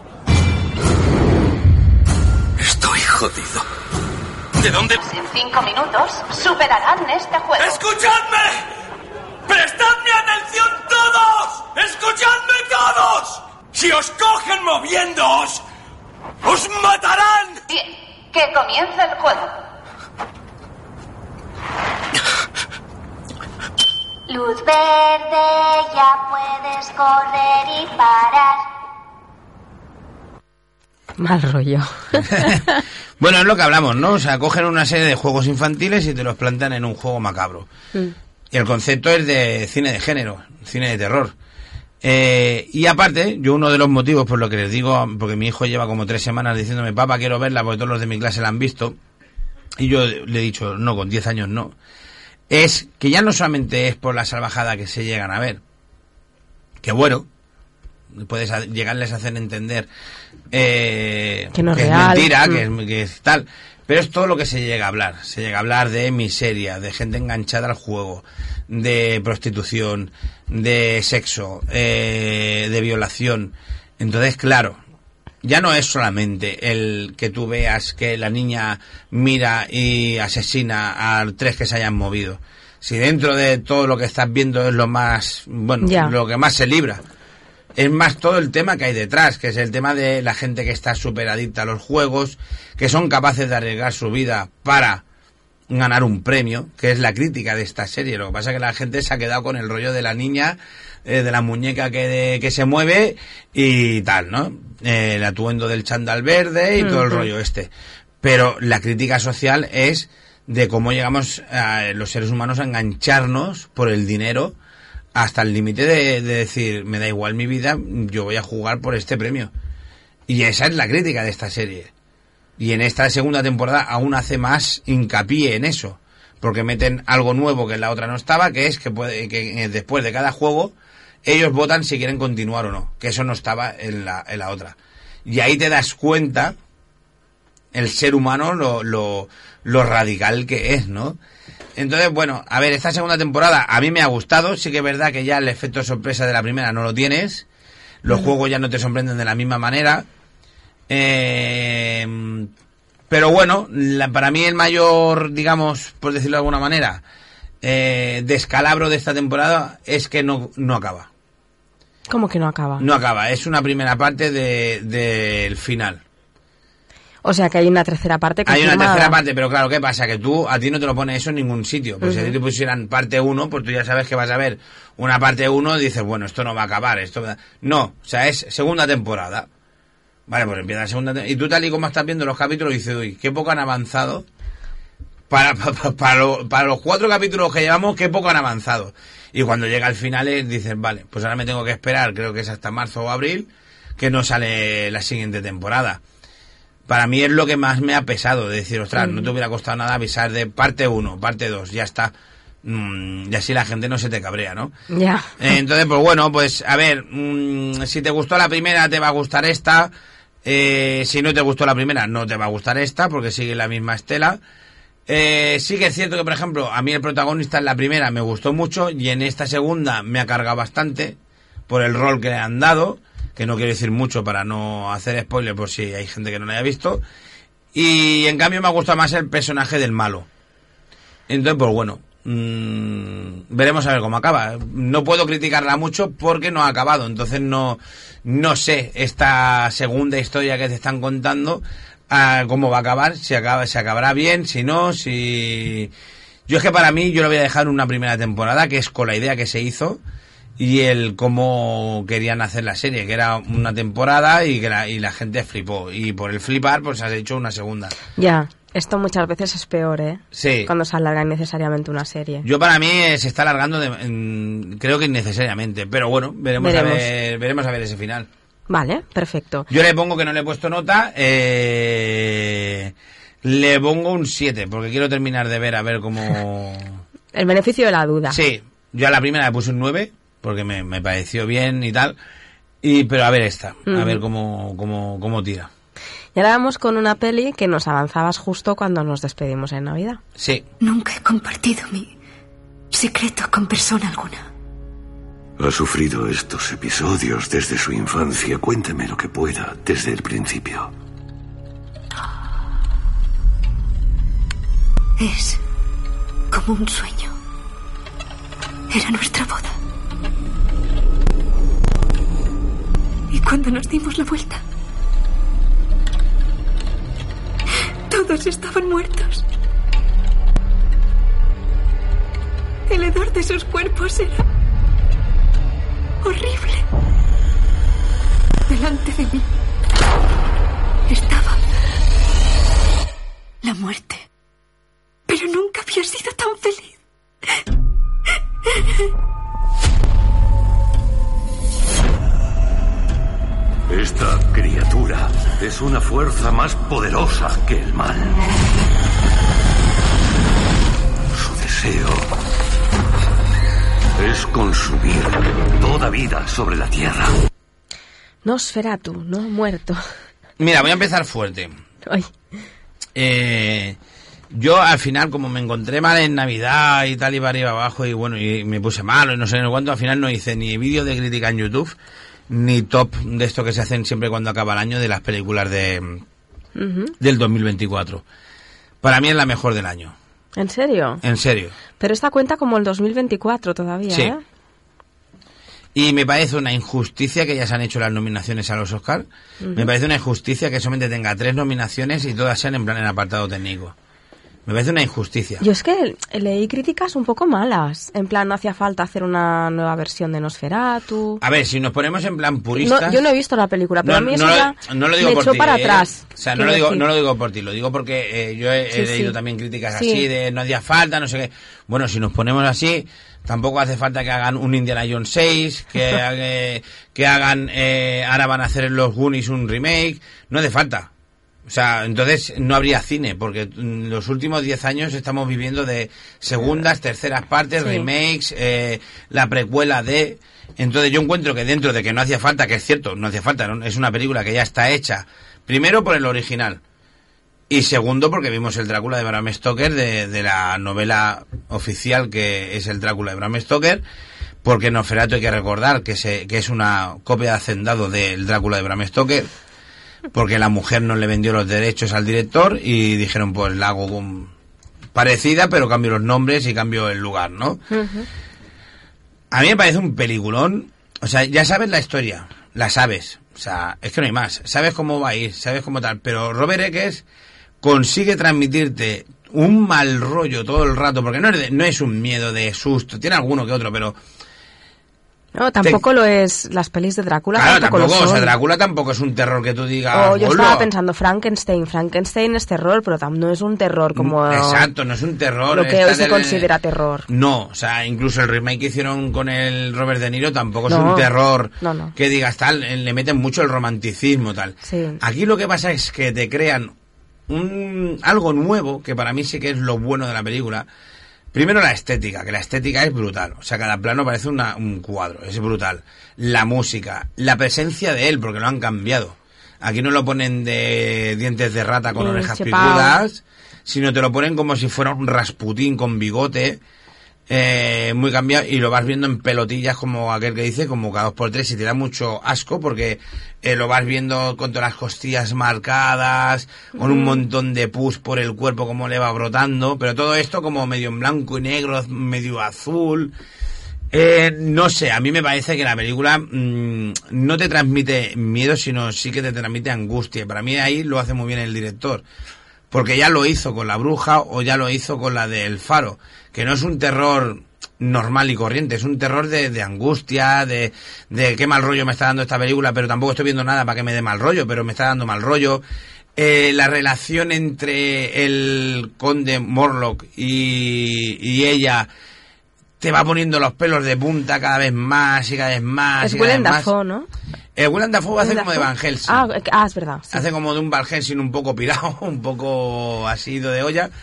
Estoy jodido. ¿De dónde? En cinco minutos superarán este juego. ¡Escuchadme! ¡Prestadme atención todos! ¡Escuchadme todos! Si os cogen moviéndoos, ¡os matarán! Bien, que comience el juego. Luz verde, ya puedes correr y parar. Mal rollo. Bueno, es lo que hablamos, ¿no? O sea, cogen una serie de juegos infantiles y te los plantan en un juego macabro. Mm. Y el concepto es de cine de género, cine de terror. Eh, y aparte, yo uno de los motivos por lo que les digo, porque mi hijo lleva como tres semanas diciéndome, papá, quiero verla porque todos los de mi clase la han visto, y yo le he dicho, no, con diez años no. es que ya no solamente es por la salvajada que se llegan a ver, que bueno, puedes a, llegarles a hacer entender eh, que no es que real, es mentira, mm. que, es, que es tal, pero es todo lo que se llega a hablar. Se llega a hablar de miseria, de gente enganchada al juego, de prostitución, de sexo, eh, de violación. Entonces, claro, ya no es solamente el que tú veas que la niña mira y asesina a tres que se hayan movido. Si dentro de todo lo que estás viendo es lo más, bueno, ya. lo que más se libra. Es más todo el tema que hay detrás, que es el tema de la gente que está súper adicta a los juegos, que son capaces de arriesgar su vida para ganar un premio, que es la crítica de esta serie. Lo que pasa es que la gente se ha quedado con el rollo de la niña, eh, de la muñeca que, de, que se mueve y tal, ¿no? Eh, el atuendo del chándal verde y uh-huh. todo el rollo este. Pero la crítica social es de cómo llegamos a los seres humanos a engancharnos por el dinero hasta el límite de, de decir, me da igual mi vida, yo voy a jugar por este premio. Y esa es la crítica de esta serie. Y en esta segunda temporada aún hace más hincapié en eso, porque meten algo nuevo que en la otra no estaba, que es que, puede, que después de cada juego ellos votan si quieren continuar o no, que eso no estaba en la, en la otra. Y ahí te das cuenta el ser humano lo, lo, lo radical que es, ¿no? Entonces, bueno, a ver, esta segunda temporada a mí me ha gustado. Sí que es verdad que ya el efecto sorpresa de la primera no lo tienes. Los uh-huh. juegos ya no te sorprenden de la misma manera. Eh, pero bueno, la, para mí el mayor, digamos, por decirlo de alguna manera, eh, descalabro de esta temporada es que no, no acaba. ¿Cómo que no acaba? No acaba, es una primera parte de, del final. O sea que hay una tercera parte confirmada. Hay una tercera parte, pero claro, ¿qué pasa? Que tú, a ti no te lo pone eso en ningún sitio. Pues uh-huh. si a ti te pusieran parte uno, pues tú ya sabes que vas a ver una parte uno y dices, bueno, esto no va a acabar, esto va... No, o sea, es segunda temporada. Vale, pues empieza la segunda temporada. Y tú tal y como estás viendo los capítulos dices, uy, qué poco han avanzado. Para, para, para, lo, para los cuatro capítulos que llevamos, qué poco han avanzado. Y cuando llega al final dices, vale, pues ahora me tengo que esperar, creo que es hasta marzo o abril, que no sale la siguiente temporada. Para mí es lo que más me ha pesado, de decir, ostras, mm. no te hubiera costado nada avisar de parte uno, parte dos, ya está. Mm, y así la gente no se te cabrea, ¿no? Ya. Eh, entonces, pues bueno, pues a ver, mm, si te gustó la primera, te va a gustar esta. Eh, si no te gustó la primera, no te va a gustar esta, porque sigue la misma estela. Eh, sí que es cierto que, por ejemplo, a mí el protagonista en la primera me gustó mucho y en esta segunda me ha cargado bastante por el rol que le han dado, que no quiero decir mucho para no hacer spoiler por si hay gente que no lo haya visto. Y en cambio me ha gustado más el personaje del malo. Entonces, pues bueno, mmm, veremos a ver cómo acaba. No puedo criticarla mucho porque no ha acabado, entonces no, no sé esta segunda historia que te están contando a cómo va a acabar, si acaba, si acabará bien, si no, si... Yo es que para mí yo lo voy a dejar una primera temporada, que es con la idea que se hizo y el cómo querían hacer la serie, que era una temporada y que la, y la gente flipó. Y por el flipar, pues has hecho una segunda. Ya, esto muchas veces es peor, ¿eh? Sí. Cuando se alarga innecesariamente una serie. Yo para mí eh, se está alargando, de, en, creo que innecesariamente, pero bueno, veremos, veremos. A ver, veremos a ver ese final. Vale, perfecto. Yo le pongo que no le he puesto nota, eh, le pongo un siete, porque quiero terminar de ver a ver cómo... El beneficio de la duda. Sí, yo a la primera le puse un nueve, porque me, me pareció bien y tal, y pero a ver esta, mm. a ver cómo, cómo, cómo tira. Y ahora vamos con una peli que nos avanzabas justo cuando nos despedimos en Navidad. Sí. Nunca he compartido mi secreto con persona alguna. Ha sufrido estos episodios desde su infancia. Cuénteme lo que pueda desde el principio. Es como un sueño. Era nuestra boda. Y cuando nos dimos la vuelta, todos estaban muertos. El hedor de sus cuerpos era horrible. Delante de mí estaba la muerte. Pero nunca había sido tan feliz. Esta criatura es una fuerza más poderosa que el mal. Su deseo es consumir toda vida sobre la Tierra. Nosferatu, no muerto. Mira, voy a empezar fuerte. Ay. Eh, yo al final, como me encontré mal en Navidad y tal, iba arriba abajo y bueno, y me puse malo y no sé ni cuánto, al final no hice ni vídeo de crítica en YouTube, ni top de esto que se hacen siempre cuando acaba el año de las películas de uh-huh. del dos mil veinticuatro. Para mí es la mejor del año. ¿En serio? En serio. Pero esta cuenta como el dos mil veinticuatro todavía, sí. ¿eh? Y me parece una injusticia que ya se han hecho las nominaciones a los Oscar. Uh-huh. Me parece una injusticia que solamente tenga tres nominaciones y todas sean en plan en apartado técnico. Me parece una injusticia. Yo es que leí críticas un poco malas. En plan, no hacía falta hacer una nueva versión de Nosferatu. A ver, si nos ponemos en plan puristas... No, yo no he visto la película, pero no, a mí eso no ya lo, no lo digo me por echó ti, para eh, atrás. O sea, no lo, digo, no lo digo por ti, lo digo porque eh, yo he, sí, he leído sí. también críticas sí. así de no hacía falta, no sé qué. Bueno, si nos ponemos así, tampoco hace falta que hagan un Indiana Jones seis, que, haga, que hagan... Eh, ahora van a hacer en los Goonies un remake. No hace falta. O sea, entonces no habría cine, porque en los últimos diez años estamos viviendo de segundas, terceras partes, sí. remakes, eh, la precuela de... Entonces yo encuentro que dentro de que no hacía falta, que es cierto, no hacía falta, ¿no? Es una película que ya está hecha, primero por el original, y segundo porque vimos el Drácula de Bram Stoker, de, de la novela oficial que es el Drácula de Bram Stoker, porque Nosferatu hay que recordar que, se, que es una copia de hacendado del Drácula de Bram Stoker, porque la mujer no le vendió los derechos al director y dijeron, pues la hago con... parecida, pero cambio los nombres y cambio el lugar, ¿no? Uh-huh. A mí me parece un peliculón. O sea, ya sabes la historia, la sabes. O sea, es que no hay más. Sabes cómo va a ir, sabes cómo tal. Pero Robert Eggers consigue transmitirte un mal rollo todo el rato, porque no es, de, no es un miedo de susto, tiene alguno que otro, pero... No, tampoco te... lo es. Las pelis de Drácula claro, tampoco, tampoco lo son. O sea, Drácula tampoco es un terror que tú digas... O yo estaba pensando Frankenstein. Frankenstein es terror, pero no es un terror como... Exacto, no es un terror. Lo que hoy se del... considera terror. No, o sea, incluso el remake que hicieron con el Robert De Niro tampoco no, es un terror no, no. que digas tal, le meten mucho el romanticismo tal. Sí. Aquí lo que pasa es que te crean un algo nuevo, que para mí sí que es lo bueno de la película. Primero la estética, que la estética es brutal. O sea, cada plano parece una, un cuadro, es brutal. La música, la presencia de él, porque lo han cambiado. Aquí no lo ponen de dientes de rata con mm, orejas chepao. picudas, sino te lo ponen como si fuera un Rasputín con bigote, eh, muy cambiado, y lo vas viendo en pelotillas como aquel que dice, como cada dos por tres, y te da mucho asco porque eh, lo vas viendo con todas las costillas marcadas, con mm. un montón de pus por el cuerpo como le va brotando, pero todo esto como medio en blanco y negro, medio azul. Eh, no sé, a mí me parece que la película mmm, no te transmite miedo, sino sí que te transmite angustia. Para mí ahí lo hace muy bien el director, porque ya lo hizo con La Bruja o ya lo hizo con la de El Faro, que no es un terror normal y corriente, es un terror de, de angustia, de, de qué mal rollo me está dando esta película, pero tampoco estoy viendo nada para que me dé mal rollo, pero me está dando mal rollo. Eh, la relación entre el conde Morlock y, y ella te va poniendo los pelos de punta cada vez más y cada vez más. Es y cada Willem vez más. Dafoe, ¿no? Eh, Willem Dafoe hace Willem como de Dafoe. Van Helsing. Ah, ah, es verdad. Sí. Hace como de un Van Helsing un poco pirado, un poco así ido de olla.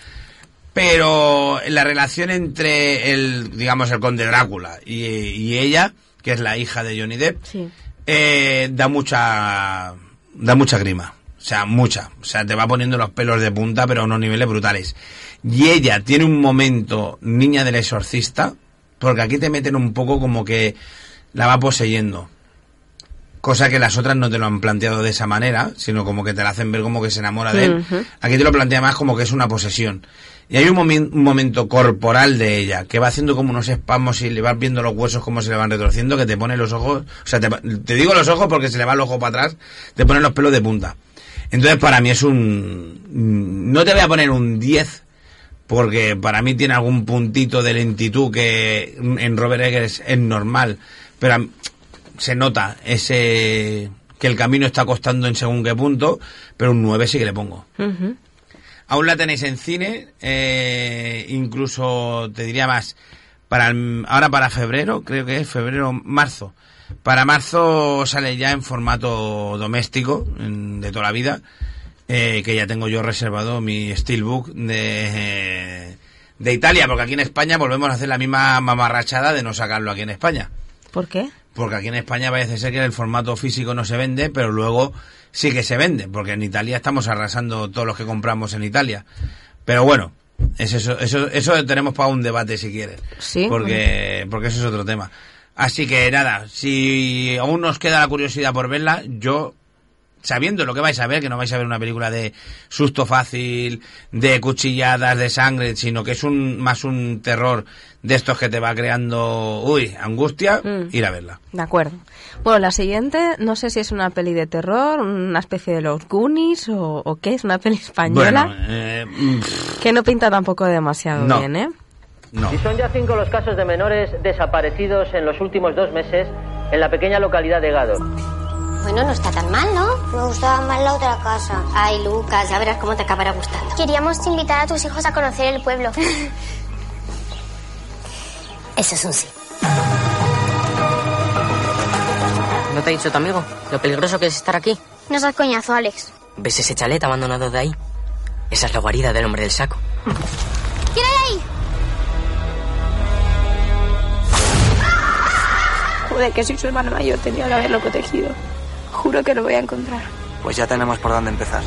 Pero la relación entre el, digamos, el conde Drácula y, y ella, que es la hija de Johnny Depp, sí. eh, da mucha, da mucha grima. O sea, mucha. O sea, te va poniendo los pelos de punta, pero a unos niveles brutales. Y ella tiene un momento, Niña del Exorcista, porque aquí te meten un poco como que la va poseyendo. Cosa que las otras no te lo han planteado de esa manera, sino como que te la hacen ver como que se enamora de él. Uh-huh. Aquí te lo plantea más como que es una posesión. Y hay un, momen- un momento corporal de ella, que va haciendo como unos espasmos y le vas viendo los huesos como se le van retorciendo, que te pone los ojos... O sea, te, te digo los ojos porque se le va el ojo para atrás, te ponen los pelos de punta. Entonces para mí es un... No te voy a poner un diez, porque para mí tiene algún puntito de lentitud que en Robert Eggers es normal, pero se nota ese que el camino está costando en según qué punto, pero un nueve sí que le pongo. Uh-huh. Aún la tenéis en cine, eh, incluso te diría más, para el, ahora para febrero, creo que es febrero, marzo. Para marzo sale ya en formato doméstico, en, de toda la vida, eh, que ya tengo yo reservado mi Steelbook de, de Italia, porque aquí en España volvemos a hacer la misma mamarrachada de no sacarlo aquí en España. ¿Por qué? Porque aquí en España parece ser que el formato físico no se vende, pero luego sí que se vende, porque en Italia estamos arrasando todos los que compramos en Italia. Pero bueno, es eso, eso, eso tenemos para un debate si quieres. Sí. Porque, porque eso es otro tema. Así que nada, si aún nos queda la curiosidad por verla, yo, sabiendo lo que vais a ver, que no vais a ver una película de susto fácil, de cuchilladas, de sangre, sino que es un más un terror de estos que te va creando, uy, angustia, mm. ir a verla. De acuerdo. Bueno, la siguiente, no sé si es una peli de terror, una especie de los Goonies o, o qué, es una peli española. Bueno, eh, que no pinta tampoco demasiado no. bien, ¿eh? No. Y son ya cinco los casos de menores desaparecidos en los últimos dos meses en la pequeña localidad de Gado. Bueno, no está tan mal, ¿no? Me gustaba más la otra casa. Ay, Lucas, ya verás cómo te acabará gustando. Queríamos invitar a tus hijos a conocer el pueblo. Eso es un sí. ¿No te ha dicho tu amigo lo peligroso que es estar aquí? No seas coñazo, Alex. ¿Ves ese chalet abandonado de ahí? Esa es la guarida del hombre del saco. ¿Quién hay ahí? Joder, que soy su hermano mayor, tenía que haberlo protegido. Juro que lo voy a encontrar. Pues ya tenemos por dónde empezar.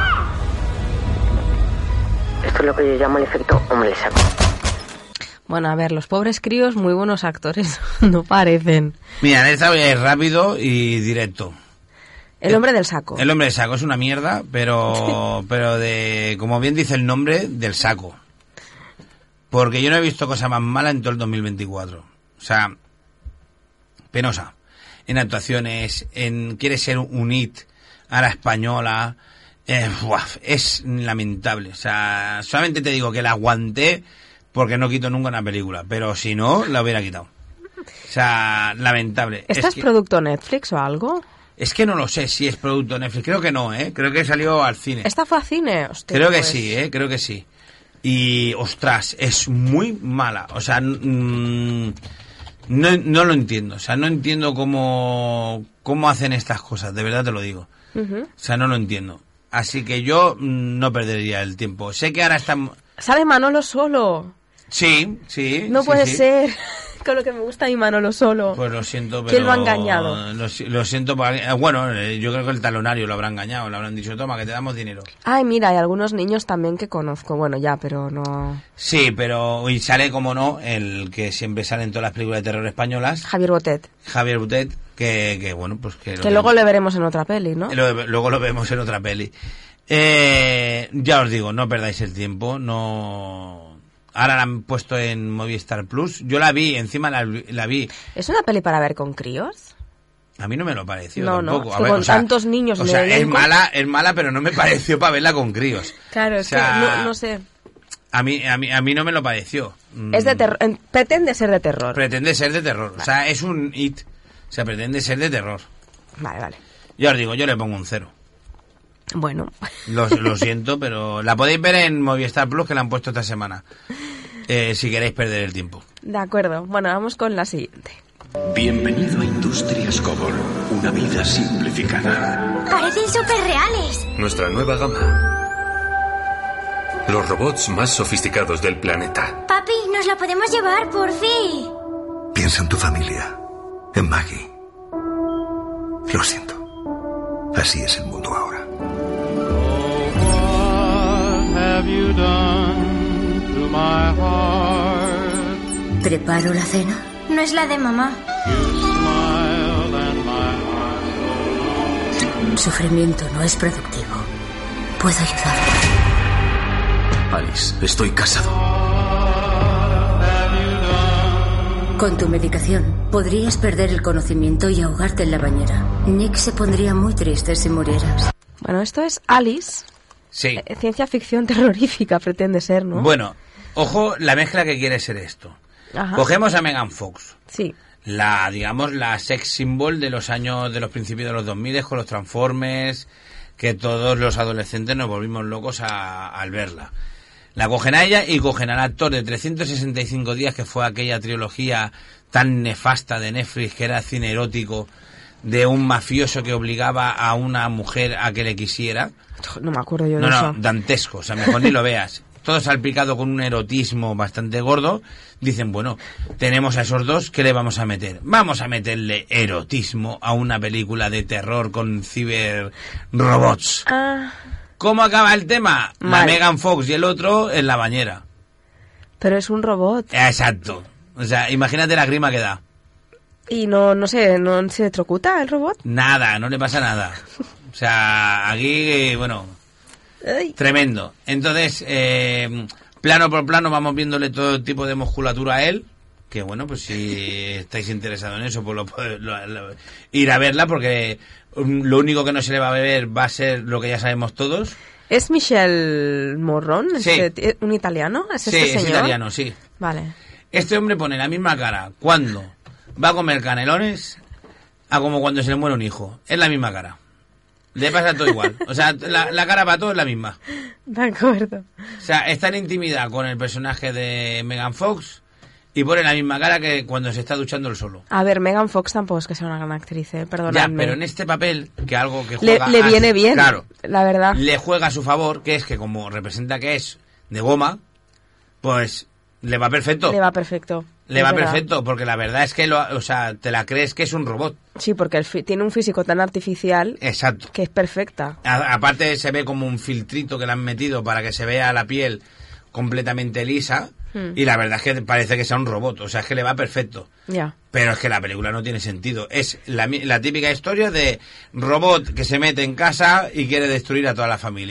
Esto es lo que yo llamo el efecto hombre del saco. Bueno, a ver, los pobres críos, muy buenos actores, no parecen. Mira, esta es rápido y directo. El hombre del saco. El hombre del saco es una mierda, pero pero de, como bien dice el nombre, del saco. Porque yo no he visto cosa más mala en todo el dos mil veinticuatro. O sea, penosa. En actuaciones, en quiere ser un hit a la española. Eh, buaf, es lamentable. O sea, solamente te digo que la aguanté porque no quito nunca una película. Pero si no, la hubiera quitado. O sea, lamentable. ¿Esta es, es que, producto Netflix o algo? Es que no lo sé si es producto Netflix. Creo que no, ¿eh? Creo que salió al cine. ¿Esta fue a cine? Hostia, creo pues. que sí, ¿eh? Creo que sí. Y, ostras, es muy mala. O sea, mmm, no, no lo entiendo. O sea, no entiendo cómo, cómo hacen estas cosas. De verdad te lo digo. Uh-huh. O sea, no lo entiendo. Así que yo mmm, no perdería el tiempo. Sé que ahora están... ¿Sale Manolo Solo? Sí, sí. No sí, puede sí. ser. Con lo que me gusta a mi Manolo Solo. Pues lo siento, pero... ¿Quién lo ha engañado? Lo, lo siento, bueno, yo creo que el talonario lo habrá engañado. Le habrán dicho, toma, que te damos dinero. Ay, mira, hay algunos niños también que conozco. Bueno, ya, pero no... Sí, pero... Y sale, como no, el que siempre sale en todas las películas de terror españolas. Javier Botet. Javier Botet, que, que bueno, pues que... Que luego le veremos en otra peli, ¿no? Lo, luego lo vemos en otra peli. Eh, ya os digo, no perdáis el tiempo, no... Ahora la han puesto en Movistar Plus. Yo la vi, encima la, la vi. ¿Es una peli para ver con críos? A mí no me lo pareció no, tampoco. No, a ver, con o sea, tantos niños o en sea, el es elenco. mala, es mala, pero no me pareció para verla con críos. Claro, es o sea, que no, no sé. A mí, a mí, a mí no me lo pareció. Es de terror, pretende ser de terror. Pretende ser de terror. Vale. O sea, es un hit. O sea, pretende ser de terror. Vale, vale. Ya os digo, yo le pongo un cero. Bueno. Lo, lo siento, pero la podéis ver en Movistar Plus, que la han puesto esta semana. Eh, si queréis perder el tiempo. De acuerdo. Bueno, vamos con la siguiente. Bienvenido a Industrias Cobol, una vida simplificada. Parecen súper reales. Nuestra nueva gama. Los robots más sofisticados del planeta. Papi, nos la podemos llevar, por fin. Piensa en tu familia, en Maggie. Lo siento. Así es el mundo ahora. Have you done to my heart? ¿Preparo la cena? No es la de mamá. Un sufrimiento no es productivo. Puedo ayudar. Alice, estoy casado. Con tu medicación podrías perder el conocimiento y ahogarte en la bañera. Nick se pondría muy triste si murieras. Bueno, esto es Alice. Sí. Eh, ciencia ficción terrorífica pretende ser, ¿no? Bueno, ojo la mezcla que quiere ser esto. Ajá. Cogemos a Megan Fox. Sí. La, digamos, la sex symbol de los años, de los principios de los dos mil con los Transformers, que todos los adolescentes nos volvimos locos a, al verla. La cogen a ella y cogen al actor de trescientos sesenta y cinco días, que fue aquella trilogía tan nefasta de Netflix, que era cine erótico, de un mafioso que obligaba a una mujer a que le quisiera. No me acuerdo yo no, de no, eso. No, dantesco, o sea, mejor ni lo veas. todo salpicado con un erotismo bastante gordo, dicen, bueno, tenemos a esos dos, ¿qué le vamos a meter? Vamos a meterle erotismo a una película de terror con ciberrobots. Ah. ¿Cómo acaba el tema? Mal. La Megan Fox y el otro en la bañera. Pero es un robot. Exacto. O sea, imagínate la grima que da. Y no, no sé, ¿no se electrocuta el robot? Nada, no le pasa nada. O sea, aquí, bueno, Ay. tremendo. Entonces, eh, plano por plano vamos viéndole todo tipo de musculatura a él. Que bueno, pues si estáis interesados en eso, pues lo, lo, lo, ir a verla, porque lo único que no se le va a ver va a ser lo que ya sabemos todos. ¿Es Michel Morron? Sí. Este, ¿un italiano? ¿Es sí, este es señor? italiano, sí. Vale. Este hombre pone la misma cara cuando va a comer canelones a como cuando se le muere un hijo. Es la misma cara. Le pasa todo igual. O sea, la, la cara para todo es la misma. De acuerdo. O sea, está en intimidad con el personaje de Megan Fox y pone la misma cara que cuando se está duchando él solo. A ver, Megan Fox tampoco es que sea una gran actriz, ¿eh? Perdonadme. Ya, pero en este papel, que algo que Le, juega... le a- viene bien, Claro. la verdad. Le juega a su favor, que es que como representa que es de goma, pues le va perfecto. Le va perfecto. Le es va verdad. perfecto, porque la verdad es que, lo, o sea, te la crees que es un robot. Sí, porque el fi- tiene un físico tan artificial Exacto. que es perfecta. A- aparte se ve como un filtrito que le han metido para que se vea la piel completamente lisa, Hmm. y la verdad es que parece que sea un robot, o sea, es que le va perfecto. Ya. Pero es que la película no tiene sentido. Es la, mi- la típica historia de robot que se mete en casa y quiere destruir a toda la familia.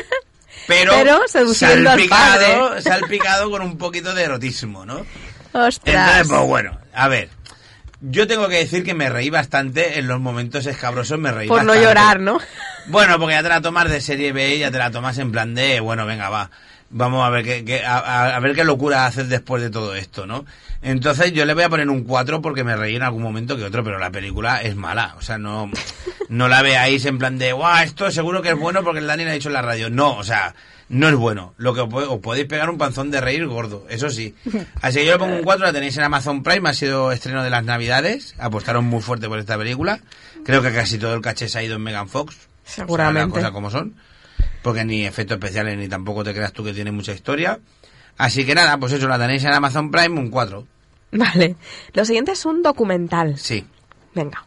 Pero, Pero seduciendo al salpicado, padre. salpicado con un poquito de erotismo, ¿no? Ostras. Entonces, pues bueno, a ver. Yo tengo que decir que me reí bastante en los momentos escabrosos, me reí Por no bastante. llorar, ¿no? Bueno, porque ya te la tomas de serie B y ya te la tomas en plan de, bueno, venga, va. Vamos a ver qué, qué- a, a- a ver qué locura haces después de todo esto, ¿no? Entonces yo le voy a poner un cuatro porque me reí en algún momento que otro, pero la película es mala. O sea, no, no la veáis en plan de, guau, esto seguro que es bueno porque el Dani lo ha dicho en la radio. No, o sea, no es bueno. Lo que os, po- os podéis pegar un panzón de reír gordo, eso sí. Así que yo le pongo un cuatro, la tenéis en Amazon Prime, ha sido estreno de las Navidades, apostaron muy fuerte por esta película. Creo que casi todo el caché se ha ido en Megan Fox. Seguramente. O sea, las cosas como son. Porque ni efectos especiales ni tampoco te creas tú que tiene mucha historia. Así que nada, pues eso, la tenéis en Amazon Prime, un cuatro. Vale. Lo siguiente es un documental. Sí. Venga.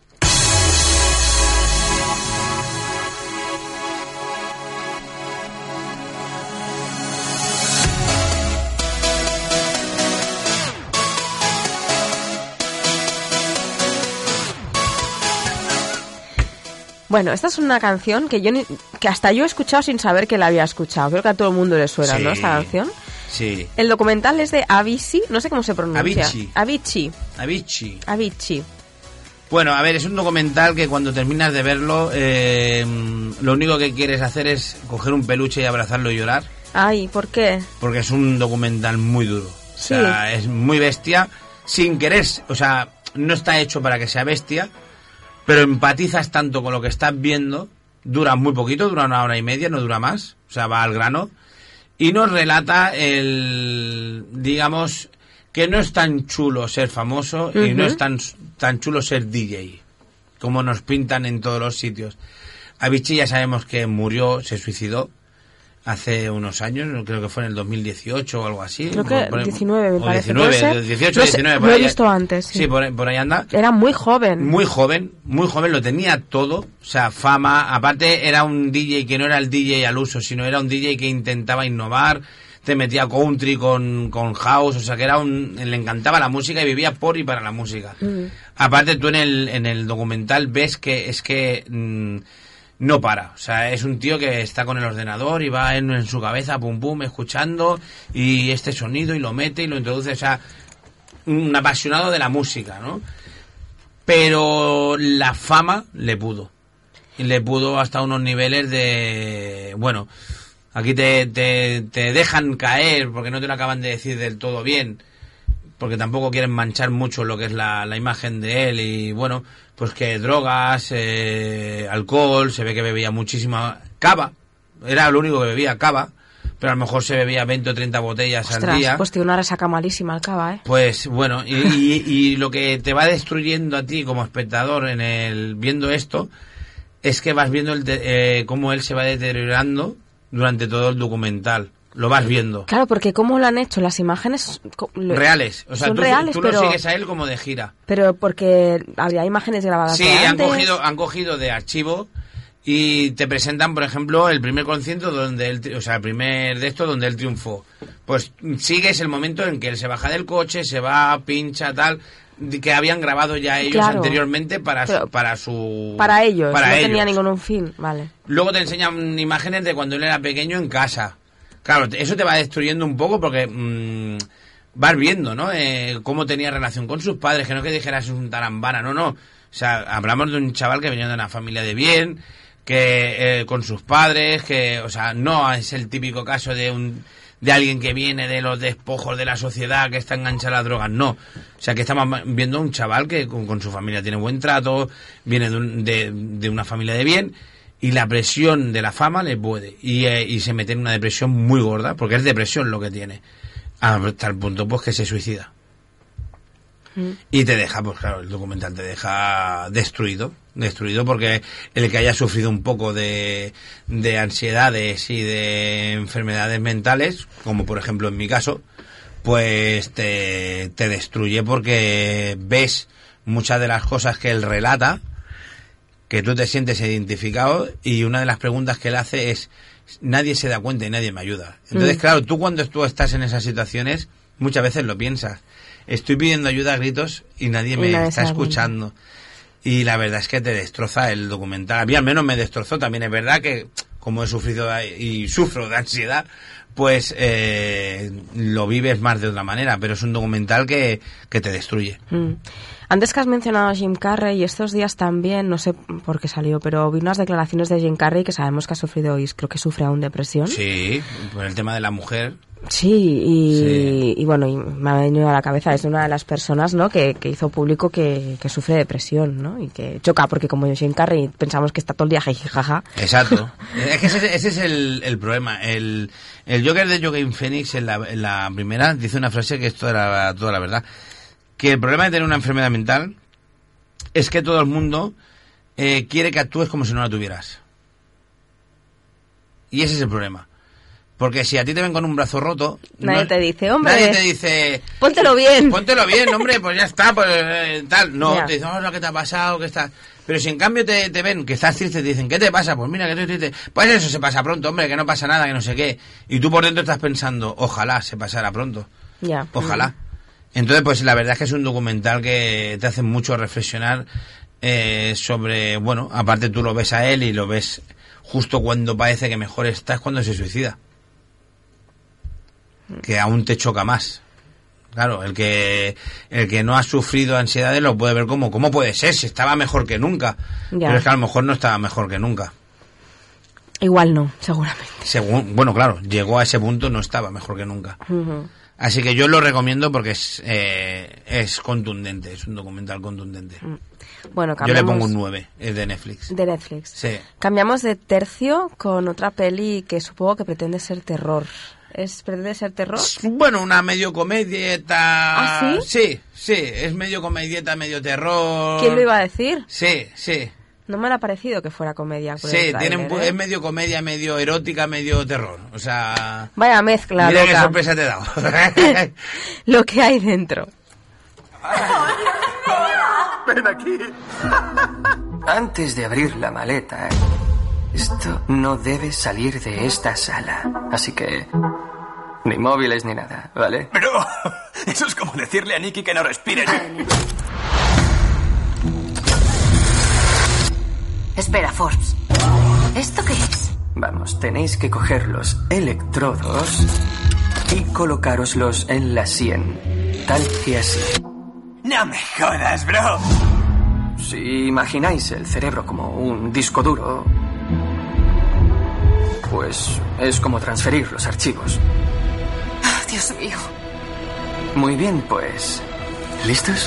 Bueno, esta es una canción que yo ni- que hasta yo he escuchado sin saber que la había escuchado. Creo que a todo el mundo le suena, Sí. ¿no? Esta canción. Sí. El documental es de Avicii, no sé cómo se pronuncia. Avicii. Avicii. Avicii. Avicii. Bueno, a ver, es un documental que cuando terminas de verlo, eh, lo único que quieres hacer es coger un peluche y abrazarlo y llorar. Ay, ¿por qué? Porque es un documental muy duro. O Sí. sea, es muy bestia, sin querer, o sea, no está hecho para que sea bestia, pero empatizas tanto con lo que estás viendo, dura muy poquito, dura una hora y media, no dura más, o sea, va al grano, y nos relata el, digamos, que no es tan chulo ser famoso y no Ujú. es tan, tan chulo ser D J, como nos pintan en todos los sitios. Avicii ya sabemos que murió, se suicidó hace unos años, creo que fue en el dos mil dieciocho o algo así. Creo que Por- por- diecinueve, me o parece. diecinueve, ¿Puede ser? dieciocho, No sé, diecinueve, por lo he ahí- visto antes, sí. Sí, por, ahí- por ahí anda. Era muy joven. Muy joven, muy joven, lo tenía todo, o sea, fama, aparte era un D J que no era el D J al uso, sino era un D J que intentaba innovar, te metía country con, con house, o sea, que era un, le encantaba la música y vivía por y para la música. Mm. Aparte tú en el, en el documental ves que es que mm, no para, o sea, es un tío que está con el ordenador y va en, en su cabeza, pum pum, escuchando y este sonido y lo mete y lo introduce, o sea, un apasionado de la música, ¿no? Pero la fama le pudo. Y le pudo hasta unos niveles de... Bueno, aquí te, te, te dejan caer porque no te lo acaban de decir del todo bien, porque tampoco quieren manchar mucho lo que es la, la imagen de él. Y bueno, pues que drogas, eh, alcohol, se ve que bebía muchísima cava. Era lo único que bebía, cava. Pero a lo mejor se bebía veinte o treinta botellas al Ostras, día. pues tiene una resaca malísima al cava, ¿eh? Pues bueno, y, y, y lo que te va destruyendo a ti como espectador en el viendo esto es que vas viendo el de- eh, cómo él se va deteriorando durante todo el documental. lo vas viendo. Claro, porque ¿cómo lo han hecho? Las imágenes... Lo, reales, o sea, son tú, reales, tú pero, lo sigues a él como de gira. Pero porque había imágenes grabadas Sí, de han antes. cogido, han cogido de archivo y te presentan, por ejemplo, el primer concierto donde él, o sea, el primer de esto donde él triunfó. Pues sigues el momento en que él se baja del coche, se va, pincha, tal, que habían grabado ya ellos Claro. anteriormente para Pero su, para su Para ellos, para no ellos. tenía ningún fin, vale. Luego te enseñan imágenes de cuando él era pequeño en casa. Claro, eso te va destruyendo un poco porque mmm, vas viendo, ¿no? Eh, cómo tenía relación con sus padres, que no que dijeras es un tarambana, no, no. O sea, hablamos de un chaval que venía de una familia de bien, que eh, con sus padres, que, o sea, no es el típico caso de un de alguien que viene de los despojos de la sociedad, que está enganchado a las drogas, no. O sea, que estamos viendo un chaval que con, con su familia tiene buen trato, viene de, un, de, de una familia de bien, y la presión de la fama le puede. Y, eh, y se mete en una depresión muy gorda, porque es depresión lo que tiene. Hasta el punto, pues, que se suicida. Mm. Y te deja, pues claro, el documental te deja destruido. Destruido porque el que haya sufrido un poco de, de ansiedades y de enfermedades mentales, como por ejemplo en mi caso, pues te, te destruye porque ves muchas de las cosas que él relata, que tú te sientes identificado, y una de las preguntas que él hace es: nadie se da cuenta y nadie me ayuda. Entonces, mm. claro, tú cuando tú estás en esas situaciones, muchas veces lo piensas. Estoy pidiendo ayuda a gritos y nadie me y nadie está escuchando. Y la verdad es que te destroza el documental. A mí al menos me destrozó. También es verdad que, como he sufrido y sufro de ansiedad, pues eh, lo vives más de otra manera. Pero es un documental que, que te destruye. Mm. Antes que has mencionado a Jim Carrey, y estos días también, no sé por qué salió, pero vi unas declaraciones de Jim Carrey que sabemos que ha sufrido y creo que sufre aún depresión. Sí, por el tema de la mujer. Sí, y, sí. y bueno, y me ha venido a la cabeza, es una de las personas, ¿no?, que, que hizo público que, que sufre depresión, ¿no? Y que choca, porque como Jim Carrey pensamos que está todo el día jajaja. Exacto. Es que ese, ese es el, el problema. El, el Joker de Joaquin Phoenix en la, en la primera dice una frase que esto era toda la verdad. Que el problema de tener una enfermedad mental es que todo el mundo eh, quiere que actúes como si no la tuvieras. Y ese es el problema. Porque si a ti te ven con un brazo roto... Nadie no, te dice, hombre... Nadie te dice... Póntelo bien. Póntelo bien, hombre, pues ya está, pues eh, tal. No, yeah. te dicen, oh, lo que te ha pasado, que estás... Pero si en cambio te, te ven que estás triste, te dicen, ¿qué te pasa? Pues mira, que estoy triste. Pues eso se pasa pronto, hombre, que no pasa nada, que no sé qué. Y tú por dentro estás pensando, ojalá se pasara pronto. Ya. Yeah. Ojalá. Mm. Entonces, pues la verdad es que es un documental que te hace mucho reflexionar eh, sobre... Bueno, aparte tú lo ves a él y lo ves justo cuando parece que mejor está, es cuando se suicida. Que aún te choca más. Claro, el que el que no ha sufrido ansiedades lo puede ver como, ¿cómo puede ser? Si estaba mejor que nunca. Ya. Pero es que a lo mejor no estaba mejor que nunca. Igual no, seguramente. Según, bueno, claro, llegó a ese punto, no estaba mejor que nunca. Uh-huh. Así que yo lo recomiendo porque es, eh, es contundente, es un documental contundente. Bueno, cambiamos... Yo le pongo un nueve, es de Netflix. De Netflix. Sí. Cambiamos de tercio con otra peli que supongo que pretende ser terror. ¿Es pretende ser terror? Bueno, una medio comedieta. ¿Ah, sí? Sí, sí, es medio comedieta, medio terror. ¿Quién lo iba a decir? Sí, sí. No me ha parecido que fuera comedia. Por sí, el trailer, tiene un, ¿eh? es medio comedia, medio erótica, medio terror. O sea... Vaya mezcla, mira loca. Qué sorpresa te he dado. Lo que hay dentro. Ven aquí. Antes de abrir la maleta, esto no debe salir de esta sala. Así que... ni móviles ni nada, ¿vale? Pero... eso es como decirle a Nicky que no respire. Espera, Forbes. ¿Esto qué es? Vamos, tenéis que coger los electrodos y colocároslos en la sien. Tal que así. No me jodas, bro. Si imagináis el cerebro como un disco duro, pues es como transferir los archivos. Oh, Dios mío. Muy bien, pues... ¿listos?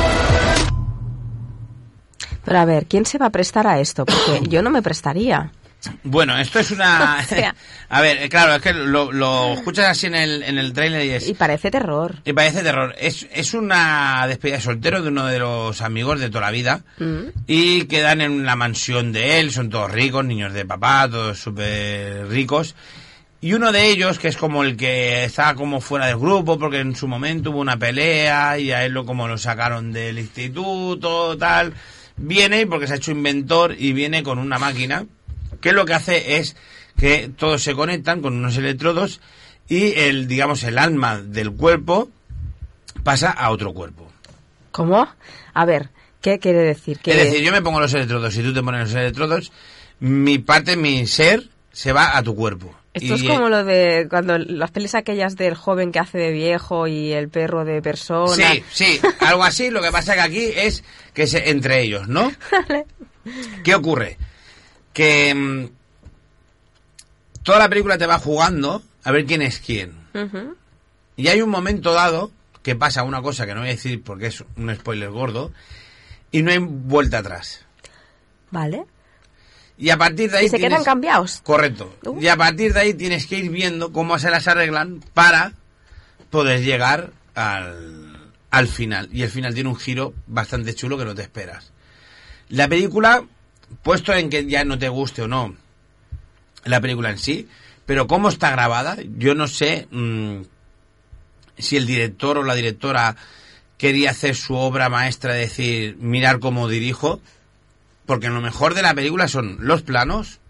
Pero a ver, ¿quién se va a prestar a esto? Porque yo no me prestaría. Bueno, esto es una... O sea. A ver, claro, es que lo, lo escuchas así en el, en el tráiler y es... Y parece terror. Y parece terror. Es, es una despedida de soltero de uno de los amigos de toda la vida Mm. y quedan en la mansión de él, son todos ricos, niños de papá, todos súper ricos. Y uno de ellos, que es como el que está como fuera del grupo, porque en su momento hubo una pelea y a él lo como lo sacaron del instituto, tal, viene porque se ha hecho inventor y viene con una máquina que lo que hace es que todos se conectan con unos electrodos y el, digamos, el alma del cuerpo pasa a otro cuerpo. ¿Cómo? A ver, ¿qué quiere decir? Que... Es decir, yo me pongo los electrodos y tú te pones los electrodos, mi parte, mi ser, se va a tu cuerpo. Esto y, es como lo de cuando las pelis aquellas del joven que hace de viejo y el perro de persona. Sí, sí, algo así. Lo que pasa que aquí es que se, entre ellos, ¿no? ¿Qué ocurre? Que mmm, toda la película te va jugando a ver quién es quién. Uh-huh. Y hay un momento dado que pasa una cosa que no voy a decir porque es un spoiler gordo y no hay vuelta atrás. Vale. Y a partir de ahí ¿Y se tienes... quedan cambiados? Correcto. Uh. Y a partir de ahí tienes que ir viendo cómo se las arreglan para poder llegar al, al final. Y el final tiene un giro bastante chulo que no te esperas. La película, puesto en que ya no te guste o no la película en sí, pero cómo está grabada, yo no sé mmm, si el director o la directora quería hacer su obra maestra, es decir, mirar cómo dirijo, porque lo mejor de la película son los planos,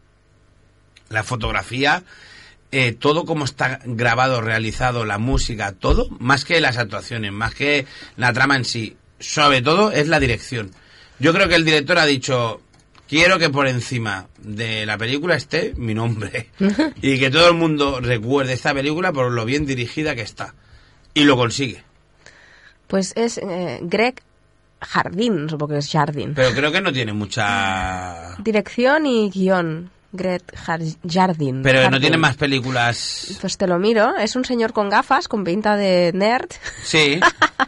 la fotografía, eh, todo como está grabado, realizado, la música, todo, más que las actuaciones, más que la trama en sí, sobre todo es la dirección. Yo creo que el director ha dicho, quiero que por encima de la película esté mi nombre y que todo el mundo recuerde esta película por lo bien dirigida que está. Y lo consigue. Pues es eh, Greg Jardín, supongo que es Jardín. Pero creo que no tiene mucha... Dirección y guión. Greg Jardín. Pero Jardín. No tiene más películas... Pues te lo miro. Es un señor con gafas, con pinta de nerd. Sí.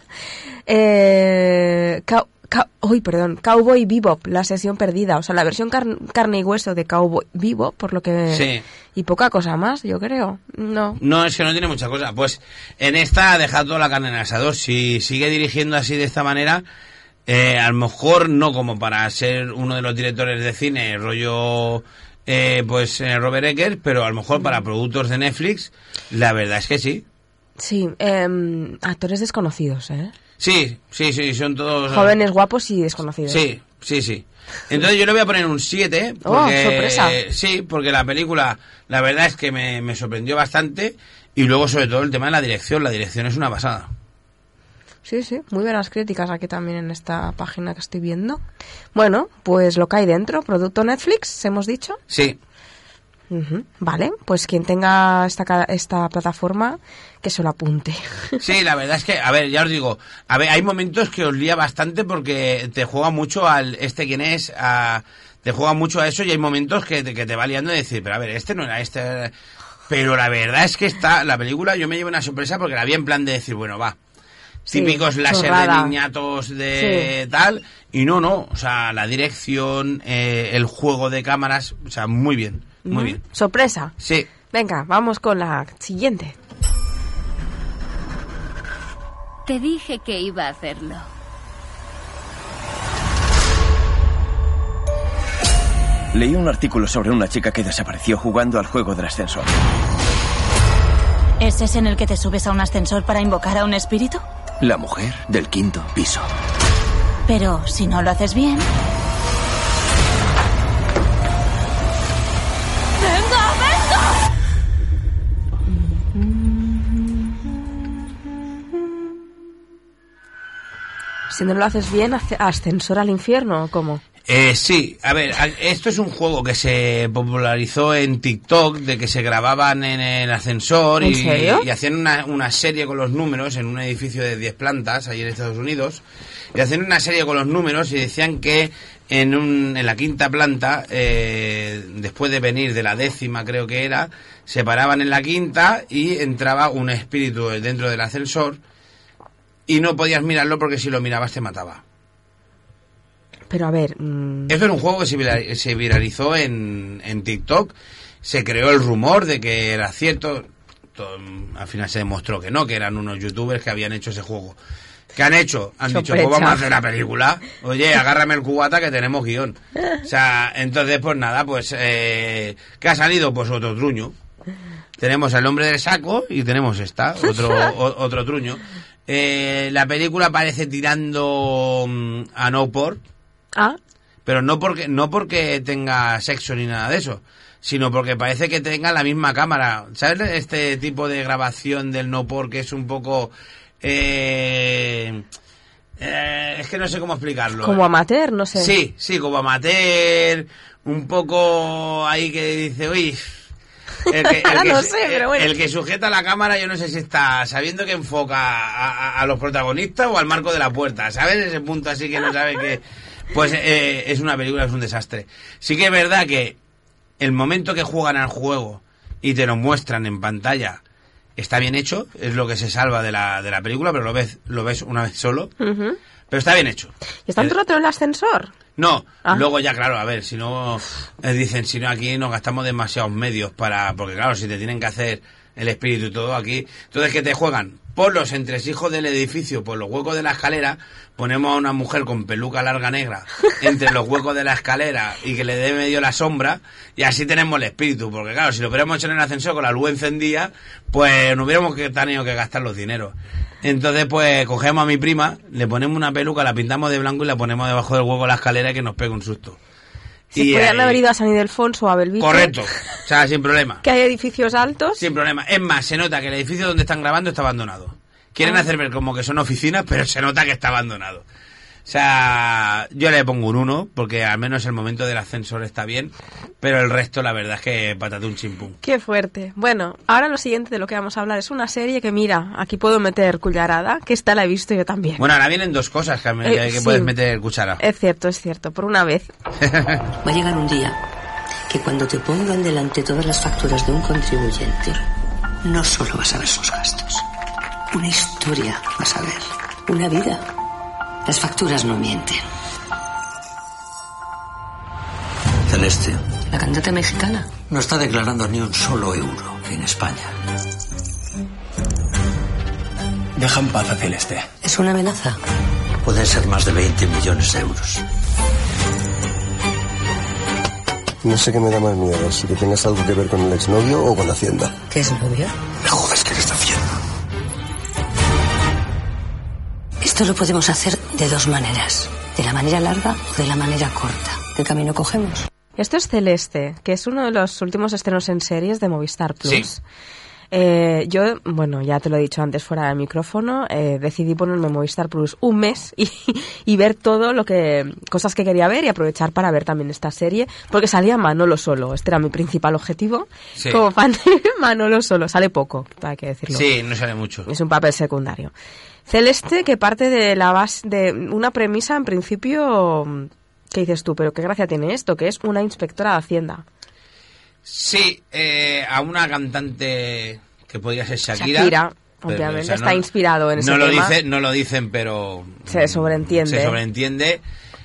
eh... Cow- Cow- Uy, perdón. Cowboy Bebop, la sesión perdida. O sea, la versión car- carne y hueso de Cowboy Bebop, por lo que... Sí. Y poca cosa más, yo creo. No. No, es que no tiene mucha cosa. Pues en esta ha dejado toda la carne en el asador. Si sigue dirigiendo así de esta manera... Eh, a lo mejor no como para ser uno de los directores de cine rollo eh, pues eh, Robert Eggers, pero a lo mejor para productos de Netflix la verdad es que sí. Sí, eh, actores desconocidos, ¿eh? Sí, sí, sí, son todos... Jóvenes, guapos y desconocidos. Sí, sí, sí. Entonces yo le voy a poner un siete. Porque, ¡Oh, sorpresa! Sí, porque la película, la verdad es que me, me sorprendió bastante. Y luego, sobre todo, el tema de la dirección. La dirección es una pasada. Sí, sí, muy buenas críticas aquí también en esta página que estoy viendo. Bueno, pues lo que hay dentro, producto Netflix, ¿hemos dicho? Sí. Uh-huh. Vale, pues quien tenga esta, esta plataforma, que se lo apunte. Sí, la verdad es que, a ver, ya os digo, a ver, hay momentos que os lía bastante porque te juega mucho al este quién es, a, te juega mucho a eso y hay momentos que te, que te va liando de decir, pero a ver, este no era este... Pero la verdad es que está, la película yo me llevo una sorpresa porque la vi en plan de decir, bueno, va, sí, típicos láser chorrada. de niñatos de Sí. tal, y no, no, o sea, la dirección, eh, el juego de cámaras, o sea, muy bien, muy ¿Mm? bien. Sorpresa. Sí. Venga, vamos con la siguiente. Te dije que iba a hacerlo. Leí un artículo sobre una chica que desapareció jugando al juego del ascensor. ¿Es ese en el que te subes a un ascensor para invocar a un espíritu? La mujer del quinto piso. Pero si no lo haces bien... ¡Venga, venga! Si no lo haces bien, hace- ascensor al infierno, ¿o cómo? Eh, sí, a ver, a- esto es un juego que se popularizó en TikTok, de que se grababan en el ascensor ¿En y, serio? y hacían una, una serie con los números en un edificio de diez plantas, ahí en Estados Unidos, y hacían una serie con los números y decían que en, un, en la quinta planta, eh, después de venir de la décima creo que era, se paraban en la quinta y entraba un espíritu dentro del ascensor y no podías mirarlo porque si lo mirabas te mataba. Pero a ver... Mmm... Esto era un juego que se, viral, se viralizó en, en TikTok. Se creó el rumor de que era cierto. Todo, al final se demostró que no, que eran unos youtubers que habían hecho ese juego. ¿Qué han hecho? Han Chopecha. dicho, pues vamos a hacer una película. Oye, agárrame el cubata que tenemos guión. O sea, entonces pues nada, pues... Eh, ¿qué ha salido? Pues otro truño. Tenemos El hombre del saco y tenemos esta, otro, o, otro truño. Eh, la película parece tirando um, a no por. Ah. Pero no porque, no porque tenga sexo ni nada de eso, sino porque parece que tenga la misma cámara. ¿Sabes este tipo de grabación del no por que es un poco... Eh, eh, es que no sé cómo explicarlo. Como amateur, no sé. Sí, sí, como amateur, un poco ahí que dice, uy... El que, el, que, no sé, pero bueno. el que sujeta la cámara, yo no sé si está sabiendo que enfoca a, a, a los protagonistas o al marco de la puerta, ¿sabes? Ese punto así que no sabe que... Pues eh, es una película, es un desastre. Sí que es verdad que el momento que juegan al juego y te lo muestran en pantalla está bien hecho, es lo que se salva de la, de la película, pero lo ves, lo ves una vez solo. Uh-huh. Pero está bien hecho. ¿Y está dentro del ascensor? No, ah. luego ya claro, a ver, si no, eh, dicen, si no aquí nos gastamos demasiados medios para, porque claro, si te tienen que hacer el espíritu y todo aquí, entonces que te juegan por los entresijos del edificio, por los huecos de la escalera, ponemos a una mujer con peluca larga negra entre los huecos de la escalera y que le dé medio la sombra, y así tenemos el espíritu, porque claro, si lo hubiéramos hecho en el ascensor con la luz encendida, pues no hubiéramos tenido que gastar los dineros. Entonces, pues, cogemos a mi prima, le ponemos una peluca, la pintamos de blanco y la ponemos debajo del hueco de la escalera y que nos pegue un susto. Si y podrían haber ido a San Ildefonso o a Belvite. Correcto, o sea, sin problema. Que hay edificios altos. Sin problema. Es más, se nota que el edificio donde están grabando está abandonado. Quieren ah. hacer ver como que son oficinas, pero se nota que está abandonado. O sea, yo le pongo un uno, porque al menos el momento del ascensor está bien, pero el resto la verdad es que patatún chimpum. Qué fuerte. Bueno, ahora lo siguiente de lo que vamos a hablar es una serie que, mira, aquí puedo meter cucharada, que esta la he visto yo también. Bueno, ahora vienen dos cosas que, eh, que sí. puedes meter cuchara. Es cierto, es cierto, por una vez. Va a llegar un día que cuando te pongan delante todas las facturas de un contribuyente, no solo vas a ver sus gastos, una historia vas a ver, una vida. Las facturas no mienten. Celeste. La cantante mexicana. No está declarando ni un solo euro en España. Deja en paz a Celeste. Es una amenaza. Pueden ser más de veinte millones de euros. No sé qué me da más miedo, si que tengas algo que ver con el exnovio o con Hacienda. ¿Qué es novio? Me jodas que eres de Hacienda. Esto lo podemos hacer de dos maneras. De la manera larga o de la manera corta. ¿Qué camino cogemos? Esto es Celeste, que es uno de los últimos estrenos en series de Movistar Plus. Sí. Eh, yo, bueno, ya te lo he dicho antes fuera del micrófono, eh, decidí ponerme Movistar Plus un mes y, y ver todo lo que, cosas que quería ver y aprovechar para ver también esta serie, porque salía Manolo Solo, este era mi principal objetivo, sí. Como fan de Manolo Solo, sale poco, hay que decirlo. Sí, no sale mucho. Es un papel secundario. Celeste, que parte de la base, de una premisa en principio, ¿qué dices tú? Pero qué gracia tiene esto, que es una inspectora de Hacienda. Sí, eh, a una cantante que podría ser Shakira. Shakira, pero, obviamente, o sea, no, está inspirado en ese no lo tema. Dice, no lo dicen, pero... Se sobreentiende. Se sobreentiende.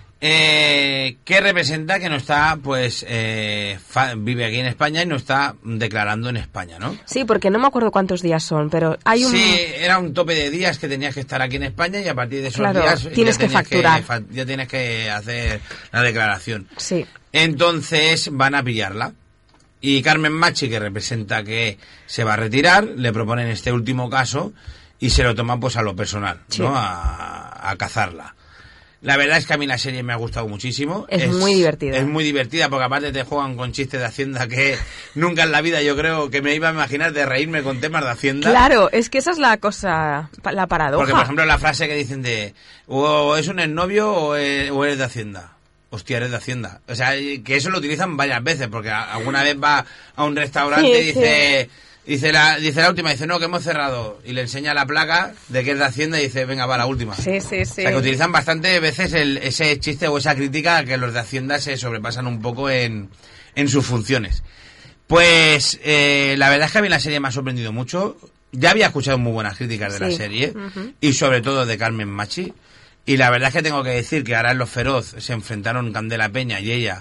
Eh, que representa que no está, pues, eh, fa, vive aquí en España y no está declarando en España, ¿no? Sí, porque no me acuerdo cuántos días son, pero hay un... Sí, era un tope de días que tenías que estar aquí en España y a partir de esos claro, días... tienes que facturar. Que, ya tienes que hacer la declaración. Sí. Entonces van a pillarla. Y Carmen Machi, que representa que se va a retirar, le proponen este último caso y se lo toma pues a lo personal, sí. ¿no? A, a cazarla. La verdad es que a mí la serie me ha gustado muchísimo. Es, es muy divertida. Es muy divertida porque aparte te juegan con chistes de Hacienda que nunca en la vida yo creo que me iba a imaginar de reírme con temas de Hacienda. Claro, es que esa es la cosa, la paradoja. Porque por ejemplo la frase que dicen de o es un exnovio o es, o eres de Hacienda. Hostia, eres de Hacienda. O sea, que eso lo utilizan varias veces porque alguna vez va a un restaurante sí, y dice... Sí. Dice la, dice la última, dice, no, que hemos cerrado. Y le enseña la placa de que es de Hacienda y dice, venga, va, la última. Sí, sí, sí. O sea, que utilizan bastante veces el, ese chiste o esa crítica que los de Hacienda se sobrepasan un poco en, en sus funciones. Pues, eh, la verdad es que a mí la serie me ha sorprendido mucho. Ya había escuchado muy buenas críticas de sí. la serie. Uh-huh. Y sobre todo de Carmen Machi. Y la verdad es que tengo que decir que ahora en Los Feroz se enfrentaron Candela Peña y ella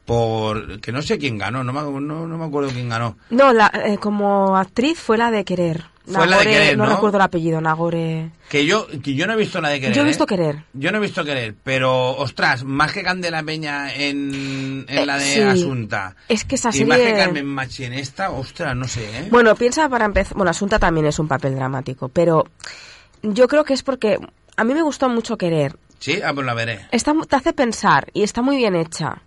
por... que no sé quién ganó, no me, no, no me acuerdo quién ganó. No, la, eh, como actriz fue la de Querer. Fue Nagore, la de Querer, ¿no? No recuerdo el apellido, Nagore... Que yo, que yo no he visto la de Querer. Yo he visto ¿eh? Querer. Yo no he visto Querer, pero, ostras, más que Candela Peña en, en eh, la de sí. Asunta. Es que esa y serie... más que Carmen Machi en esta, ostras, no sé, ¿eh? Bueno, piensa para empezar... Bueno, Asunta también es un papel dramático, pero yo creo que es porque... A mí me gustó mucho Querer. Sí, ah, pues la veré. Está, te hace pensar y está muy bien hecha.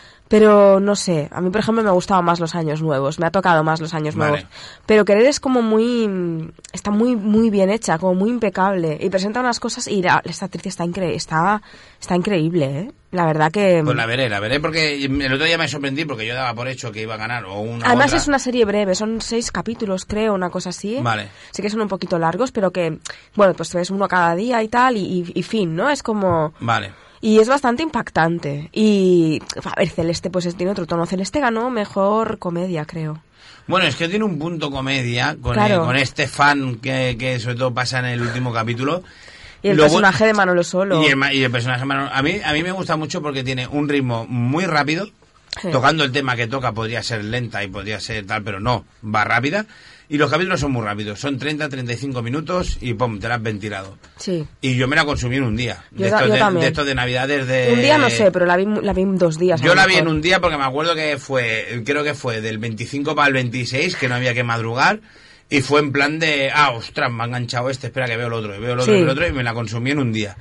Pero no sé, a mí por ejemplo me ha gustado más Los Años Nuevos, me ha tocado más Los Años vale. Nuevos. Pero Querer es como muy, está muy muy bien hecha, como muy impecable y presenta unas cosas y la, esta actriz está, incre, está, está increíble, ¿eh? La verdad que... Pues la veré, la veré porque el otro día me sorprendí porque yo daba por hecho que iba a ganar o una Además otra. Es una serie breve, son seis capítulos creo, una cosa así. ¿eh? Vale. Sí que son un poquito largos, pero que, bueno, pues te ves uno cada día y tal y, y, y fin, ¿no? Es como... Vale. Y es bastante impactante. Y, a ver, Celeste, pues tiene otro tono. Celeste ganó mejor comedia, creo. Bueno, es que tiene un punto comedia con, claro. el, con este fan que, que sobre todo pasa en el último capítulo. Y el Luego, personaje de Manolo Solo. Y el, y el personaje de Manolo... A mí, a mí me gusta mucho porque tiene un ritmo muy rápido. Sí. Tocando el tema que toca podría ser lenta y podría ser tal, pero no, va rápida. Y los capítulos son muy rápidos, son treinta, treinta y cinco minutos y pum, te la has ventilado. Sí. Y yo me la consumí en un día. Yo, de, estos yo de, también. de estos de Navidades de... Un día no sé, pero la vi, la vi en dos días. Yo la vi en un día porque me acuerdo que fue, creo que fue del veinticinco para el veintiséis, que no había que madrugar. Y fue en plan de, ah, ostras, me ha enganchado este, espera que veo el otro, y veo el otro, sí. y veo el otro, y me la consumí en un día.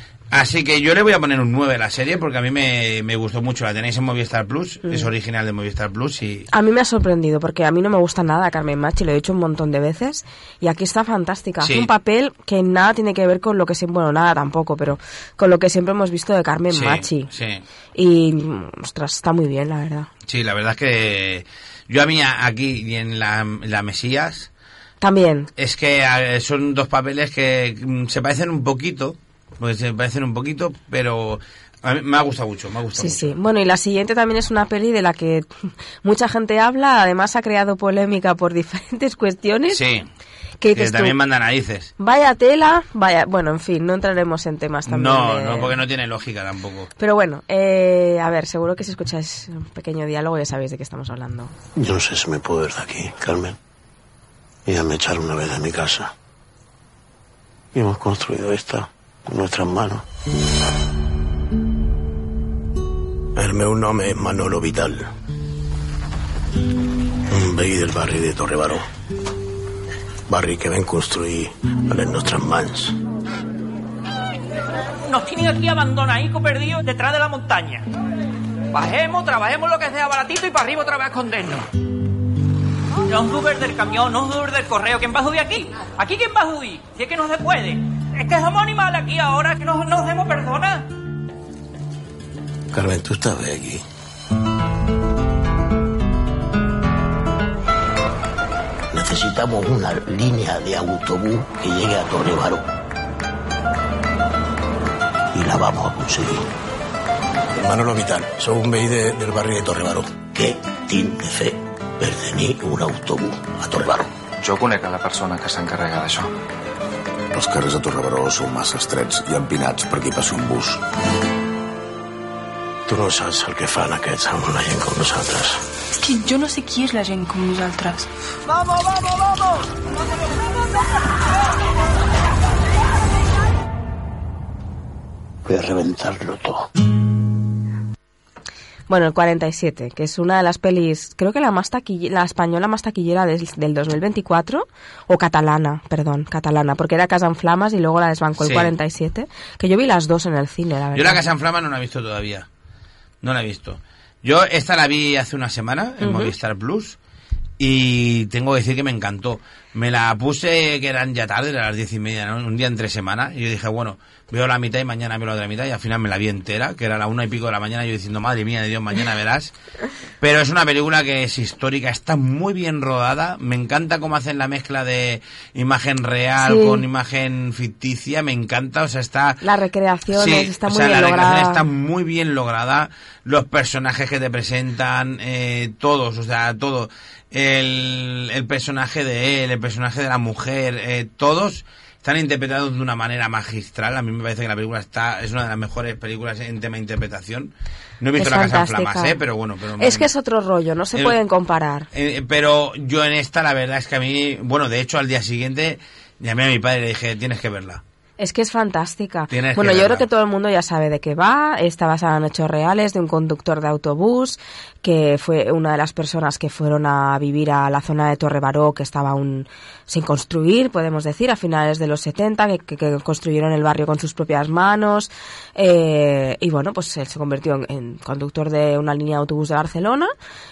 Así que yo le voy a poner un nueve a la serie porque a mí me, me gustó mucho. La tenéis en Movistar Plus, mm. es original de Movistar Plus y... A mí me ha sorprendido porque a mí no me gusta nada Carmen Machi, lo he dicho un montón de veces y aquí está fantástica. Sí. Hace un papel que nada tiene que ver con lo que siempre, bueno, nada tampoco, pero con lo que siempre hemos visto de Carmen sí, Machi. Sí. Y, ostras, está muy bien, la verdad. Sí, la verdad es que yo a mí aquí y en la, la Mesías... También. Es que son dos papeles que se parecen un poquito... Porque se parecen un poquito, pero a mí me ha gustado mucho, me ha gustado sí, mucho. Sí, bueno, y la siguiente también es una peli de la que mucha gente habla, además ha creado polémica por diferentes cuestiones. Sí, que, que también manda narices. Vaya tela, vaya, bueno, en fin, no entraremos en temas también. No, de... no, porque no tiene lógica tampoco. Pero bueno, eh, a ver, seguro que si escucháis un pequeño diálogo ya sabéis de qué estamos hablando. Yo no sé si me puedo ir de aquí, Carmen. Y ya me echaron una vez de mi casa. Y hemos construido esta... con nuestras manos. El meu nom és Manolo Vital, un veí del barri de Torrebaró, barri que vam construir a les nostres mans. Nos tienen aquí abandonaditos, perdidos detrás de la montaña. Bajemos, trabajemos lo que sea baratito y para arriba otra vez a escondernos. No os subes del camión, no os subes del correo. ¿Quién va a subir aquí? ¿Aquí quién va a subir? Si es que no se puede. Es que somos animales aquí ahora, que no nos hacemos personas. Carmen, tú estás bien aquí. Necesitamos una línea de autobús que llegue a Torrebaró. Y la vamos a conseguir. Manolo Vital, soy un veí de, del barri de Torrebaró. Què tinc de fer per tenir un autobús a Torrebaró? Jo conec a la persona que s'encarrega d'això. Els carrers de Torrebaró són massa estrets i empinats perquè hi passi un bus. Tu no saps el que fan aquests amb una gent com nosaltres. És que jo no sé qui és la gent com nosaltres. ¡Vamos, vamos, vamos! Voy a reventarlo todo. Bueno, el cuarenta y siete, que es una de las pelis, creo que la más taquillera, la española más taquillera del, del dos mil veinticuatro, o catalana, perdón, catalana, porque era Casa en Flamas y luego la desbancó el sí. cuarenta y siete, que yo vi las dos en el cine, la verdad. Yo la Casa en Flamas no la he visto todavía, no la he visto. Yo esta la vi hace una semana en uh-huh. Movistar Plus y tengo que decir que me encantó. Me la puse, que eran ya tarde, eran las diez y media, ¿no? Un día entre semana, y yo dije, bueno, veo la mitad y mañana veo la otra mitad, y al final me la vi entera, que era la una y pico de la mañana, yo diciendo, madre mía de Dios, mañana verás. Pero es una película que es histórica, está muy bien rodada, me encanta cómo hacen la mezcla de imagen real sí. con imagen ficticia, me encanta, o sea, está... Las recreaciones, sí, está muy o sea, bien la lograda. recreación está muy bien lograda, los personajes que te presentan, eh, todos, o sea, todo... El, el personaje de él, el personaje de la mujer, eh, todos están interpretados de una manera magistral. A mí me parece que la película está es una de las mejores películas en tema de interpretación. No he visto es La Casa en fantástica. Flamas, ¿eh? Pero bueno. Pero es que es otro rollo, no se el, pueden comparar. Eh, pero yo en esta, la verdad es que a mí, bueno, de hecho al día siguiente llamé a mi padre y le dije, tienes que verla. Es que es fantástica. Tienes bueno, que yo verla. creo que todo el mundo ya sabe de qué va. Está basada en hechos reales de un conductor de autobús que fue una de las personas que fueron a vivir a la zona de Torre Baró, que estaba aún sin construir, podemos decir, a finales de los setenta, que, que, que construyeron el barrio con sus propias manos. Eh, y bueno, pues él se convirtió en, en conductor de una línea de autobús de Barcelona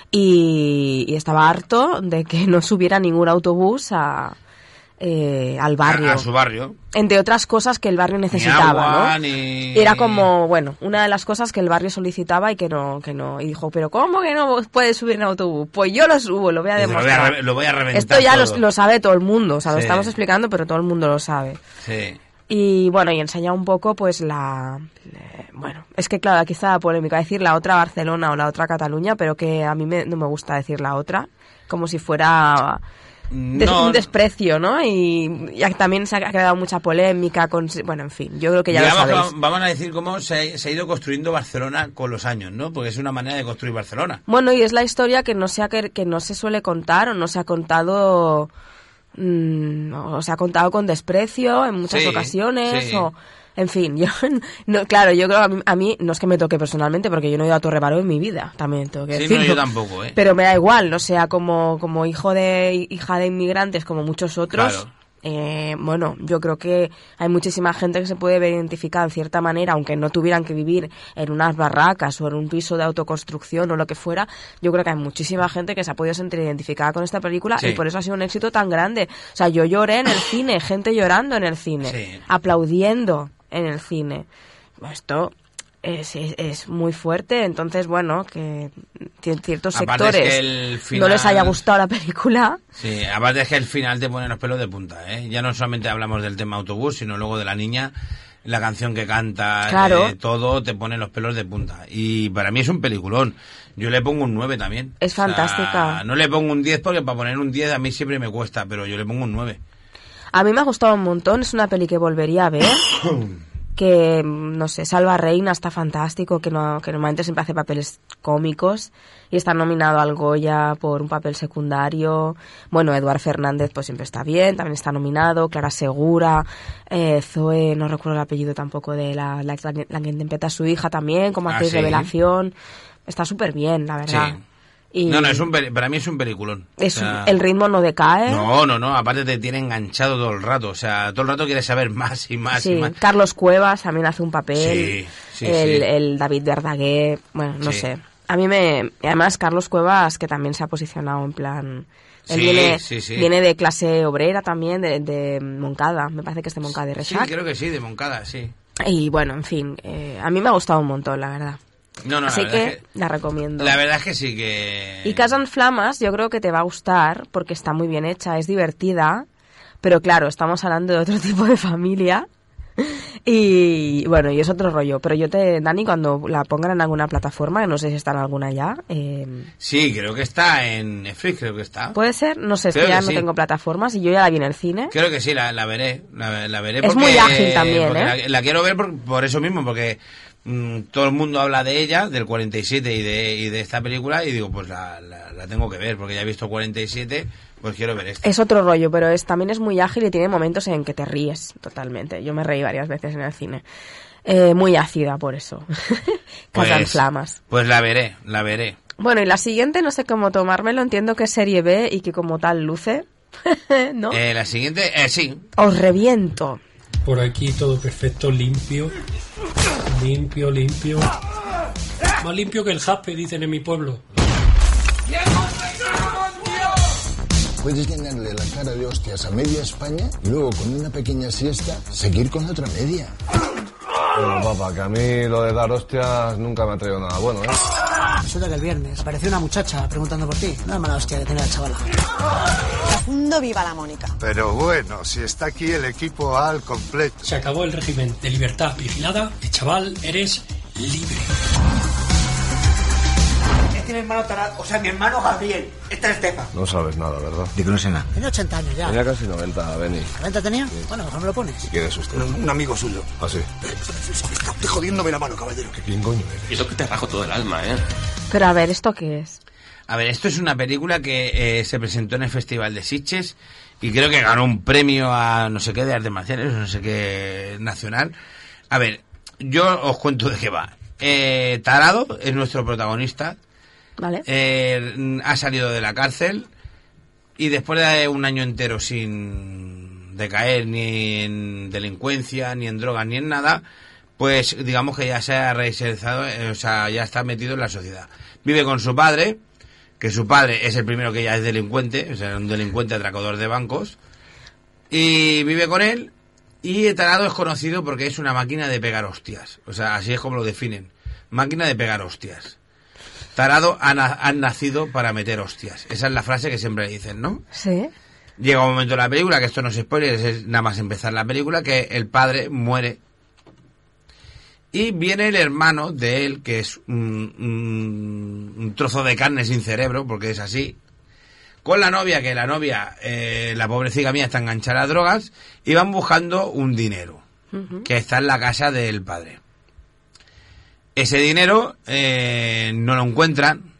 y, y estaba harto de que no subiera ningún autobús a... Eh, al barrio. A, a su barrio. Entre otras cosas que el barrio necesitaba, ni agua, ¿no? Ni... Era como, bueno, una de las cosas que el barrio solicitaba y que no, que no. Y dijo, pero ¿cómo que no puedes subir en autobús? Pues yo lo subo, lo voy a demostrar. Lo voy a, lo voy a reventar. Esto ya todo. Lo, lo sabe todo el mundo, o sea, sí. Lo estamos explicando, pero todo el mundo lo sabe. Sí. Y bueno, y enseña un poco, pues, la... Eh, bueno, es que claro, aquí está la polémica, decir la otra Barcelona o la otra Cataluña, pero que a mí me, no me gusta decir la otra, como si fuera... Des, no, un desprecio, ¿no? Y, y también se ha quedado mucha polémica con... Bueno, en fin, yo creo que ya digamos lo sabéis. Que vamos a decir cómo se, se ha ido construyendo Barcelona con los años, ¿no? Porque es una manera de construir Barcelona. Bueno, y es la historia que no se, ha, que, que no se suele contar o no se ha contado... Mmm, o se ha contado con desprecio en muchas sí, ocasiones sí. o... En fin, yo no, claro, yo creo que a mí, a mí no es que me toque personalmente porque yo no he ido a Torre Baró en mi vida, también tengo que sí, decirlo. No, yo tampoco, ¿eh? Pero me da igual, no sea como, como hijo de hija de inmigrantes como muchos otros. Claro. Eh, bueno, yo creo que hay muchísima gente que se puede ver identificada en cierta manera, aunque no tuvieran que vivir en unas barracas o en un piso de autoconstrucción o lo que fuera. Yo creo que hay muchísima gente que se ha podido sentir identificada con esta película sí. Y por eso ha sido un éxito tan grande. O sea, yo lloré en el cine, gente llorando en el cine, sí. Aplaudiendo en el cine. Esto es, es, es muy fuerte, entonces bueno, que ciertos aparte sectores es que el final... no les haya gustado la película. Sí, aparte es que el final te pone los pelos de punta, ¿eh? Ya no solamente hablamos del tema autobús, sino luego de la niña, la canción que canta, claro. eh, todo te pone los pelos de punta. Y para mí es un peliculón. Yo le pongo un nueve también. Es fantástica. O sea, no le pongo un diez porque para poner un diez a mí siempre me cuesta, pero yo le pongo un nueve. A mí me ha gustado un montón, es una peli que volvería a ver. Que, no sé, Salva Reina está fantástico, que, no, que normalmente siempre hace papeles cómicos y está nominado al Goya por un papel secundario. Bueno, Eduard Fernández pues siempre está bien, también está nominado. Clara Segura, eh, Zoe, no recuerdo el apellido tampoco de la, la, la que interpreta a su hija también, como actriz ¿Ah, sí? Revelación. Está súper bien, la verdad. Sí. Y no, no, es un, para mí es un peliculón. Es o sea, el ritmo no decae. No, no, no, aparte te tiene enganchado todo el rato, o sea, todo el rato quieres saber más y más sí, y más. Carlos Cuevas también hace un papel. Sí, sí, el, sí. el David Verdaguer, bueno, no sí. sé. A mí me... Y además Carlos Cuevas, que también se ha posicionado en plan... Él sí, viene, sí, sí. viene de clase obrera también, de, de Moncada, me parece que es de Moncada de Reixac. Sí, creo que sí, de Moncada, sí. Y bueno, en fin, eh, a mí me ha gustado un montón, la verdad. No, no, Así la que, es que la recomiendo. La verdad es que sí que... Y Casa en Flamas yo creo que te va a gustar porque está muy bien hecha, es divertida, pero claro, estamos hablando de otro tipo de familia y bueno, y es otro rollo. Pero yo te, Dani, cuando la pongan en alguna plataforma, que no sé si está en alguna ya... Eh... Sí, creo que está en Netflix, creo que está. ¿Puede ser? No sé, es creo que ya que no sí. tengo plataformas y yo ya la vi en el cine. Creo que sí, la, la veré, la, la veré es porque... muy ágil también, ¿eh? La, la quiero ver por, por eso mismo, porque... todo el mundo habla de ella, del cuarenta y siete y de, y de esta película y digo, pues la, la, la tengo que ver porque ya he visto cuarenta y siete, pues quiero ver esta. Es otro rollo, pero es también es muy ágil y tiene momentos en que te ríes totalmente. Yo me reí varias veces en el cine. Eh, muy ácida por eso. Casa en Flamas. Pues la veré, la veré. Bueno, y la siguiente no sé cómo tomármelo, entiendo que es serie B y que como tal luce, ¿no? Eh, la siguiente, eh, sí. Os reviento. Por aquí todo perfecto, limpio. Limpio, limpio. Más limpio que el jaspe, dicen en mi pueblo. Puedes llenarle la cara de hostias a media España y luego con una pequeña siesta seguir con la otra media. Bueno, papá, que a mí lo de dar hostias nunca me ha traído nada bueno, ¿eh? Resulta que el viernes apareció una muchacha preguntando por ti. Una mala hostia que tenía la chavala. Profundo viva la Mónica. Pero bueno, si está aquí el equipo al completo. Se acabó el régimen de libertad vigilada y chaval, eres libre. mi hermano tarado, o sea, mi hermano Gabriel. Este es Estefan. No sabes nada, ¿verdad? De que no sé nada. Tiene ochenta años ya. Tenía casi noventa, Benny. ¿noventa tenía? Sí. Bueno, mejor me lo pones. ¿Quién es usted? Un, un amigo suyo. ¿Ah, sí? Está usted jodiéndome la mano, caballero. ¿Quién coño eres? Y eso que te rajo todo el alma, ¿eh? Pero a ver, ¿esto qué es? A ver, esto es una película que eh, se presentó en el Festival de Sitges y creo que ganó un premio a no sé qué de artes marciales, no sé qué nacional. A ver, yo os cuento de qué va. Eh, Tarado es nuestro protagonista. Vale. Eh, ha salido de la cárcel y después de un año entero sin decaer ni en delincuencia, ni en drogas, ni en nada, pues digamos que ya se ha reinsertado, eh, o sea, ya está metido en la sociedad. Vive con su padre, que su padre es el primero que ya es delincuente, o sea, un delincuente atracador de bancos, y vive con él, y Tarado es conocido porque es una máquina de pegar hostias, o sea, así es como lo definen, máquina de pegar hostias. Tarado han, han nacido para meter hostias, esa es la frase que siempre dicen, ¿no? Sí. Llega un momento en la película, que esto no es spoiler, es nada más empezar la película, que el padre muere. Y viene el hermano de él, que es un, un, un trozo de carne sin cerebro, porque es así, con la novia, que la novia, eh, la pobrecita mía, está enganchada a drogas, y van buscando un dinero, uh-huh. que está en la casa del padre. Ese dinero eh, no lo encuentran,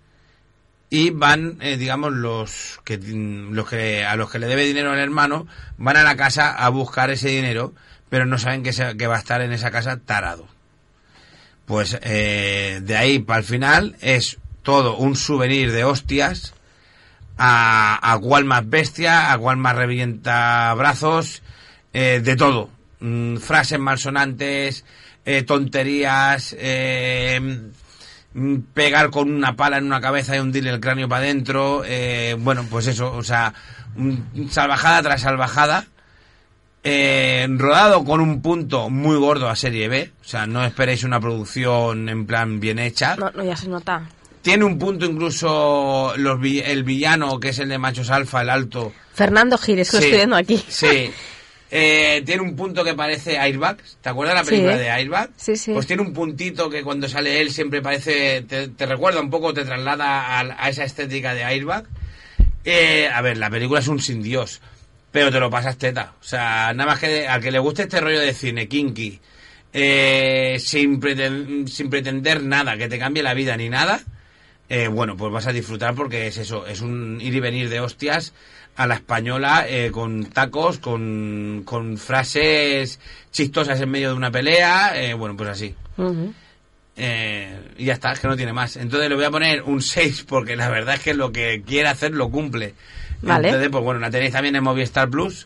y van, eh, digamos, los que, los que a los que le debe dinero al hermano, van a la casa a buscar ese dinero, pero no saben que, se, que va a estar en esa casa Tarado. Pues eh, de ahí para el final es todo un souvenir de hostias, a, a cuál más bestia, a cuál más revienta brazos, eh, de todo. Mm, frases malsonantes, eh, tonterías, eh, pegar con una pala en una cabeza y hundirle el cráneo para adentro, eh, bueno, pues eso, o sea, un, salvajada tras salvajada. Eh, rodado con un punto muy gordo a serie B, o sea, no esperéis una producción en plan bien hecha. No, no, ya se nota. Tiene un punto incluso los, el villano, que es el de Machos Alfa, el alto. Fernando Gires, que sí, lo estoy viendo aquí. Sí. Eh, tiene un punto que parece Airbag. ¿Te acuerdas de la película sí. de Airbag? Sí, sí. Pues tiene un puntito que cuando sale él siempre parece, te, te recuerda un poco, te traslada a, a esa estética de Airbag. Eh, a ver, la película es un sin Dios. Pero te lo pasas teta. O sea, nada más que de, al que le guste este rollo de cine, kinky, eh, sin, preten, sin pretender nada, que te cambie la vida ni nada, eh, bueno, pues vas a disfrutar porque es eso, es un ir y venir de hostias a la española, eh, con tacos, con, con frases chistosas en medio de una pelea, eh, bueno, pues así. Uh-huh. Eh, y ya está, es que no tiene más. Entonces le voy a poner un seis porque la verdad es que lo que quiere hacer lo cumple. Vale. Entonces, pues bueno, la tenéis también en Movistar Plus.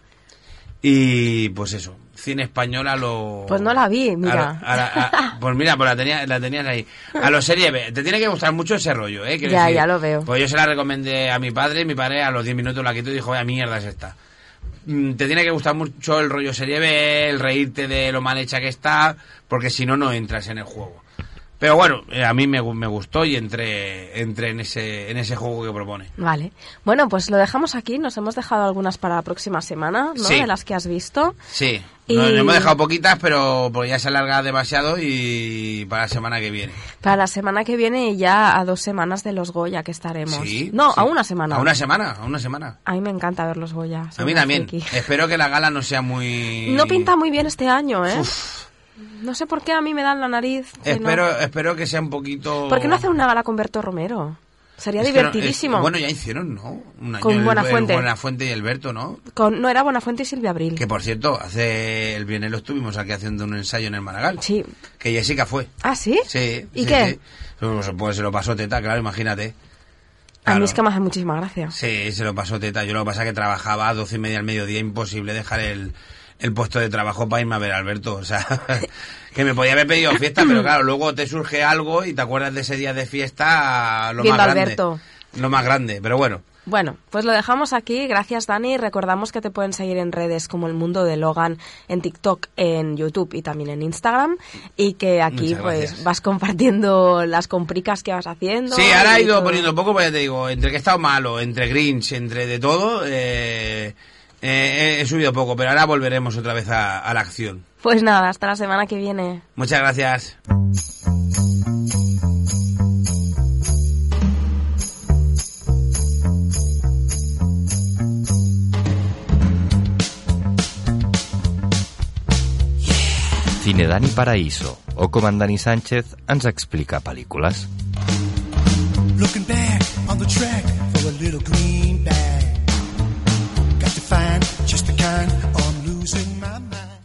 Y pues eso, cine español a lo... Pues no la vi, mira. A, a, a, a, pues mira, pues la, tenía, la tenías ahí. A lo serie B. Te tiene que gustar mucho ese rollo, ¿eh? Ya, decir, ya lo veo. Pues yo se la recomendé a mi padre, y mi padre a los diez minutos la quitó y dijo, vaya mierda es esta. Te tiene que gustar mucho el rollo serie B, el reírte de lo mal hecha que está, porque si no, no entras en el juego. Pero bueno, a mí me, me gustó y entré, entré en ese en ese juego que propone. Vale. Bueno, pues lo dejamos aquí. Nos hemos dejado algunas para la próxima semana, ¿no? Sí. De las que has visto. Sí. Y... Nos hemos dejado poquitas, pero porque ya se alarga demasiado y para la semana que viene. Para la semana que viene y ya a dos semanas de los Goya que estaremos. Sí. No, sí. a una semana. A una semana, a una semana. A mí me encanta ver los Goya. A mí también. Friki. Espero que la gala no sea muy... No pinta muy bien este año, ¿eh? Uf. No sé por qué a mí me dan la nariz. Espero, no... espero que sea un poquito... ¿Por qué no hacen una gala con Berto Romero? Sería es divertidísimo. No, es, bueno, ya hicieron, ¿no? Un año con el, Buenafuente. El Buenafuente y Alberto, ¿no? Con, no, era Buenafuente y Silvia Abril. Que, por cierto, hace el viernes lo estuvimos aquí haciendo un ensayo en el Maragall. Sí. Que Jessica fue. ¿Ah, sí? Sí. ¿Y sí, qué? Sí. Pues, pues se lo pasó teta, claro, imagínate. Claro. A mí es que me hace muchísima gracia. Sí, se lo pasó teta. Yo lo que pasa es que trabajaba a doce y media al mediodía, imposible dejar el... el puesto de trabajo para irme a ver a Alberto, o sea, que me podía haber pedido fiesta, pero claro, luego te surge algo y te acuerdas de ese día de fiesta, lo Viendo más grande, Alberto. Lo más grande, pero bueno. Bueno, pues lo dejamos aquí. Gracias, Dani. Recordamos que te pueden seguir en redes como El Mundo de Logan, en TikTok, en YouTube y también en Instagram. Y que aquí pues vas compartiendo las compricas que vas haciendo. Sí, ahora he ido todo. poniendo poco, pues ya te digo, entre que he estado malo, entre Grinch, entre de todo, eh, eh, he subido poco, pero ahora volveremos otra vez a, a la acción. Pues nada, hasta la semana que viene. Muchas gracias. Cine Dani Paraíso, o com en Dani Sánchez ens explica pel·lícules. Looking back on the track for a little green bag. Got to find just the kind I'm losing my mind.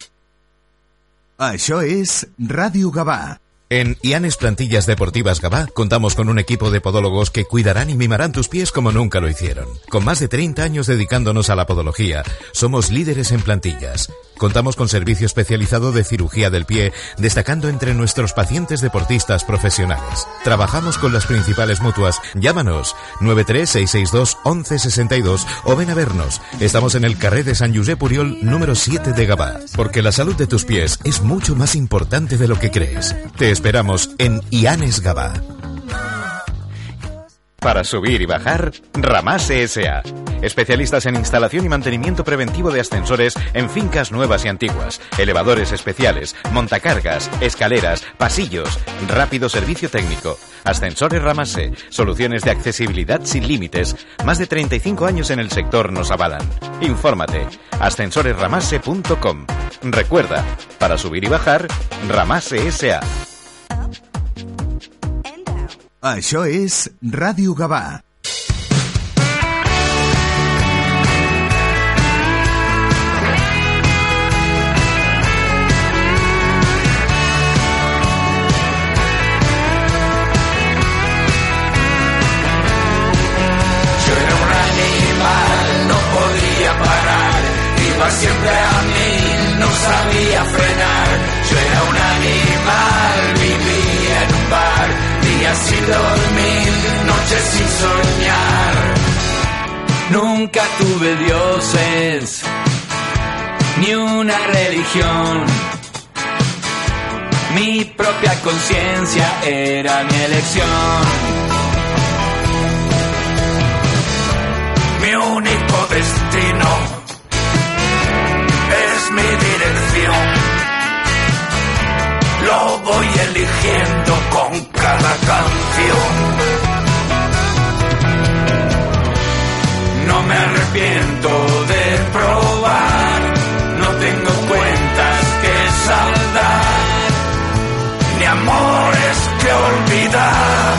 Això és Ràdio Gavà. En Ianes Plantillas Deportivas Gavà contamos con un equipo de podólogos que cuidarán y mimarán tus pies como nunca lo hicieron. Con más de treinta años dedicándonos a la podología, somos líderes en plantillas. Contamos con servicio especializado de cirugía del pie, destacando entre nuestros pacientes deportistas profesionales. Trabajamos con las principales mutuas. Llámanos nueve tres seis seis dos once sesenta y dos o ven a vernos. Estamos en el carrer de Sant Josep Oriol número siete de Gavà, porque la salud de tus pies es mucho más importante de lo que crees. Te esperamos en Ianes Gavà. Para subir y bajar, Ramase S A Especialistas en instalación y mantenimiento preventivo de ascensores en fincas nuevas y antiguas, elevadores especiales, montacargas, escaleras, pasillos, rápido servicio técnico. Ascensores Ramase, soluciones de accesibilidad sin límites. Más de treinta y cinco años en el sector nos avalan. Infórmate, ascensores ramase punto com. Recuerda, para subir y bajar, Ramase S A Això és Ràdio Gavà. Siempre a mí, no sabía frenar. Yo era un animal, vivía en un bar, días sin dormir, noches sin soñar. Nunca tuve dioses, ni una religión. Mi propia conciencia era mi elección. Mi único destino es mi dirección, lo voy eligiendo con cada canción. No me arrepiento de probar, no tengo cuentas que saldar, ni amores que olvidar.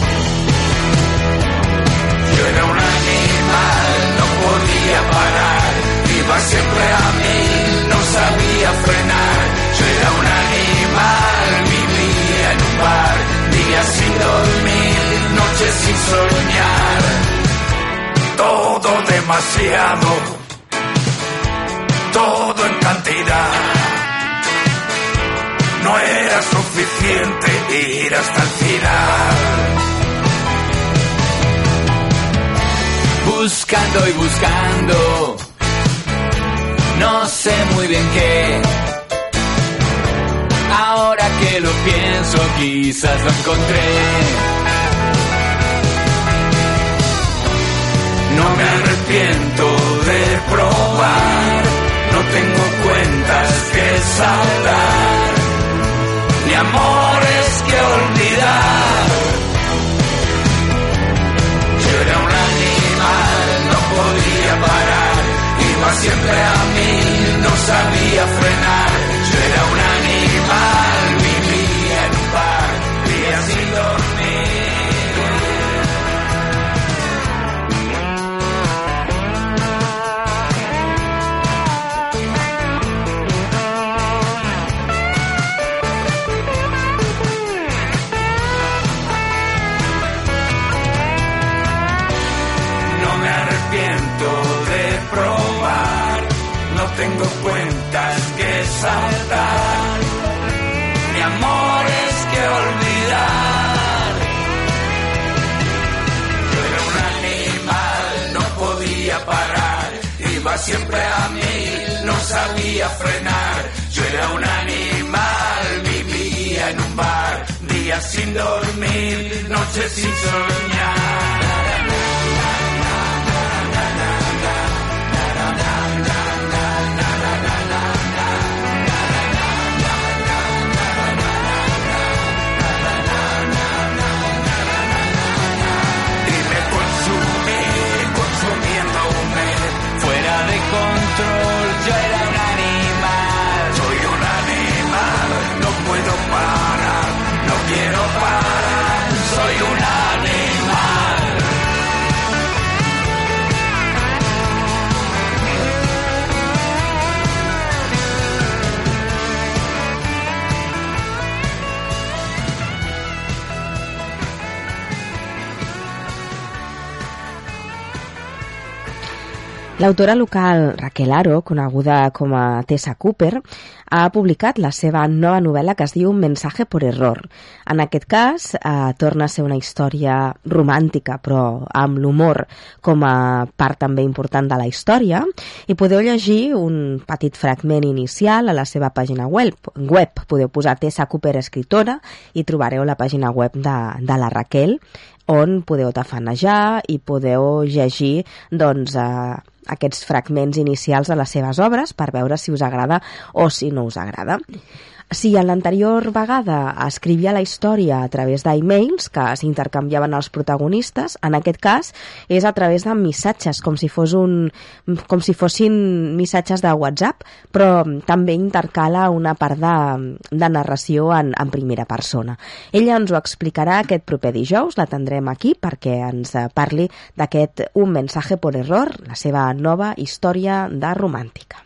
Yo era un animal, no podía parar, iba siempre a mí, no sabía frenar. Yo era un animal, vivía en un bar, días sin dormir, noches sin soñar. Todo demasiado, todo en cantidad. No era suficiente ir hasta el final. Buscando y buscando, no sé muy bien qué. Ahora que lo pienso, quizás lo encontré. No me arrepiento de probar, no tengo cuentas que saldar, ni amores que olvidar. Yo era un animal, no podía parar, iba siempre a mí, no sabía frenar. Yo era un animal, vivía en un bar, días sin dormir. No me arrepiento de probar, no tengo cuentas que saldar, ni amores que olvidar. Yo era un animal, no podía parar, iba siempre a mí, no sabía frenar. Yo era un animal, vivía en un bar, días sin dormir, noches sin soñar. Control, yo era un animal, soy un animal. L'autora local Raquel Aro, coneguda com a Tessa Cooper, ha publicat la seva nova novel·la que es diu Mensaje por error. En aquest cas, eh, torna a ser una història romàntica, però amb l'humor com a part també important de la història, i podeu llegir un petit fragment inicial a la seva pàgina web. web. Podeu posar Tessa Cooper escritora i trobareu la pàgina web de, de la Raquel, on podeu tafanejar i podeu llegir doncs, eh, aquests fragments inicials de les seves obres per veure si us agrada o si no us agrada. Si a l'anterior vegada escrivia la història a través d'e-mails que s'intercanviaven els protagonistes, en aquest cas és a través de missatges, com si fos un, com si fossin missatges de WhatsApp, però també intercala una part de, de narració en, en primera persona. Ella ens ho explicarà aquest proper dijous, la tindrem aquí perquè ens parli d'aquest Un mensaje por error, la seva nova història de romàntica.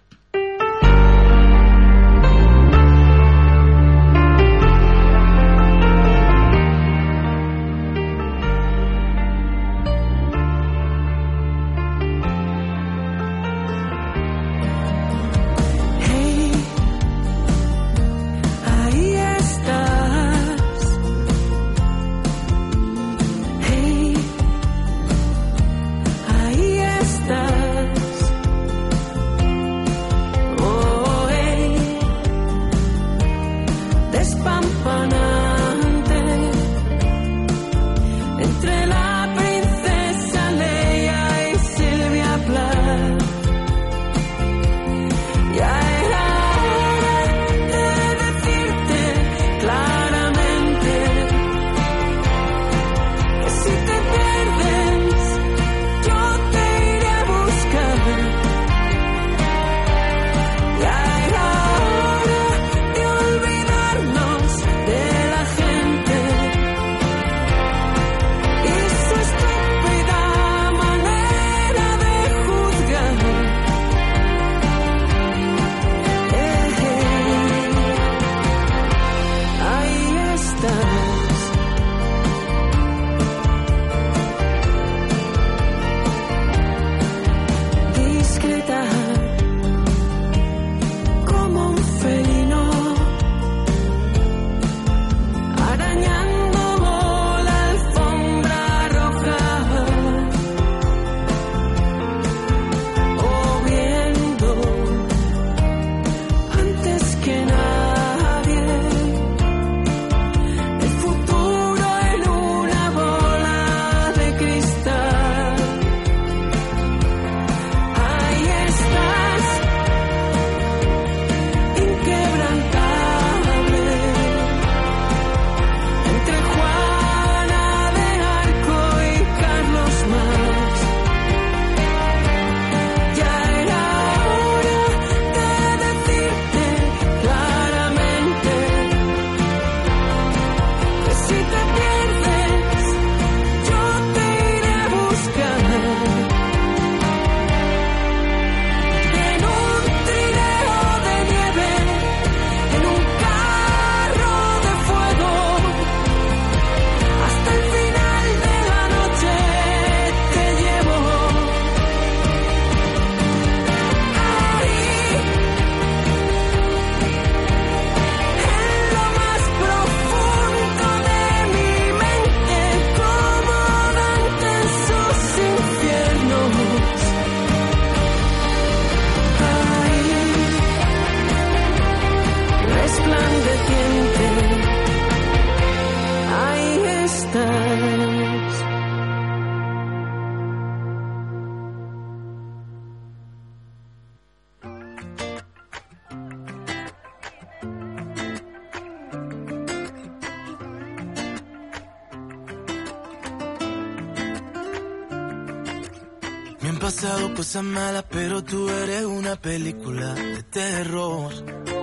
pasado cosas malas, pero tú eres una película de terror.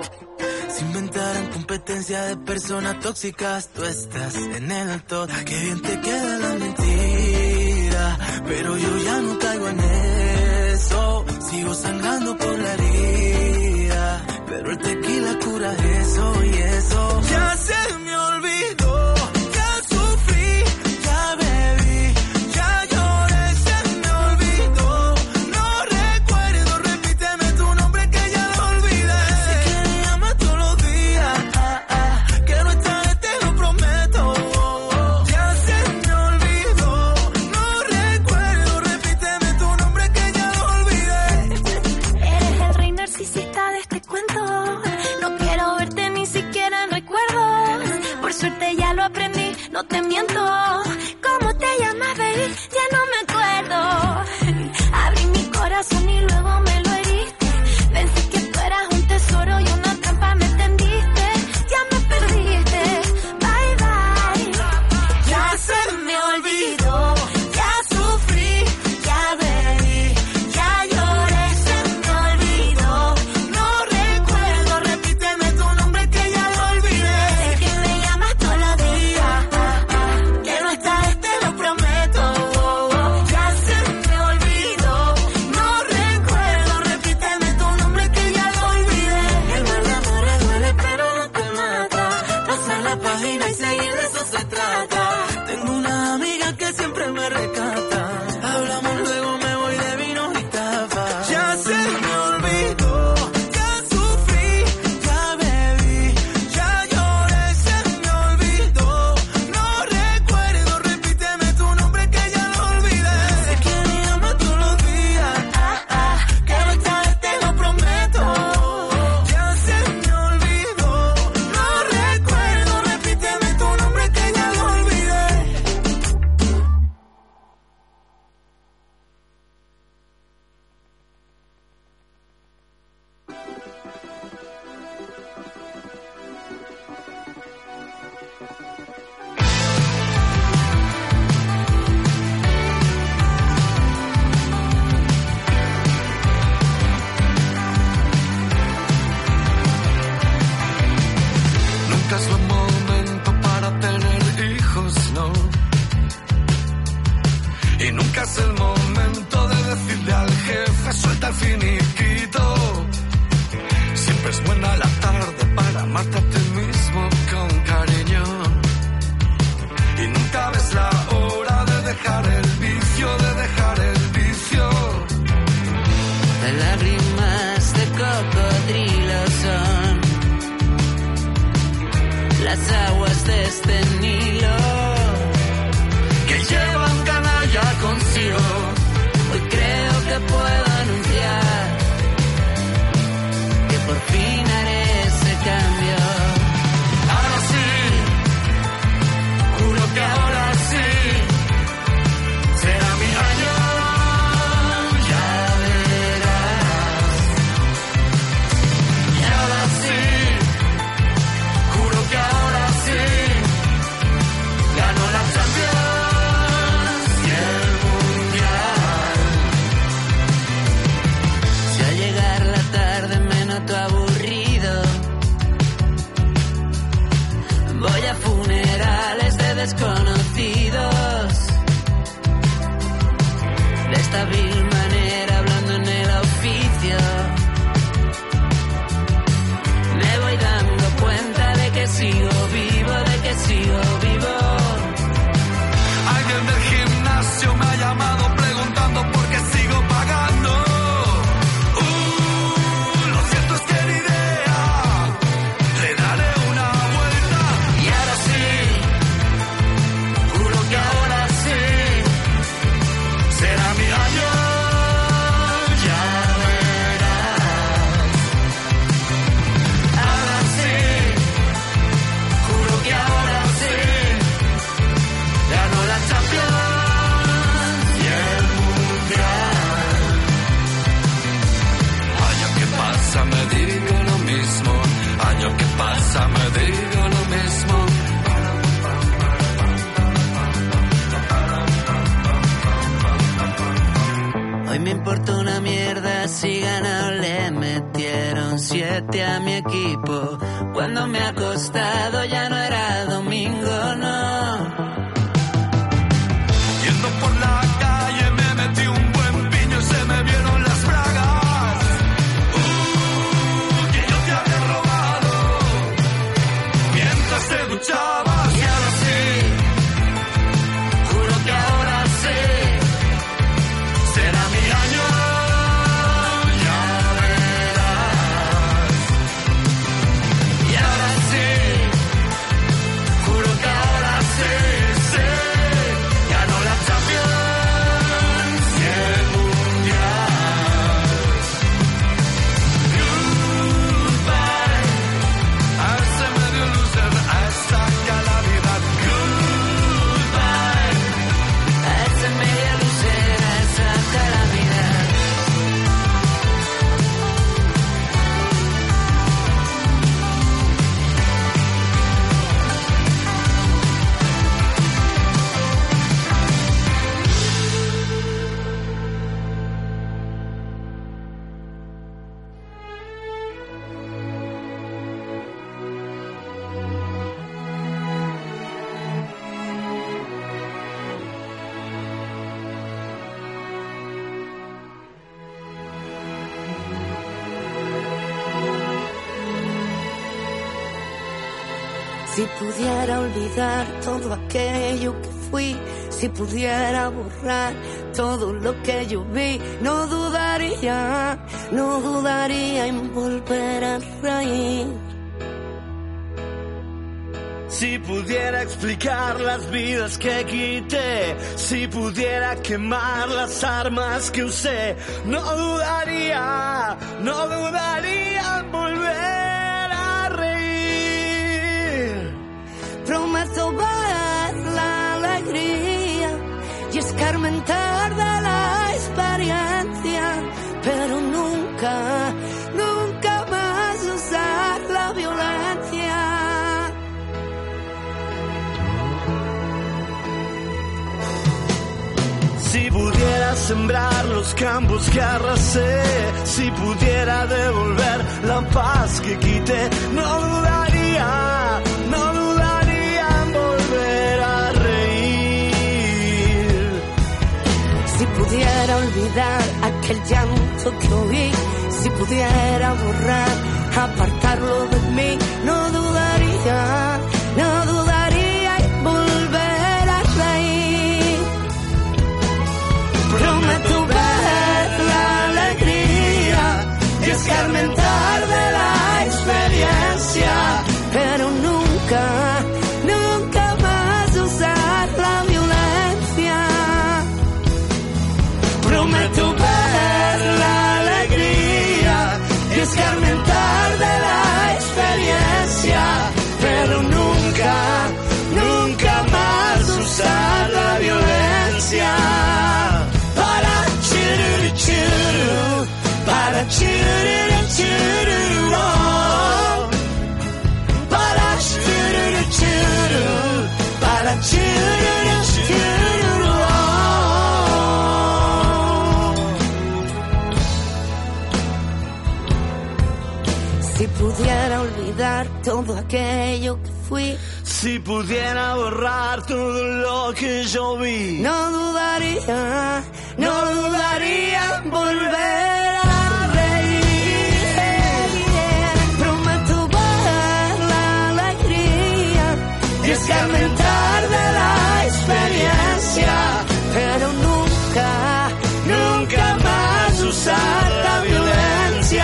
Se inventaran competencia de personas tóxicas, tú estás en el top. Qué bien te queda la mentira, pero yo ya no caigo en eso. Sigo sangrando por la herida, pero el tequila cura eso y eso. Ya se me olvidó. te miento. ¿Cómo te llamas, baby? Ya no me acuerdo. Abrí mi corazón y luego me lo heriste. Pensé que tú eras un tesoro y una trampa me tendiste. Ya me perdiste. Bye, bye. Ya se me olvidó. Ya sufrí. Ya bebí. Ya lloré. Se me olvidó. No recuerdo. Repíteme tu nombre que ya lo olvidé. Sé que me llamas todos los días. Que no esta vez te lo prometo. Ya se me olvidó. No recuerdo. Repíteme tu nombre que ya lo olvidé. El mal de amores duele pero no te mata. Pasar la página y seguir, de eso se trata. Tengo una amiga que siempre me rescata. Hablamos luego, me voy de vino y tapas. Ya se me olvidó. Ya sufrí. Ya bebí. Ya lloré. Se me olvidó. No recuerdo. Repíteme tu nombre que ya lo olvidé. Sé que me llamas todos los días. Ah, ah, que no esta vez te lo prometo. Ya se me olvidó. No recuerdo. Repíteme tu nombre que ya lo olvidé. Nunca es buen momento para tener hijos, no. Y nunca es el momento de decirle al jefe, suelta el finiquito. Siempre es buena la tarde para amarte a ti mismo con cariño. Y nunca ves la hora de dejar el vicio, de dejar el vicio. Las lágrimas de cocodrilo son las aguas de este Nilo Que llevan canalla consigo. Hoy creo que puedo anunciar que por fin haré ese cambio. Ahora sí, juro que ahora sí, será mi año, ya verás. Y ahora sí, juro que ahora sí, gano la Champions y el Mundial. Si al llegar la tarde me noto aburrido, voy a funerales de desconocidos. De esta vil manera, hablando en el oficio, me voy dando cuenta de que sigo vivo, de que sigo vivo. Alguien del gimnasio me ha llamado preguntando por qué sigo pagando. Uh, lo cierto es que ni idea, le daré una vuelta. Y ahora sí, juro que ahora sí, será mi año, ya verás. Ahora sí, juro que ahora sí, ganó la Champions y el Mundial. Año que pasa me digo lo mismo, año que pasa me digo lo mismo. Hoy me importa una mierda si gana o le metieron siete a mi equipo. Cuando me ha costado ya no era domingo, no. Yendo por la calle me metí un buen piño y se me vieron las bragas. Uh, que yo te había robado mientras te duchabas. Y ahora sí, juro que ahora sí, será mi año, ya verás. Y ahora sí, juro que Si pudiera olvidar todo aquello que fui, si pudiera borrar todo lo que yo vi, no dudaría, no dudaría en volver a reír. Si pudiera explicar las vidas que quité, si pudiera quemar las armas que usé, no dudaría, no dudaría en volver a reír. Prometo ver la alegría y escarmentar de la experiencia, pero nunca, nunca más usar la violencia. Si pudiera sembrar los campos que arrasé, si pudiera devolver la paz que quité, no dudaría, no dudaría en volver a reír. Si pudiera olvidar aquel llanto que oí, si pudiera borrar, apartarlo de mí, no dudaría, no dudaría en volver a reír. Prometo ver la alegría y escarmentar de la experiencia, pero nunca, nunca más usar la violencia. Prometo ver la alegría y escarmentar de la experiencia, pero nunca, nunca más usar la violencia. Para churu churu oh. Para churu churu, para churu churu oh. Si pudiera olvidar todo aquello que fui, si pudiera borrar todo lo que yo vi, no dudaría, no dudaría en volver a escarmentar de la experiencia, pero nunca, nunca más usar la violencia.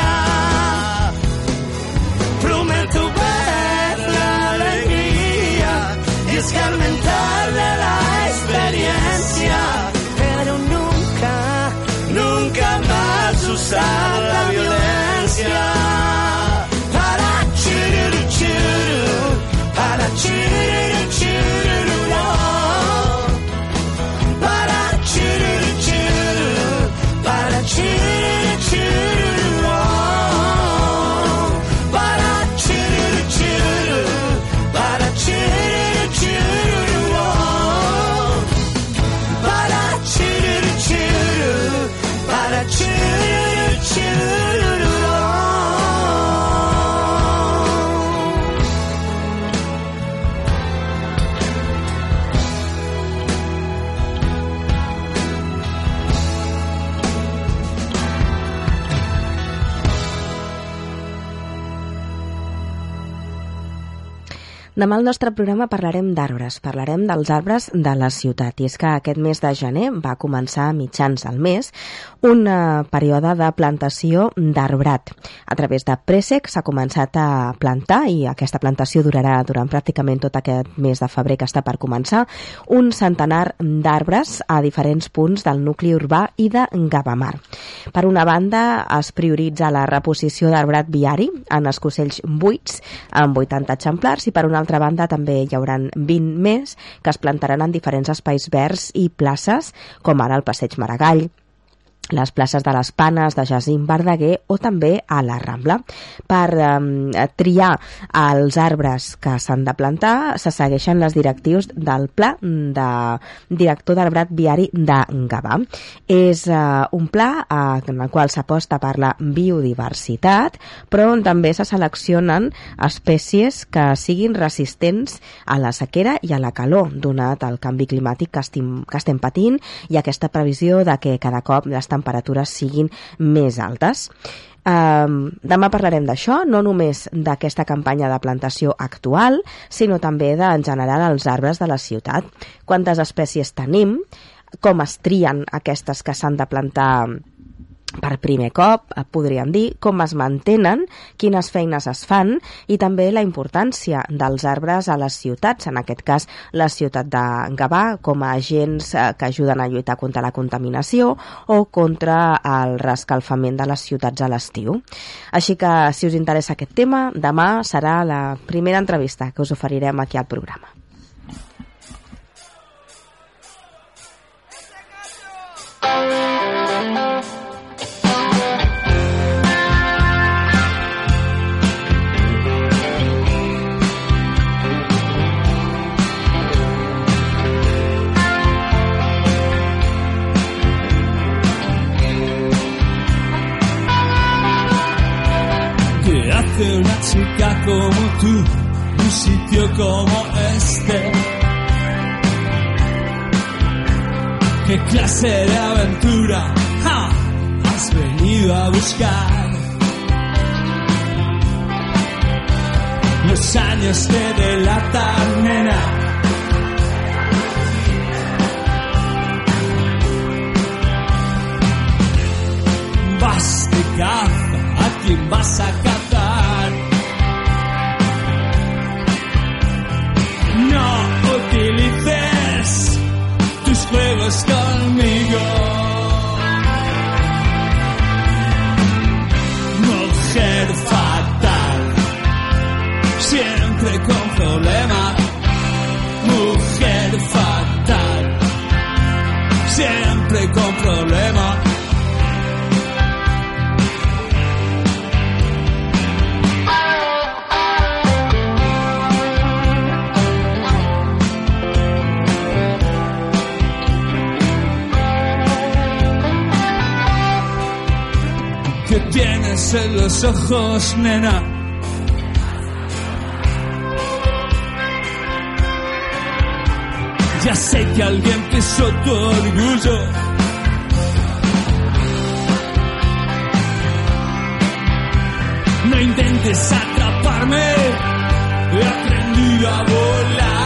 Prometo ver la alegría y escarmentar de la experiencia, pero nunca, nunca más usar la violencia. Para churu churu, para churu. Demà al nostre programa parlarem d'arbres, parlarem dels arbres de la ciutat. I és que aquest mes de gener va començar a mitjans del mes un període de plantació d'arbrat. A través de Préssec s'ha començat a plantar, i aquesta plantació durarà durant pràcticament tot aquest mes de febrer que està per començar, un centenar d'arbres a diferents punts del nucli urbà i de Gavamar. Per una banda, es prioritza la reposició d'arbrat viari en escocells buits, amb vuitanta exemplars, i per una altra banda també hi haurà vint més que es plantaran en diferents espais verds i places, com ara el Passeig Maragall, les places de les Panes, de Jacint Verdaguer o també a la Rambla. Per eh, triar els arbres que s'han de plantar se segueixen les directius del Pla de Director d'Arbrat Viari de Gavà. És eh, un pla eh, en el qual s'aposta per la biodiversitat, però on també se seleccionen espècies que siguin resistents a la sequera i a la calor, donat el canvi climàtic que estem, que estem patint i aquesta previsió de que cada cop les temperatures siguin més altes. Um, demà parlarem d'això, no només d'aquesta campanya de plantació actual, sinó també de, en general, els arbres de la ciutat. Quantes espècies tenim, com es trien aquestes que s'han de plantar per primer cop, podríem dir, com es mantenen, quines feines es fan i també la importància dels arbres a les ciutats, en aquest cas la ciutat de Gavà, com a agents que ajuden a lluitar contra la contaminació o contra el reescalfament de les ciutats a l'estiu. Així que, si us interessa aquest tema, demà serà la primera entrevista que us oferirem aquí al programa. Una chica como tú, un sitio como este. ¿Qué clase de aventura ¡ja! Has venido a buscar? Los años te delatan, nena. Vas de caza, ¿a quién vas a cazar? No utilices tus juegos conmigo. Mujer fatal, siempre con problemas. Mujer fatal, siempre con problemas. ¿Qué tienes en los ojos, nena? Ya sé que alguien pisó tu orgullo. No intentes atraparme, he aprendido a volar.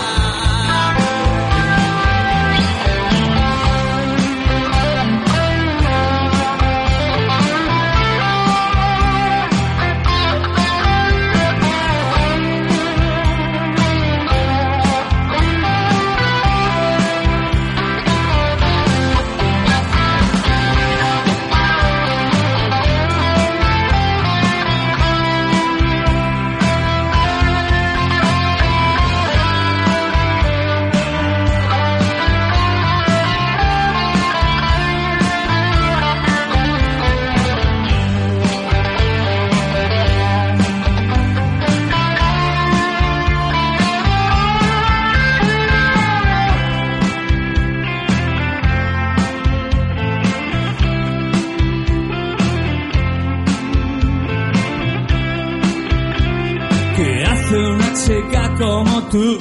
Como tú.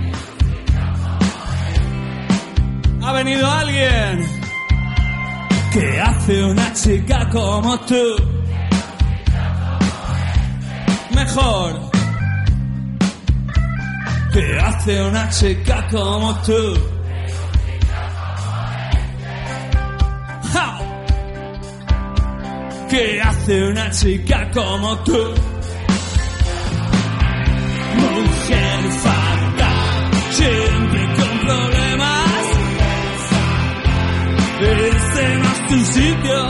Ha venido alguien. ¿Qué hace una chica como tú? Mejor. ¿Qué hace una chica como tú? ¡Ja! ¿Qué hace una chica como tú? Mujer fatal, siempre con problemas. Ese no es tu sitio.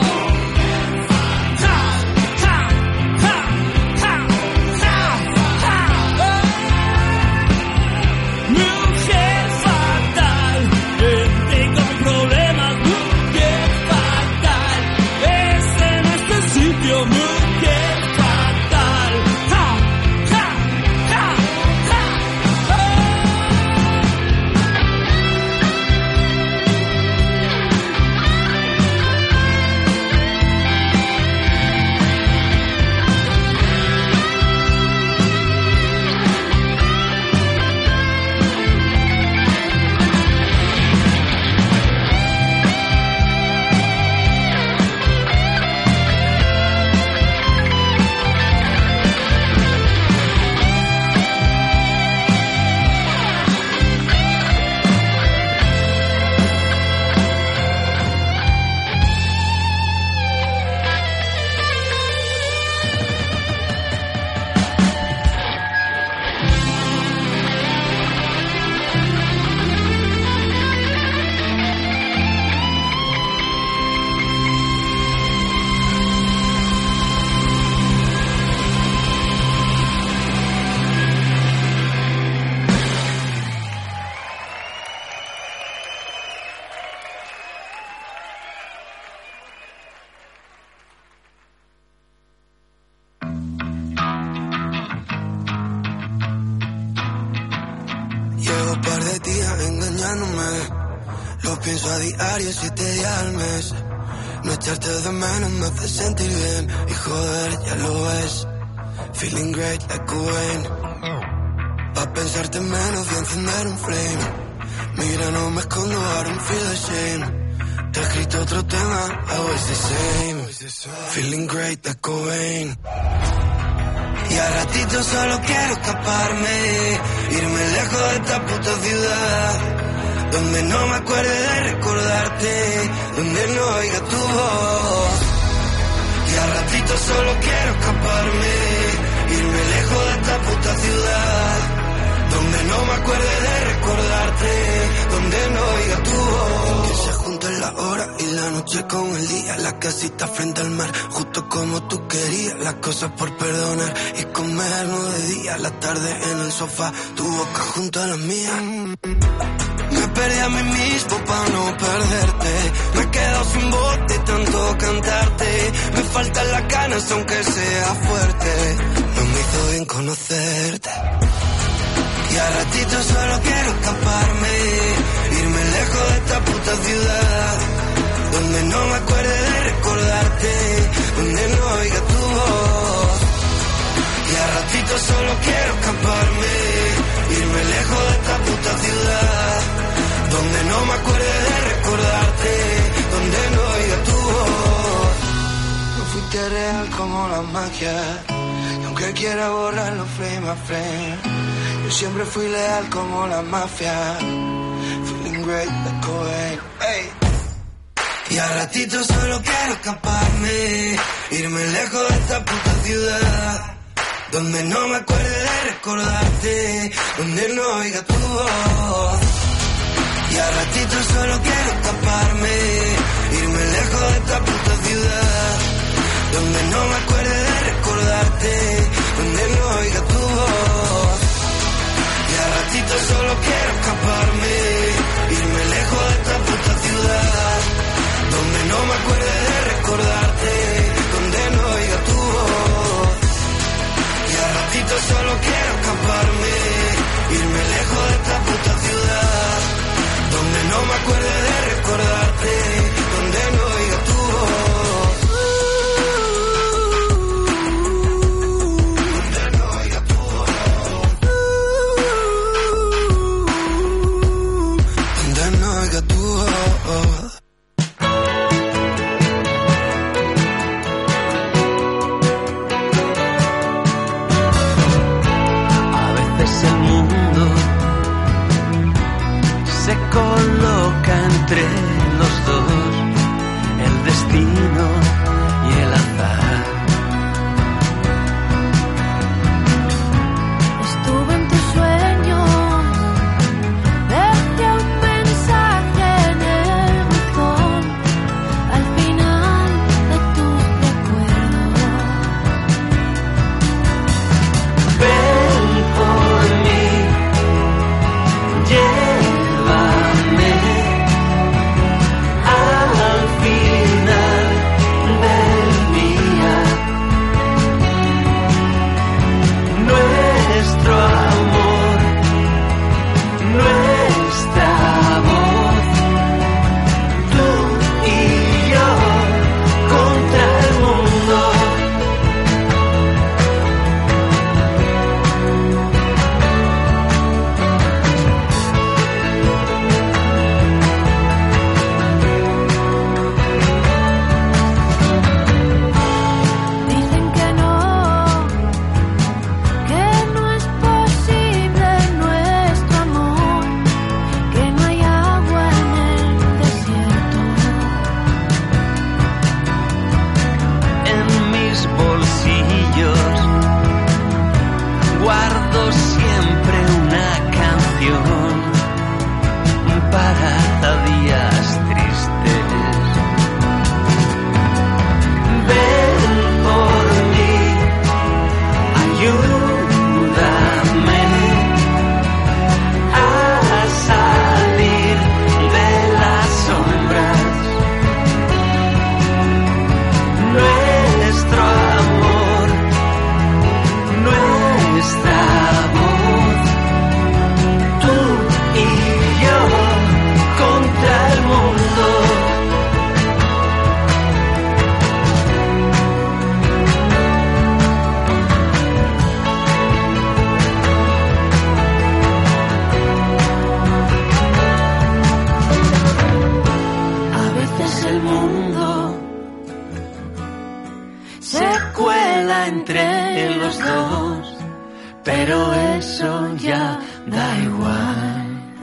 quedándome. Lo pienso a diario, siete días al mes. No echarte de menos me hace sentir bien. Y joder, ya lo ves. Feeling great like Wayne. Pa' pensarte menos y encender un flame. Mira, no me escondo, I don't feel ashamed. Te he escrito otro tema, always the same. Feeling great like Wayne. Y a ratito solo quiero escaparme, irme lejos de esta puta ciudad, donde no me acuerde de recordarte, donde no oiga tu voz. Y a ratito solo quiero escaparme, irme lejos de esta puta ciudad, donde no me acuerde de recordarte, donde no oiga tu voz. Que se junten la hora y la noche con el día, la casita frente al mar, justo como tú querías, las cosas por perdonar y comernos de día, la tarde en el sofá, tu boca junto a la mía. Me perdí a mí mismo para no perderte, me he quedado sin voz de tanto cantarte, me faltan las ganas aunque sea fuerte, no me hizo bien conocerte. Y a ratito solo quiero escaparme, irme lejos de esta puta ciudad, donde no me acuerde de recordarte, donde no oiga tu voz. Y a ratito solo quiero escaparme, irme lejos de esta puta ciudad, donde no me acuerde de recordarte, donde no oiga tu voz. No fuiste real como la magia, y aunque quiera borrarlo frame a frame, siempre fui leal como la mafia. Feeling great like Cobain. Hey. Y a ratito solo quiero escaparme, irme lejos de esta puta ciudad, donde no me acuerde de recordarte, donde no oiga tu voz. Y a ratito solo quiero escaparme, irme lejos de esta puta ciudad, donde no me acuerde de recordarte, donde no oiga tu voz. Y a ratito solo quiero escaparme, irme lejos de esta puta ciudad, donde no me acuerde de recordarte, donde no oiga tu voz. Y a ratito solo quiero escaparme, irme lejos de esta puta ciudad, donde no me acuerde de recordarte, donde no oiga tu voz. Donde no oiga tu voz. Donde no oiga tu voz. A veces el mundo se coloca entre los dos, el destino y el azar. Estuve en tu sueño, dejé un mensaje en el buzón, al final de tus recuerdos. Ven por mí, llévame cuela entre los dos, pero eso ya da igual.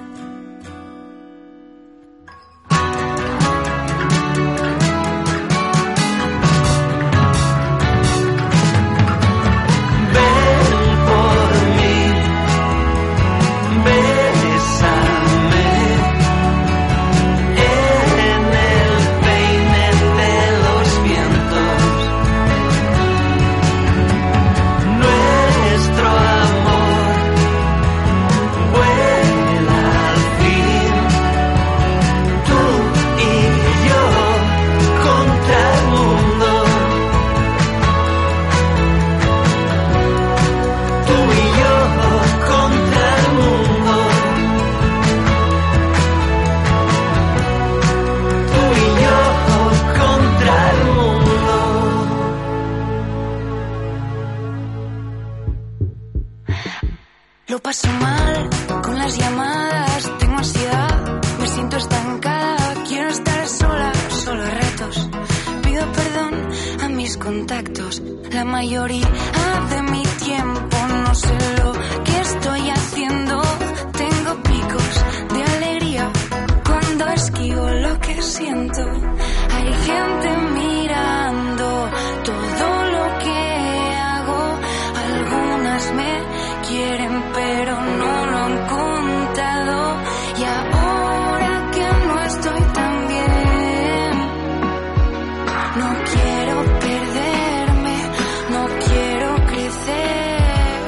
Lo paso mal con las llamadas, tengo ansiedad, me siento estancada, quiero estar sola, solo retos. Pido perdón a mis contactos, la mayoría de mi tiempo no sé lo que estoy haciendo. Tengo picos de alegría cuando esquivo lo que siento. Hay gente mirando todo lo que hago, algunas me quieren pero no lo han contado, y ahora que no estoy tan bien, no quiero perderme, no quiero crecer.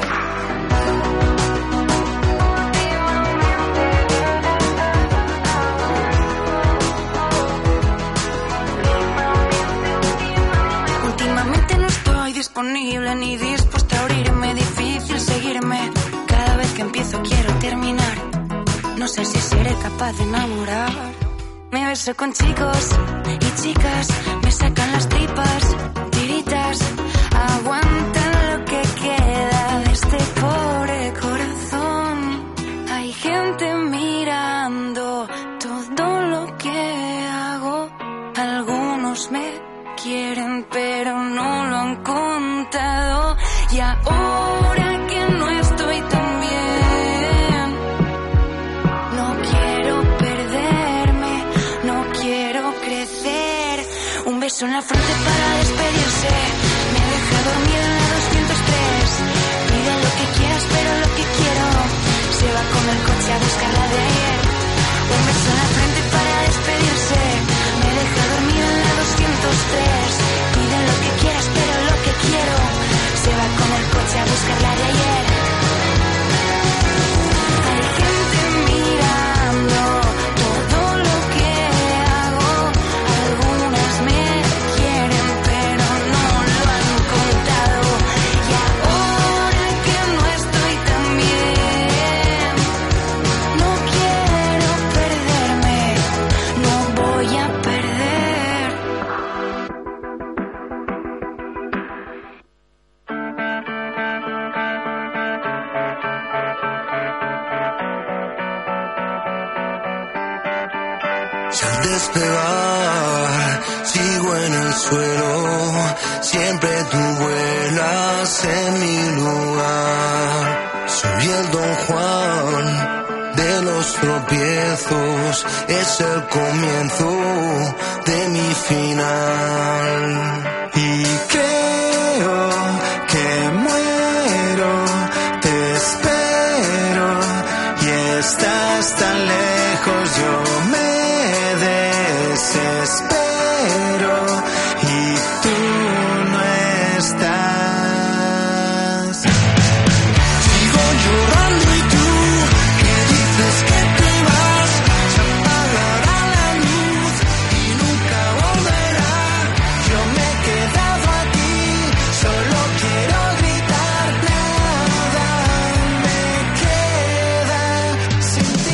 Últimamente no estoy disponible ni dispuesta a abrirme, difícil seguirme. Cada vez que empiezo quiero terminar. No sé si seré capaz de enamorar. Me beso con chicos y chicas, me sacan las tripas, tiritas, aguantan lo que queda de este pobre corazón. Hay gente mirando todo lo que hago, algunos me quieren pero no lo han contado, y ahora que no estoy tan bien, no quiero perderme, no quiero crecer. Un beso en la frente para despedirse, me deja dormida en la doscientos tres. Pide lo que quieras pero lo que quiero, se va con el coche a buscar la de ayer. Un beso en la frente para despedirse, me deja dormida en la doscientos tres. Pide lo que quieras pero lo que quiero, se va con el coche a buscar la de ayer. Hay gente mirando todo lo que hago, algunas me quieren pero no lo han contado, y ahora que no estoy tan bien, no quiero perderme, no voy a perder. Y al despegar sigo en el suelo, siempre tú vuelas en mi lugar. Soy el Don Juan de los tropiezos, es el comienzo de mi final. Y creo que muero, te espero y estás tan lejos, yo me desespero y tú no estás. Sigo llorando y tú que dices que te vas, se apagará la luz y nunca volverá. Yo me he quedado aquí, solo quiero gritar, nada me queda sin ti.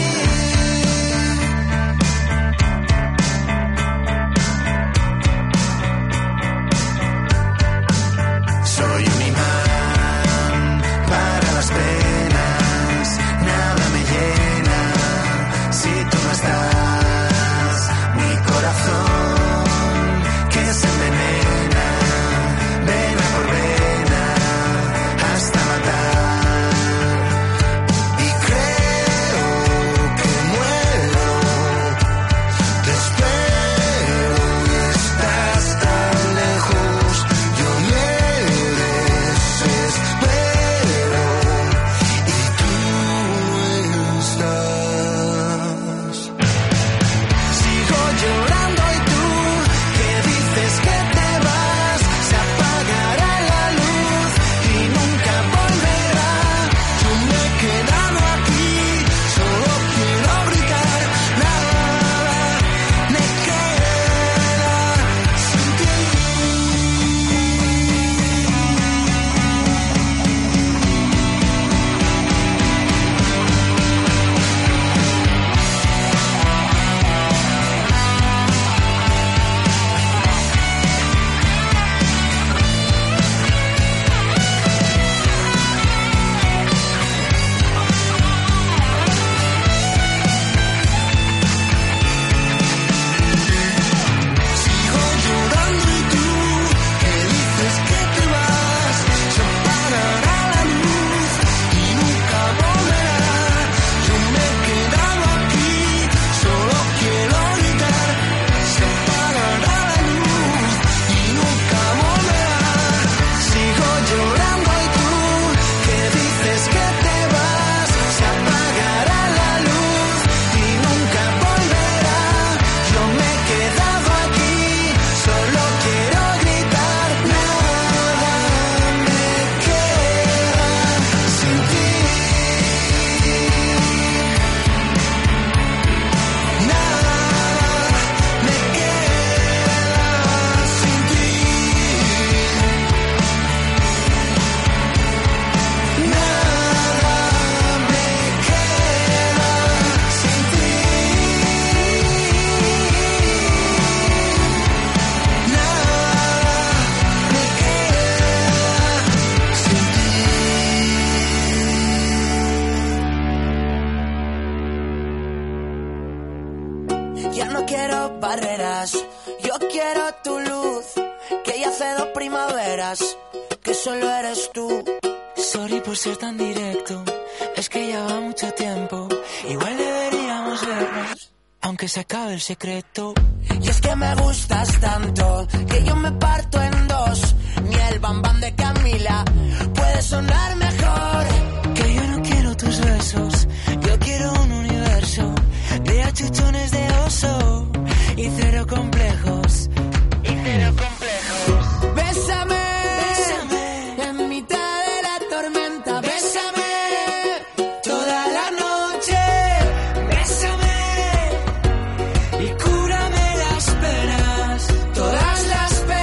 barreras. Yo quiero tu luz, que ya hace dos primaveras, que solo eres tú. Sorry por ser tan directo, es que ya va mucho tiempo. Igual deberíamos vernos, aunque se acabe el secreto. Y es que me gustas tanto, que yo me parto en dos. Ni el bambam de Camila puede sonar mejor. Que yo no quiero tus besos, yo quiero un universo de achuchones de oso y cero complejos, y cero complejos. Bésame, bésame en mitad de la tormenta. Bésame toda la noche. Bésame y cúrame las penas, todas las penas.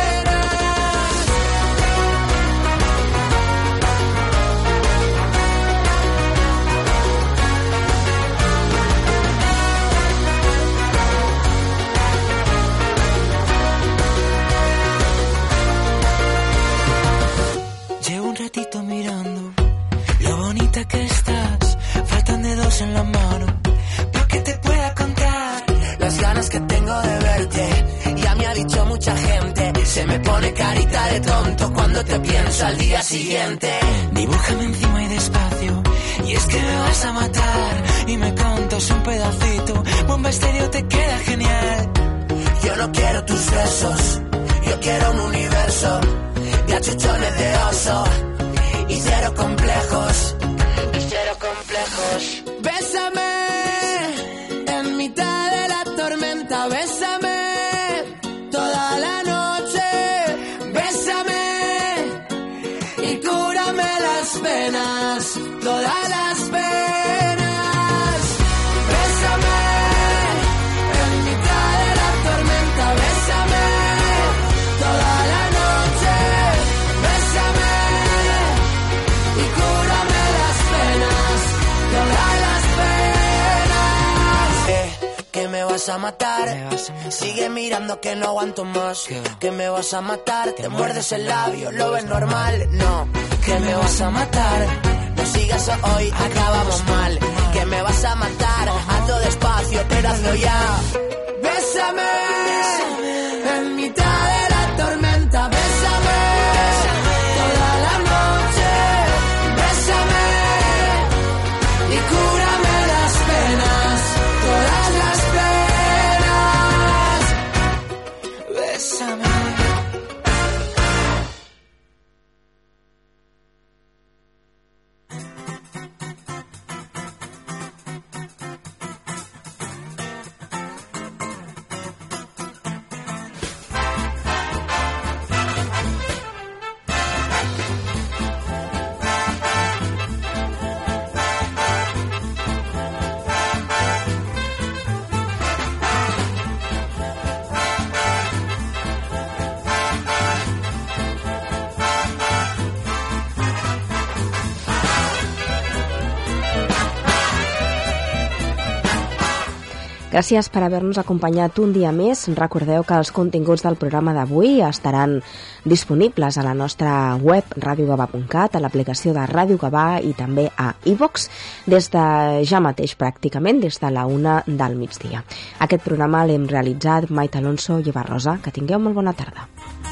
Llevo un ratito mirando lo bonita que estás. Faltan dedos en la mano para que te pueda contar Las ganas que tengo de verte, ya me ha dicho mucha gente. Se me pone carita de tonto cuando te pienso al día siguiente. Dibújame encima y despacio, y es que me vas a matar. Y me cantas un pedacito, Bomba Estéreo te queda genial. Yo no quiero tus besos, yo quiero un universo de achuchones de oso y cero complejos, y cero complejos. Bésame en mitad de la tormenta. Bésame toda la noche. Bésame y cúrame las penas, todas las penas. Bésame en mitad de la tormenta. Bésame toda la noche. Bésame y cúrame las penas, todas las penas. Eh, que me vas a matar. Sigue mirando que no aguanto más. Que me vas a matar. Te muerdes el labio, lo ves normal. No, que me vas a matar. No sigas hoy, acabamos mal. Que me vas a matar. Ando despacio, te hazlo ya. Bésame en mitad de la tormenta. Bésame toda la noche. Bésame y cúrame las penas, todas las penas. Bésame. Gràcies per haver-nos acompanyat un dia més. Recordeu que els continguts del programa d'avui estaran disponibles a la nostra web ràdio gavà punt cat, a l'aplicació de Ràdio Gavà i també a iVox des de ja mateix, pràcticament des de la una del migdia. Aquest programa l'hem realitzat Maite Alonso i Eva Rosa. Que tingueu molt bona tarda.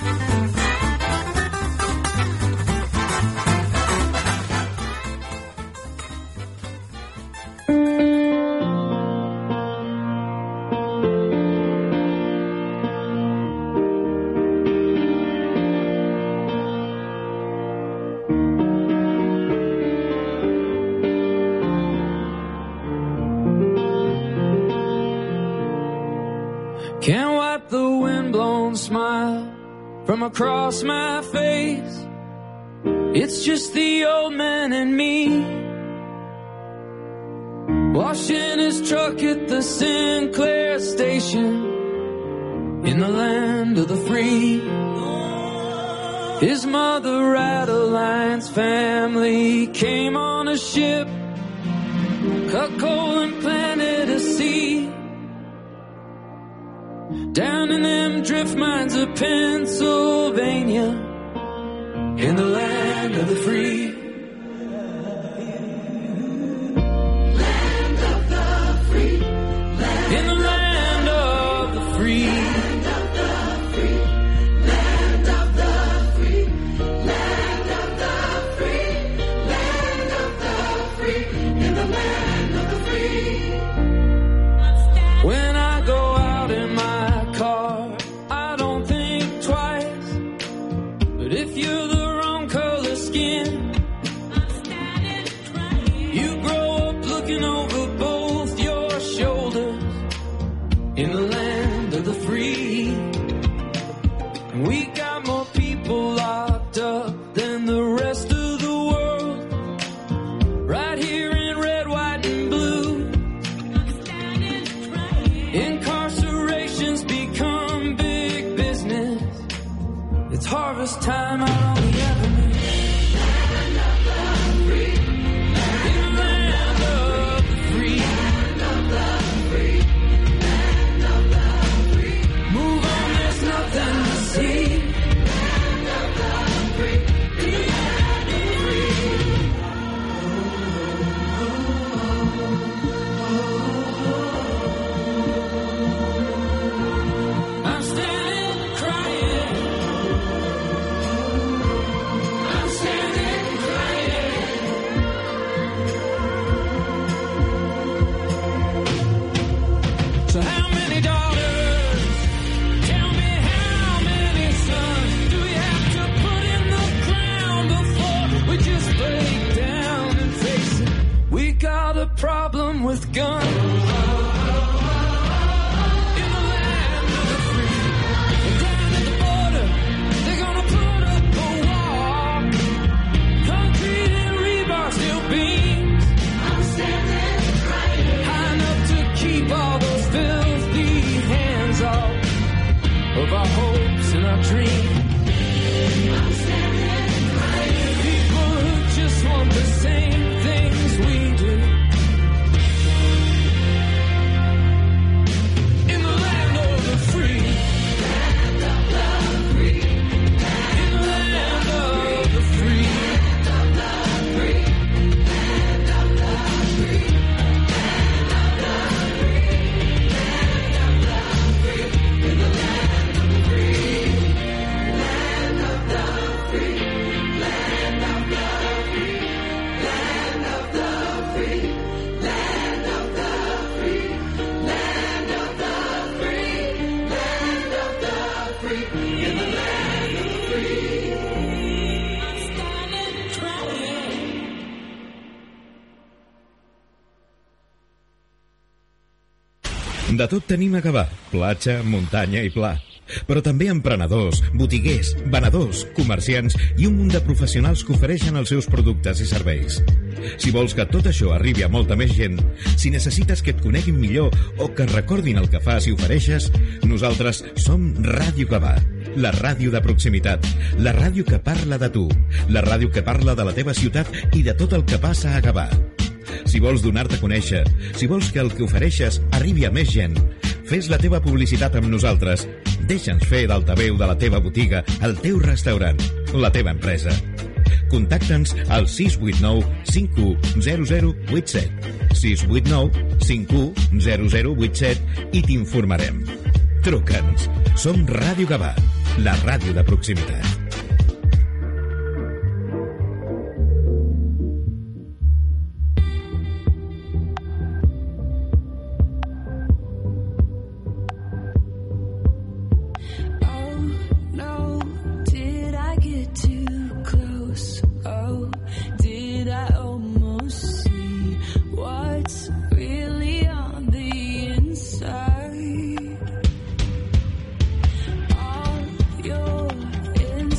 Can't wipe the windblown smile from across my face. It's just the old man and me, washing his truck at the Sinclair station in the land of the free. His mother, Adeline's family, came on a ship, cut coal and planted a seed down in them drift mines of Pennsylvania, in the land of the free. Land of the free. Land in the land of the wrong color skin. You grow up looking over both your shoulders in the land of the free. And we got more people locked up than the rest of the world. Right here in red, white, and blue. Incarceration's become big business. It's harvest time out on the avenue. Land of the free. In the land of the free. Land of the free. Land of the free. Move on, there's nothing to see. Land of the free. In the land of the free. I'm standing crying. I'm standing crying. So how many daughters? Tell me how many sons do we have to put in the ground before we just break down and face it? We got a problem with guns. In the land of the free. And down at the border, they're gonna put up a wall. Concrete and rebar steel beams. I'm standing crying. High enough to keep all those filthy hands off of our hopes and our dreams. I'm standing crying. People who just want the same things we do. In the land of the free. Land of the free. In the land of the free. Land of the free. Land of the free. Land of the free. Land of the free. In the land of the free. Land of the free. Land of the free. Land of the free. Land of the free. Land of the free. Land of the free. In the land of the free. I'm standing crying. De tot tenim a Gavà, platja, muntanya i pla. Però també emprenedors, botiguers, venedors, comerciants i un munt de professionals que ofereixen els seus productes i serveis. Si vols que tot això arribi a molta més gent, si necessites que et coneguin millor o que recordin el que fas i ofereixes, nosaltres som Ràdio Gavà, la ràdio de proximitat, la ràdio que parla de tu, la ràdio que parla de la teva ciutat i de tot el que passa a Gavà. Si vols donar-te a conèixer, si vols que el que ofereixes arribi a més gent, fes la teva publicitat amb nosaltres. Deixa'ns fer d'altaveu de la teva botiga, el teu restaurant, la teva empresa. Contacta'ns al sis vuit nou cinc u zero zero vuit set, sis vuit nou cinc u zero zero vuit set i t'informarem. Truca'ns. Som Ràdio Gavà, la ràdio de proximitat. All your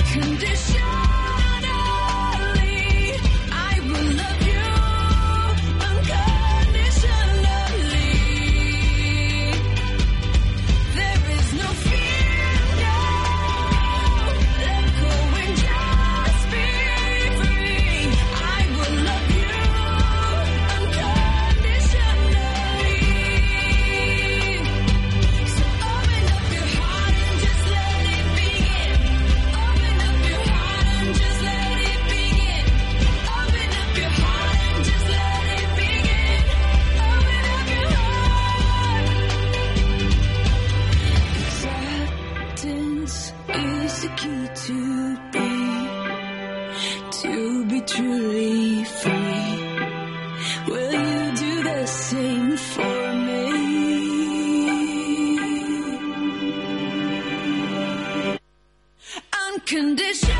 Condition